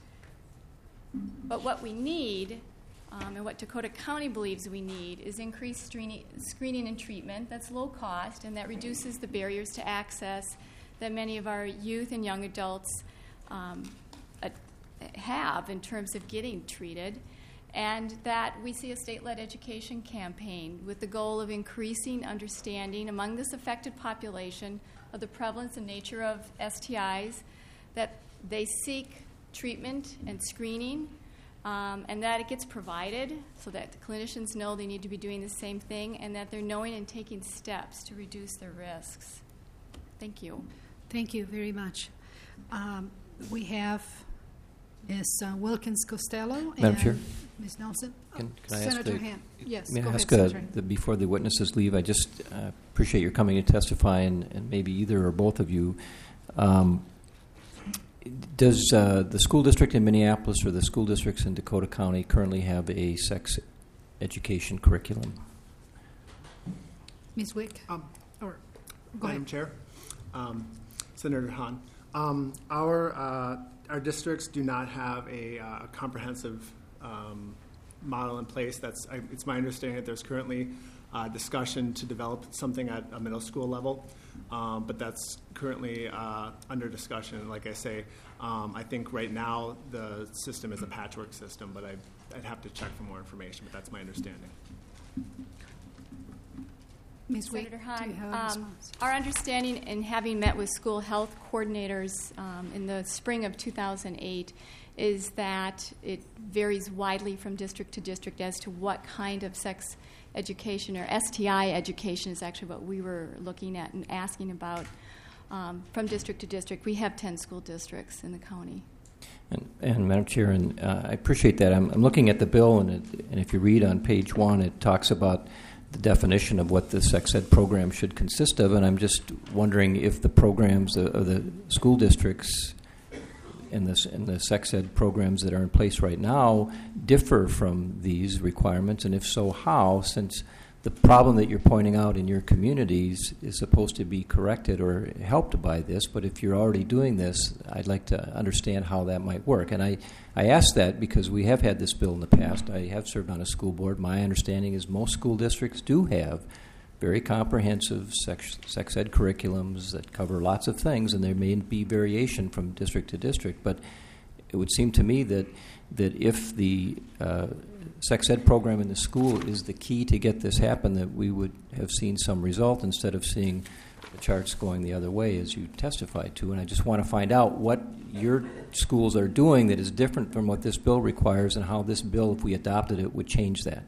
But what we need, um, and what Dakota County believes we need, is increased screening, screening and treatment that's low cost and that reduces the barriers to access that many of our youth and young adults um, uh, have in terms of getting treated, and that we see a state-led education campaign with the goal of increasing understanding among this affected population of the prevalence and nature of S T Is, that they seek treatment and screening, um, and that it gets provided so that the clinicians know they need to be doing the same thing, and that they're knowing and taking steps to reduce their risks. Thank you. Thank you very much. Um, we have Miz Uh, Wilkins Costello Madam and Chair? Miz Nelson. Can, Oh, can I ask Senator the, Hand. Yes, may go I ahead, ask uh, Senator. the, before the witnesses leave, I just uh, appreciate your coming to testify, and, and maybe either or both of you. Um, Does uh, the school district in Minneapolis or the school districts in Dakota County currently have a sex education curriculum? Miz Wick? Um, or, go Madam ahead. Chair, um, Senator Hahn, um, our uh, our districts do not have a uh, comprehensive um, model in place. That's I, it's my understanding that there's currently uh, discussion to develop something at a middle school level, um, but that's currently uh, under discussion. Like I say, um, I think right now the system is a patchwork system, but I, I'd have to check for more information. But that's my understanding. Miz Wick, Senator do Hahn, you have a um, response? our understanding in having met with school health coordinators um, in the spring of two thousand eight is that it varies widely from district to district as to what kind of sex education, or S T I education is actually what we were looking at and asking about um, from district to district. We have ten school districts in the county. And, and Madam Chair, and uh, I appreciate that. I'm, I'm looking at the bill, and, it, and if you read on page one, it talks about the definition of what the sex ed program should consist of, and I'm just wondering if the programs of, of the school districts and the, and the sex ed programs that are in place right now differ from these requirements, and if so, how, since the problem that you're pointing out in your communities is supposed to be corrected or helped by this, but if you're already doing this, I'd like to understand how that might work. And I, I ask that because we have had this bill in the past. I have served on a school board. My understanding is most school districts do have very comprehensive sex, sex ed curriculums that cover lots of things, and there may be variation from district to district, but it would seem to me that that if the uh, sex ed program in the school is the key to get this happen, that we would have seen some result instead of seeing the charts going the other way, as you testified to. And I just want to find out what your schools are doing that is different from what this bill requires, and how this bill, if we adopted it, would change that.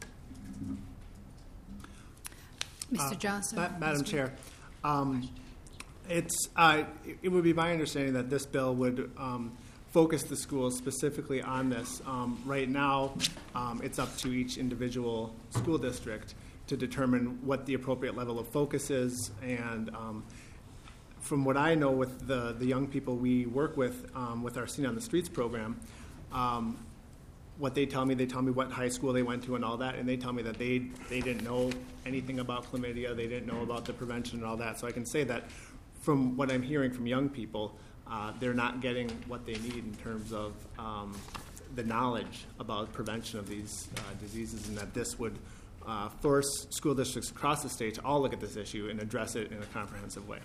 Mister Uh, Johnson? Ma- Madam Chair, um, it's uh, it- it would be my understanding that this bill would um, focus the schools specifically on this. Um, right now, um, it's up to each individual school district to determine what the appropriate level of focus is. And um, from what I know with the, the young people we work with, um, with our Seen on the Streets program, um, what they tell me, they tell me what high school they went to and all that, and they tell me that they, they didn't know anything about chlamydia, they didn't know about the prevention and all that. So I can say that from what I'm hearing from young people, Uh, they're not getting what they need in terms of um, the knowledge about prevention of these uh, diseases, and that this would uh, force school districts across the state to all look at this issue and address it in a comprehensive way.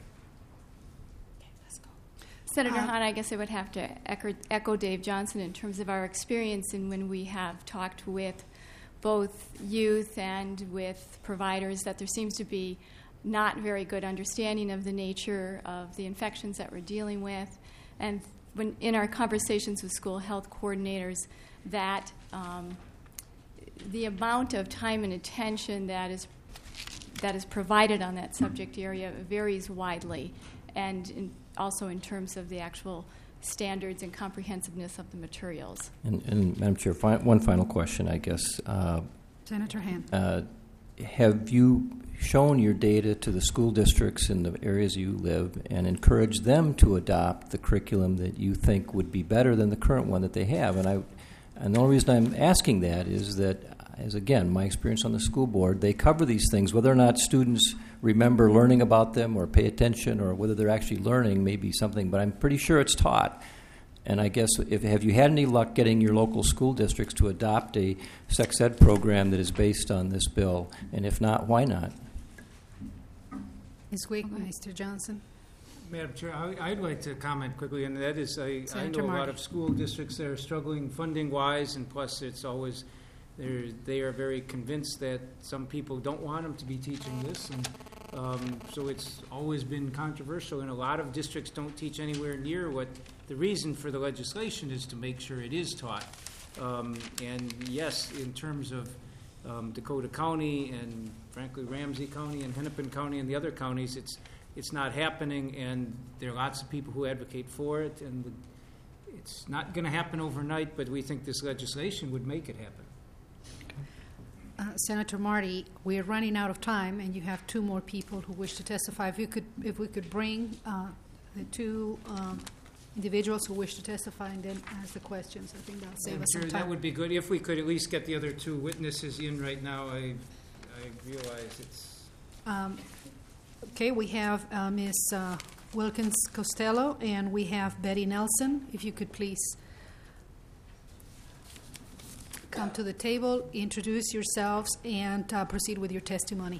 Senator Uh, Hahn, I guess I would have to echo, echo Dave Johnson in terms of our experience, and when we have talked with both youth and with providers, that there seems to be not very good understanding of the nature of the infections that we're dealing with. And when in our conversations with school health coordinators, that um, the amount of time and attention that is that is provided on that subject area varies widely, and in, also in terms of the actual standards and comprehensiveness of the materials. And, and Madam Chair, fi- one final question, I guess. Uh, Senator Hand. uh, have you shown your data to the school districts in the areas you live and encouraged them to adopt the curriculum that you think would be better than the current one that they have? And I, and the only reason I'm asking that is that, as again, my experience on the school board, they cover these things. Whether or not students remember learning about them or pay attention, or whether they're actually learning, may be something, but I'm pretty sure it's taught. And I guess, if have you had any luck getting your local school districts to adopt a sex ed program that is based on this bill? And if not, why not? Miz Wick, Mister Johnson? Madam Chair, I- I'd like to comment quickly, and that is, I, I Senator know a lot Marty. of school districts that are struggling funding-wise, and plus it's always, they're, they are very convinced that some people don't want them to be teaching this, and um, so it's always been controversial, and a lot of districts don't teach anywhere near what the reason for the legislation is, to make sure it is taught. Um, and yes, in terms of um, Dakota County and frankly Ramsey County and Hennepin County and the other counties, it's it's not happening, and there are lots of people who advocate for it, and it's not going to happen overnight, but we think this legislation would make it happen. Uh, Senator Marty, we are running out of time, and you have two more people who wish to testify. If you could, if we could bring uh, the two um, individuals who wish to testify and then ask the questions. I think that'll save Madam us some Chair, time. that would be good. If we could at least get the other two witnesses in right now, I, I realize it's... Um, Okay, we have uh, Miz Uh, Wilkins Costello, and we have Betty Nelson. If you could please come to the table, introduce yourselves, and uh, proceed with your testimony.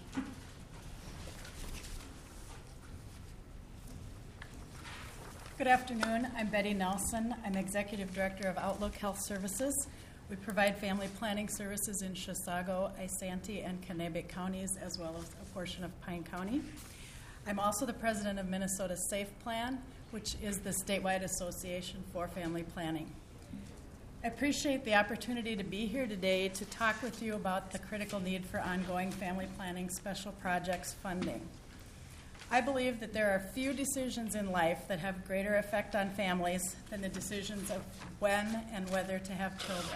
Good afternoon. I'm Betty Nelson. I'm Executive Director of Outlook Health Services. We provide family planning services in Chisago, Isanti, and Kennebec counties, as well as a portion of Pine County. I'm also the president of Minnesota Safe Plan, which is the statewide association for family planning. I appreciate the opportunity to be here today to talk with you about the critical need for ongoing family planning special projects funding. I believe that there are few decisions in life that have greater effect on families than the decisions of when and whether to have children.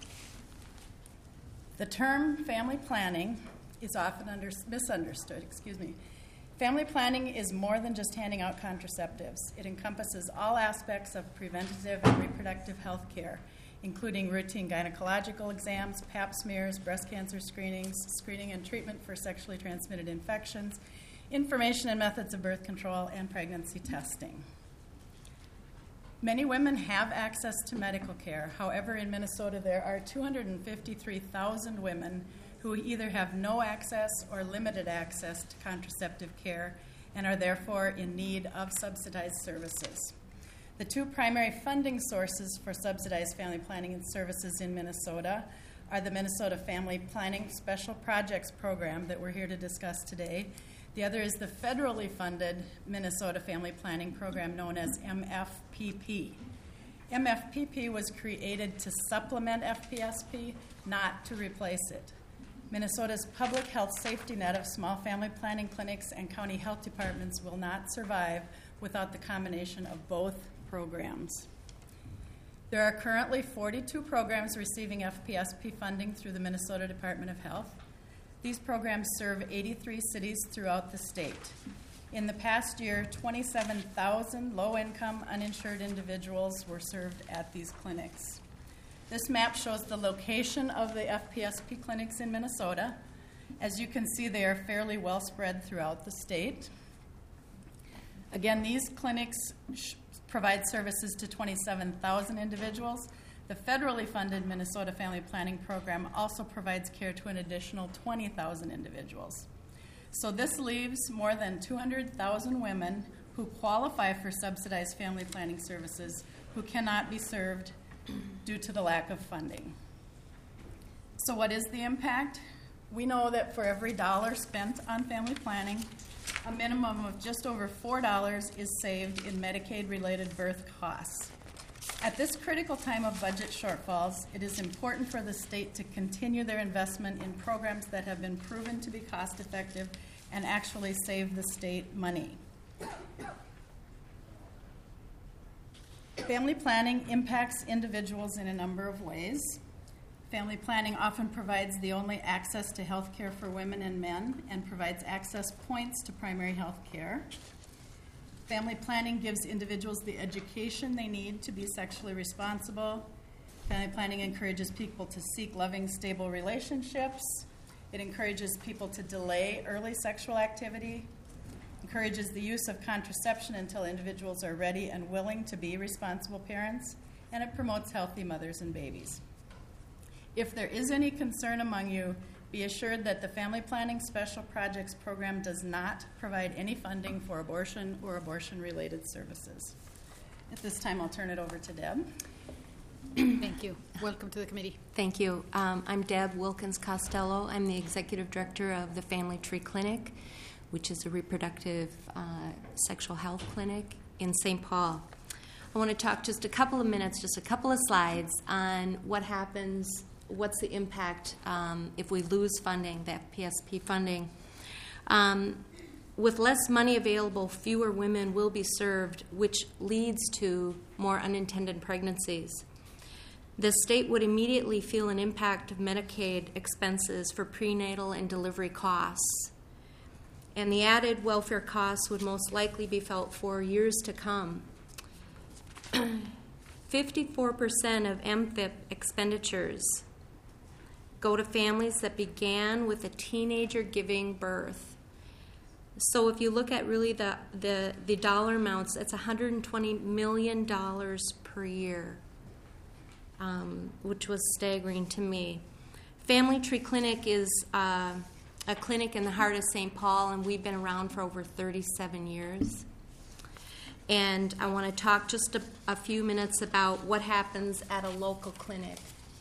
The term family planning is often under, misunderstood. Excuse me. Family planning is more than just handing out contraceptives. It encompasses all aspects of preventative and reproductive health care, including routine gynecological exams, pap smears, breast cancer screenings, screening and treatment for sexually transmitted infections, information and methods of birth control, and pregnancy testing. Many women have access to medical care. However, in Minnesota, there are two hundred fifty-three thousand women who either have no access or limited access to contraceptive care and are therefore in need of subsidized services. The two primary funding sources for subsidized family planning and services in Minnesota are the Minnesota Family Planning Special Projects Program that we're here to discuss today. The other is the federally funded Minnesota Family Planning Program known as M F P P. M F P P was created to supplement F P S P, not to replace it. Minnesota's public health safety net of small family planning clinics and county health departments will not survive without the combination of both programs. There are currently forty-two programs receiving F P S P funding through the Minnesota Department of Health. These programs serve eighty-three cities throughout the state. In the past year, twenty-seven thousand low-income, uninsured individuals were served at these clinics. This map shows the location of the F P S P clinics in Minnesota. As you can see, they are fairly well spread throughout the state. Again, these clinics sh- provide services to twenty-seven thousand individuals. The federally funded Minnesota Family Planning Program also provides care to an additional twenty thousand individuals. So this leaves more than two hundred thousand women who qualify for subsidized family planning services who cannot be served due to the lack of funding. So what is the impact? We know that for every dollar spent on family planning, a minimum of just over four dollars is saved in Medicaid-related birth costs. At this critical time of budget shortfalls, it is important for the state to continue their investment in programs that have been proven to be cost-effective and actually save the state money. Family planning impacts individuals in a number of ways. Family planning often provides the only access to health care for women and men and provides access points to primary health care. Family planning gives individuals the education they need to be sexually responsible. Family planning encourages people to seek loving, stable relationships. It encourages people to delay early sexual activity, encourages the use of contraception until individuals are ready and willing to be responsible parents, and it promotes healthy mothers and babies. If there is any concern among you, be assured that the Family Planning Special Projects Program does not provide any funding for abortion or abortion-related services. At this time, I'll turn it over to Deb. Thank you. Welcome to the committee. Thank you. Um, I'm Deb Wilkins Costello. I'm the executive director of the Family Tree Clinic, which is a reproductive uh, sexual health clinic in Saint Paul. I want to talk just a couple of minutes, just a couple of slides on what happens, what's the impact um, if we lose funding, the F P S P funding. Um, with less money available, fewer women will be served, which leads to more unintended pregnancies. The state would immediately feel an impact of Medicaid expenses for prenatal and delivery costs. And the added welfare costs would most likely be felt for years to come. fifty-four percent of M F I P expenditures go to families that began with a teenager giving birth. So if you look at really the, the, the dollar amounts, it's one hundred twenty million dollars per year, um, which was staggering to me. Family Tree Clinic is uh, a clinic in the heart of Saint Paul, and we've been around for over thirty-seven years. And I want to talk just a, a few minutes about what happens at a local clinic.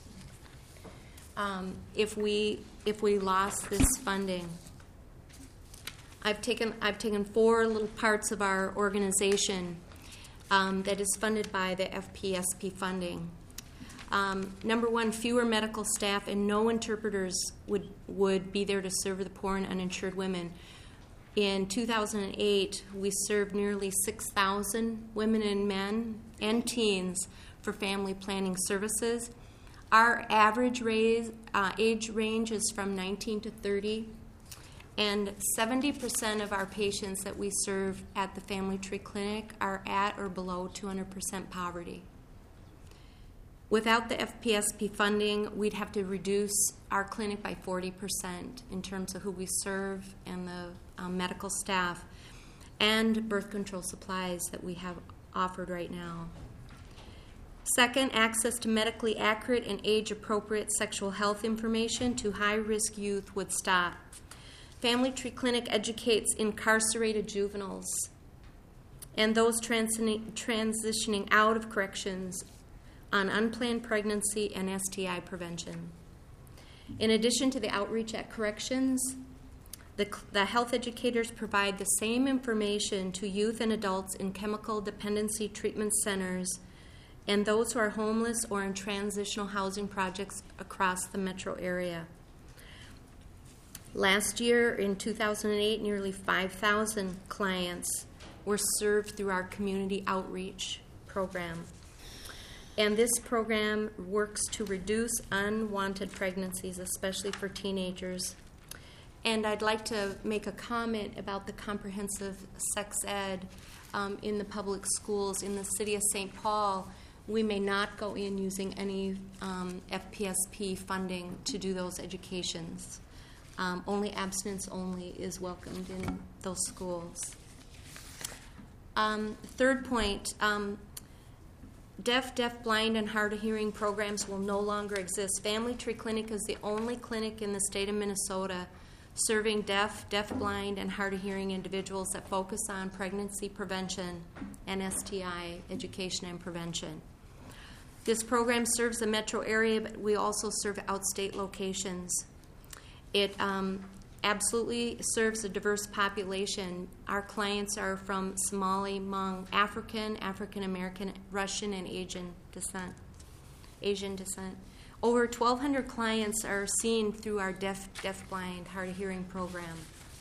Um, if we if we lost this funding, I've taken I've taken four little parts of our organization um, that is funded by the F P S P funding. Um, number one, fewer medical staff and no interpreters would would be there to serve the poor and uninsured women. In two thousand eight, we served nearly six thousand women and men and teens for family planning services. Our average raise, uh, age range is from nineteen to thirty, and seventy percent of our patients that we serve at the Family Tree Clinic are at or below two hundred percent poverty. Without the F P S P funding, we'd have to reduce our clinic by forty percent in terms of who we serve and the um, medical staff and birth control supplies that we have offered right now. Second, access to medically accurate and age-appropriate sexual health information to high-risk youth would stop. Family Tree Clinic educates incarcerated juveniles and those transi- transitioning out of corrections on unplanned pregnancy and S T I prevention. In addition to the outreach at corrections, the, the health educators provide the same information to youth and adults in chemical dependency treatment centers and those who are homeless or in transitional housing projects across the metro area. Last year, in two thousand eight, nearly five thousand clients were served through our community outreach program. And this program works to reduce unwanted pregnancies, especially for teenagers. And I'd like to make a comment about the comprehensive sex ed um, in the public schools in the city of Saint Paul. We may not go in using any um, F P S P funding to do those educations. Um, only abstinence only is welcomed in those schools. Um, third point, um, Deaf, deaf, blind, and hard of hearing programs will no longer exist. Family Tree Clinic is the only clinic in the state of Minnesota serving deaf, deaf, blind, and hard of hearing individuals that focus on pregnancy prevention and S T I education and prevention. This program serves the metro area, but we also serve outstate locations. It um, absolutely serves a diverse population. Our clients are from Somali, Hmong, African, African American, Russian, and Asian descent. Asian descent. Over twelve hundred clients are seen through our deaf, deaf-blind, hard-of-hearing program.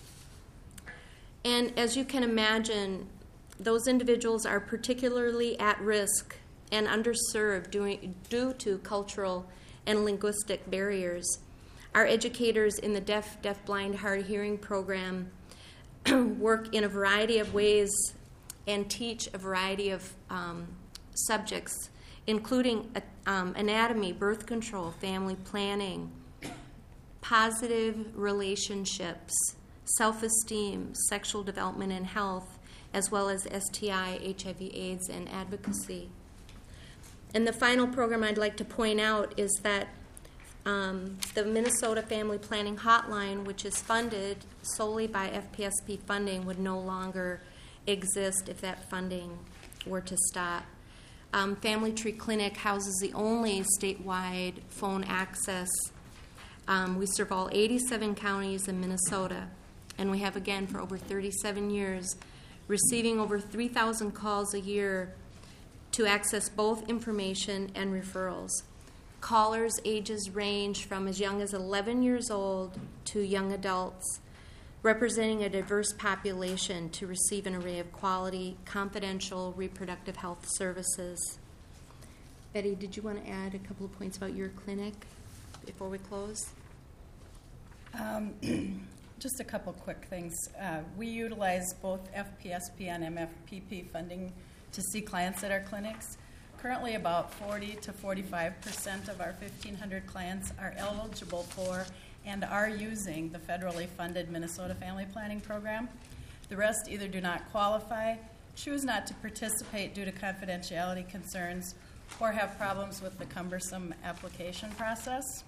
And as you can imagine, those individuals are particularly at risk and underserved due, due to cultural and linguistic barriers. Our educators in the deaf, deaf-blind, hard-of-hearing program work in a variety of ways and teach a variety of um, subjects, including um, anatomy, birth control, family planning, positive relationships, self-esteem, sexual development and health, as well as S T I, H I V AIDS, and advocacy. And the final program I'd like to point out is that Um, the Minnesota Family Planning Hotline, which is funded solely by F P S P funding, would no longer exist if that funding were to stop. Um, Family Tree Clinic houses the only statewide phone access. Um, we serve all eighty-seven counties in Minnesota, and we have, again, for over thirty-seven years, receiving over three thousand calls a year to access both information and referrals. Callers' ages range from as young as eleven years old to young adults, representing a diverse population to receive an array of quality, confidential reproductive health services. Betty, did you want to add a couple of points about your clinic before we close? Um, just a couple quick things. Uh, we utilize both F P S P and M F P P funding to see clients at our clinics. Currently, about forty to forty-five percent of our fifteen hundred clients are eligible for and are using the federally funded Minnesota Family Planning Program. The rest either do not qualify, choose not to participate due to confidentiality concerns, or have problems with the cumbersome application process.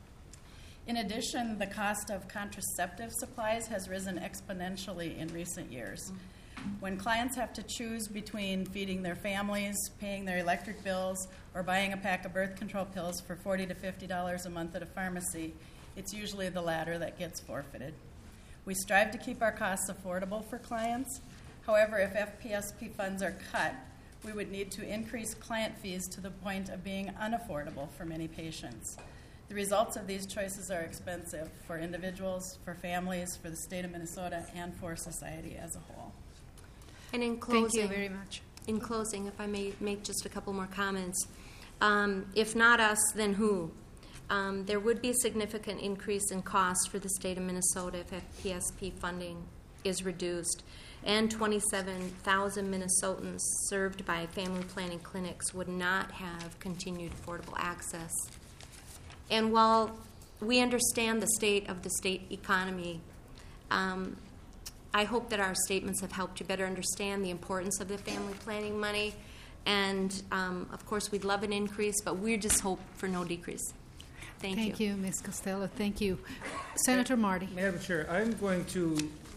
In addition, the cost of contraceptive supplies has risen exponentially in recent years. When clients have to choose between feeding their families, paying their electric bills, or buying a pack of birth control pills for forty to fifty dollars a month at a pharmacy, it's usually the latter that gets forfeited. We strive to keep our costs affordable for clients. However, if F P S P funds are cut, we would need to increase client fees to the point of being unaffordable for many patients. The results of these choices are expensive for individuals, for families, for the state of Minnesota, and for society as a whole. And in closing, Thank you very much. In closing, if I may make just a couple more comments. Um, if not us, then who? Um, there would be a significant increase in cost for the state of Minnesota if F P S P funding is reduced, and twenty-seven thousand Minnesotans served by family planning clinics would not have continued affordable access. And while we understand the state of the state economy, um, I hope that our statements have helped you better understand the importance of the family planning money. And, um, of course, we'd love an increase, but we just hope for no decrease. Thank, Thank you. you, Miz Costello. Thank you. Senator Marty. Madam Chair, I'm going to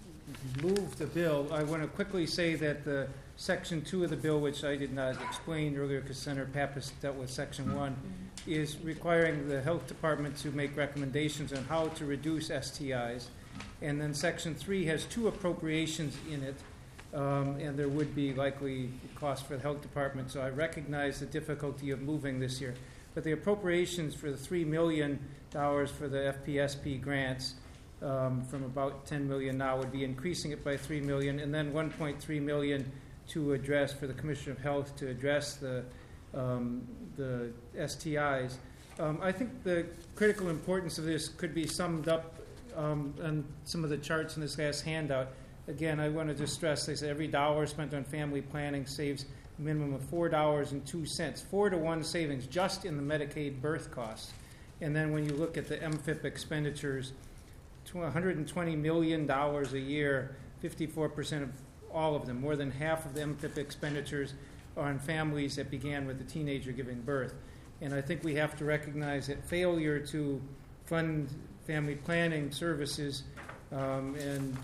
move the bill. I want to quickly say that the Section two of the bill, which I did not explain earlier because Senator Pappas dealt with Section one, is requiring the Health Department to make recommendations on how to reduce S T Is. And then Section three has two appropriations in it, um, and there would be likely cost for the Health Department, so I recognize the difficulty of moving this year. But the appropriations for the three million dollars for the F P S P grants um, from about ten million dollars now would be increasing it by three million dollars, and then one point three million dollars to address, for the Commissioner of Health, to address the, um, the S T Is. Um, I think the critical importance of this could be summed up um, on some of the charts in this last handout. Again, I want to just stress this: every dollar spent on family planning saves a minimum of four dollars and two cents, four to one savings just in the Medicaid birth costs. And then when you look at the M F I P expenditures, one hundred twenty million dollars a year, fifty-four percent of all of them, more than half of the M F I P expenditures are on families that began with a teenager giving birth. And I think we have to recognize that failure to fund family planning services um, and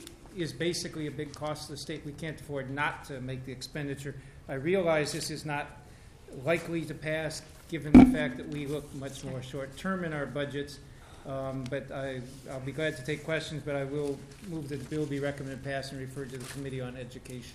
is basically a big cost to the state. We can't afford not to make the expenditure. I realize this is not likely to pass given the fact that we look much more short-term in our budgets, um, but I, I'll be glad to take questions, but I will move that the bill be recommended pass and referred to the Committee on Education.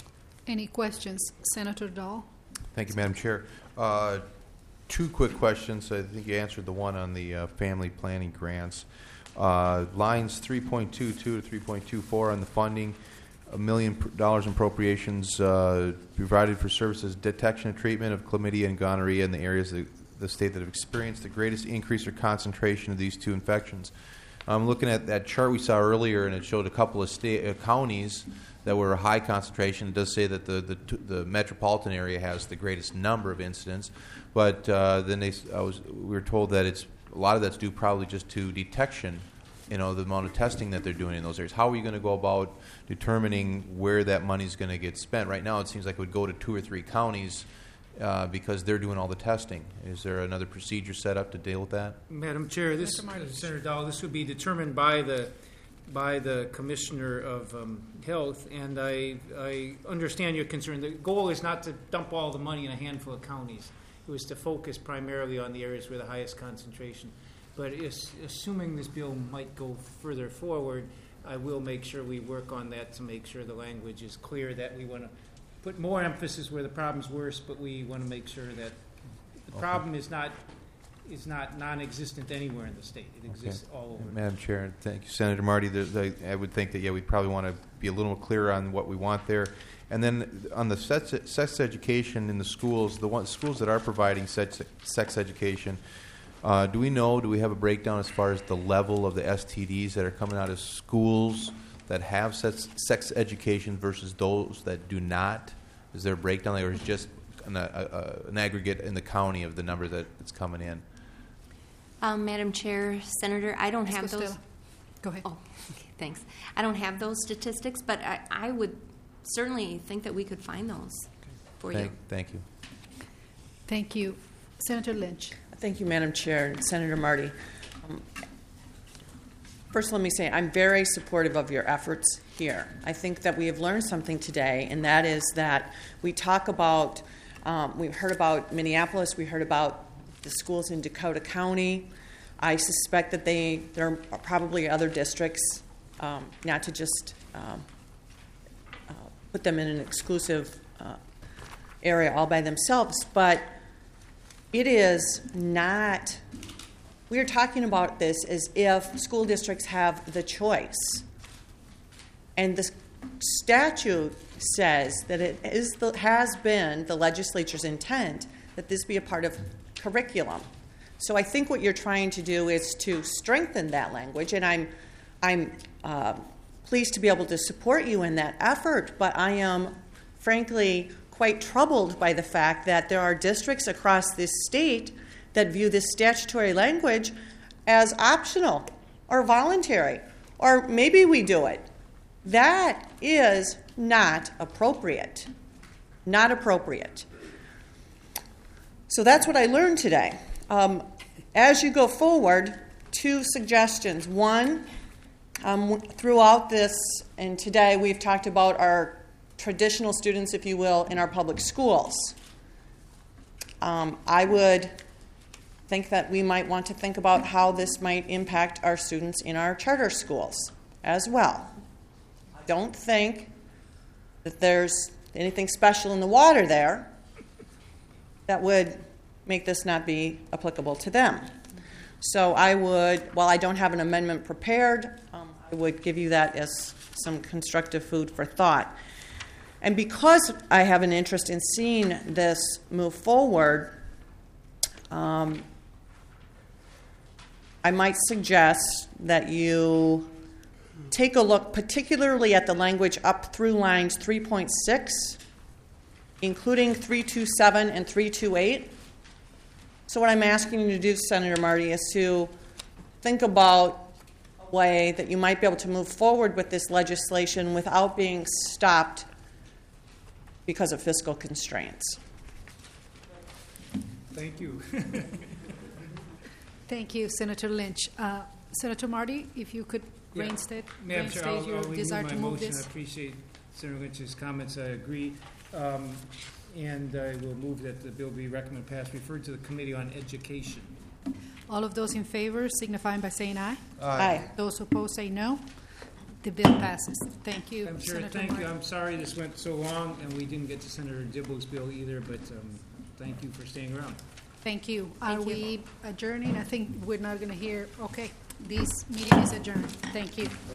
Any questions? Senator Dahl? Thank you, Madam Chair. Uh, two quick questions. I think you answered the one on the uh, family planning grants. Uh, lines three point two two to three point two four on the funding, a million dollars in appropriations uh, provided for services detection and treatment of chlamydia and gonorrhea in the areas of the state that have experienced the greatest increase or concentration of these two infections. I'm looking at that chart we saw earlier, and it showed a couple of state, uh, counties that were a high concentration. It does say that the, the, the metropolitan area has the greatest number of incidents, but uh, then they, I was, we were told that it's a lot of that's due probably just to detection, you know, the amount of testing that they're doing in those areas. How are you going to go about determining where that money is going to get spent? Right now it seems like it would go to two or three counties uh, because they're doing all the testing. Is there another procedure set up to deal with that? Madam Chair, this, Senator Dahl, this would be determined by the by the Commissioner of um, Health, and I, I understand your concern. The goal is not to dump all the money in a handful of counties. It was to focus primarily on the areas where the highest concentration. But is, assuming this bill might go further forward, I will make sure we work on that to make sure the language is clear that we want to put more emphasis where the problem's worse, but we want to make sure that the Okay. problem is not is not non-existent anywhere in the state. It exists Okay. all over. Madam Chair, thank you, Senator Marty. There's, I, I would think that yeah, we probably want to be a little more clear on what we want there. And then on the sex, sex education in the schools, the one, schools that are providing sex, sex education, uh, do we know, do we have a breakdown as far as the level of the S T Ds that are coming out of schools that have sex, sex education versus those that do not? Is there a breakdown, or is it just an, a, a, an aggregate in the county of the number that it's coming in? Um, Madam Chair, Senator, I don't Miz have Costello. those. Go ahead. Oh, okay, thanks. I don't have those statistics, but I, I would certainly think that we could find those for Thank, you. thank you. Thank you. Senator Lynch. Thank you, Madam Chair, and Senator Marty. Um, first, let me say I'm very supportive of your efforts here. I think that we have learned something today, and that is that we talk about, um, we've heard about Minneapolis, we heard about the schools in Dakota County. I suspect that they there are probably other districts, um, not to just um, uh, put them in an exclusive uh, area all by themselves, but it is not, we are talking about this as if school districts have the choice. And the statute says that it is the, has been the legislature's intent that this be a part of curriculum. So I think what you're trying to do is to strengthen that language, and I'm, I'm uh, pleased to be able to support you in that effort, but I am frankly quite troubled by the fact that there are districts across this state that view this statutory language as optional or voluntary, or maybe we do it. That is not appropriate. Not appropriate. So that's what I learned today. Um, as you go forward, two suggestions. One, um, throughout this, and today we've talked about our traditional students, if you will, in our public schools. Um, I would think that we might want to think about how this might impact our students in our charter schools as well. I don't think that there's anything special in the water there that would make this not be applicable to them. So I would, while I don't have an amendment prepared, um, I would give you that as some constructive food for thought. And because I have an interest in seeing this move forward, um, I might suggest that you take a look particularly at the language up through lines three point six, including three twenty-seven and three twenty-eight. So what I'm asking you to do, Senator Marty, is to think about a way that you might be able to move forward with this legislation without being stopped because of fiscal constraints. Thank you. Thank you, Senator Lynch. Uh, Senator Marty, if you could Yeah. reinstate, Madam Chair, reinstate I'll, your I'll remove desire my to move motion. I this. appreciate Senator Lynch's comments. I agree. Um, and I will move that the bill be recommended passed, referred to the Committee on Education. All of those in favor signifying by saying aye. Aye. Aye. Those opposed say no. The bill passes. Thank you, I'm sure, Senator thank Marty. you. I'm sorry this went so long, and we didn't get to Senator Dibble's bill either, but um, thank you for staying around. Thank you. Are Thank you. we adjourning? I think we're not going to hear. Okay, this meeting is adjourned. Thank you.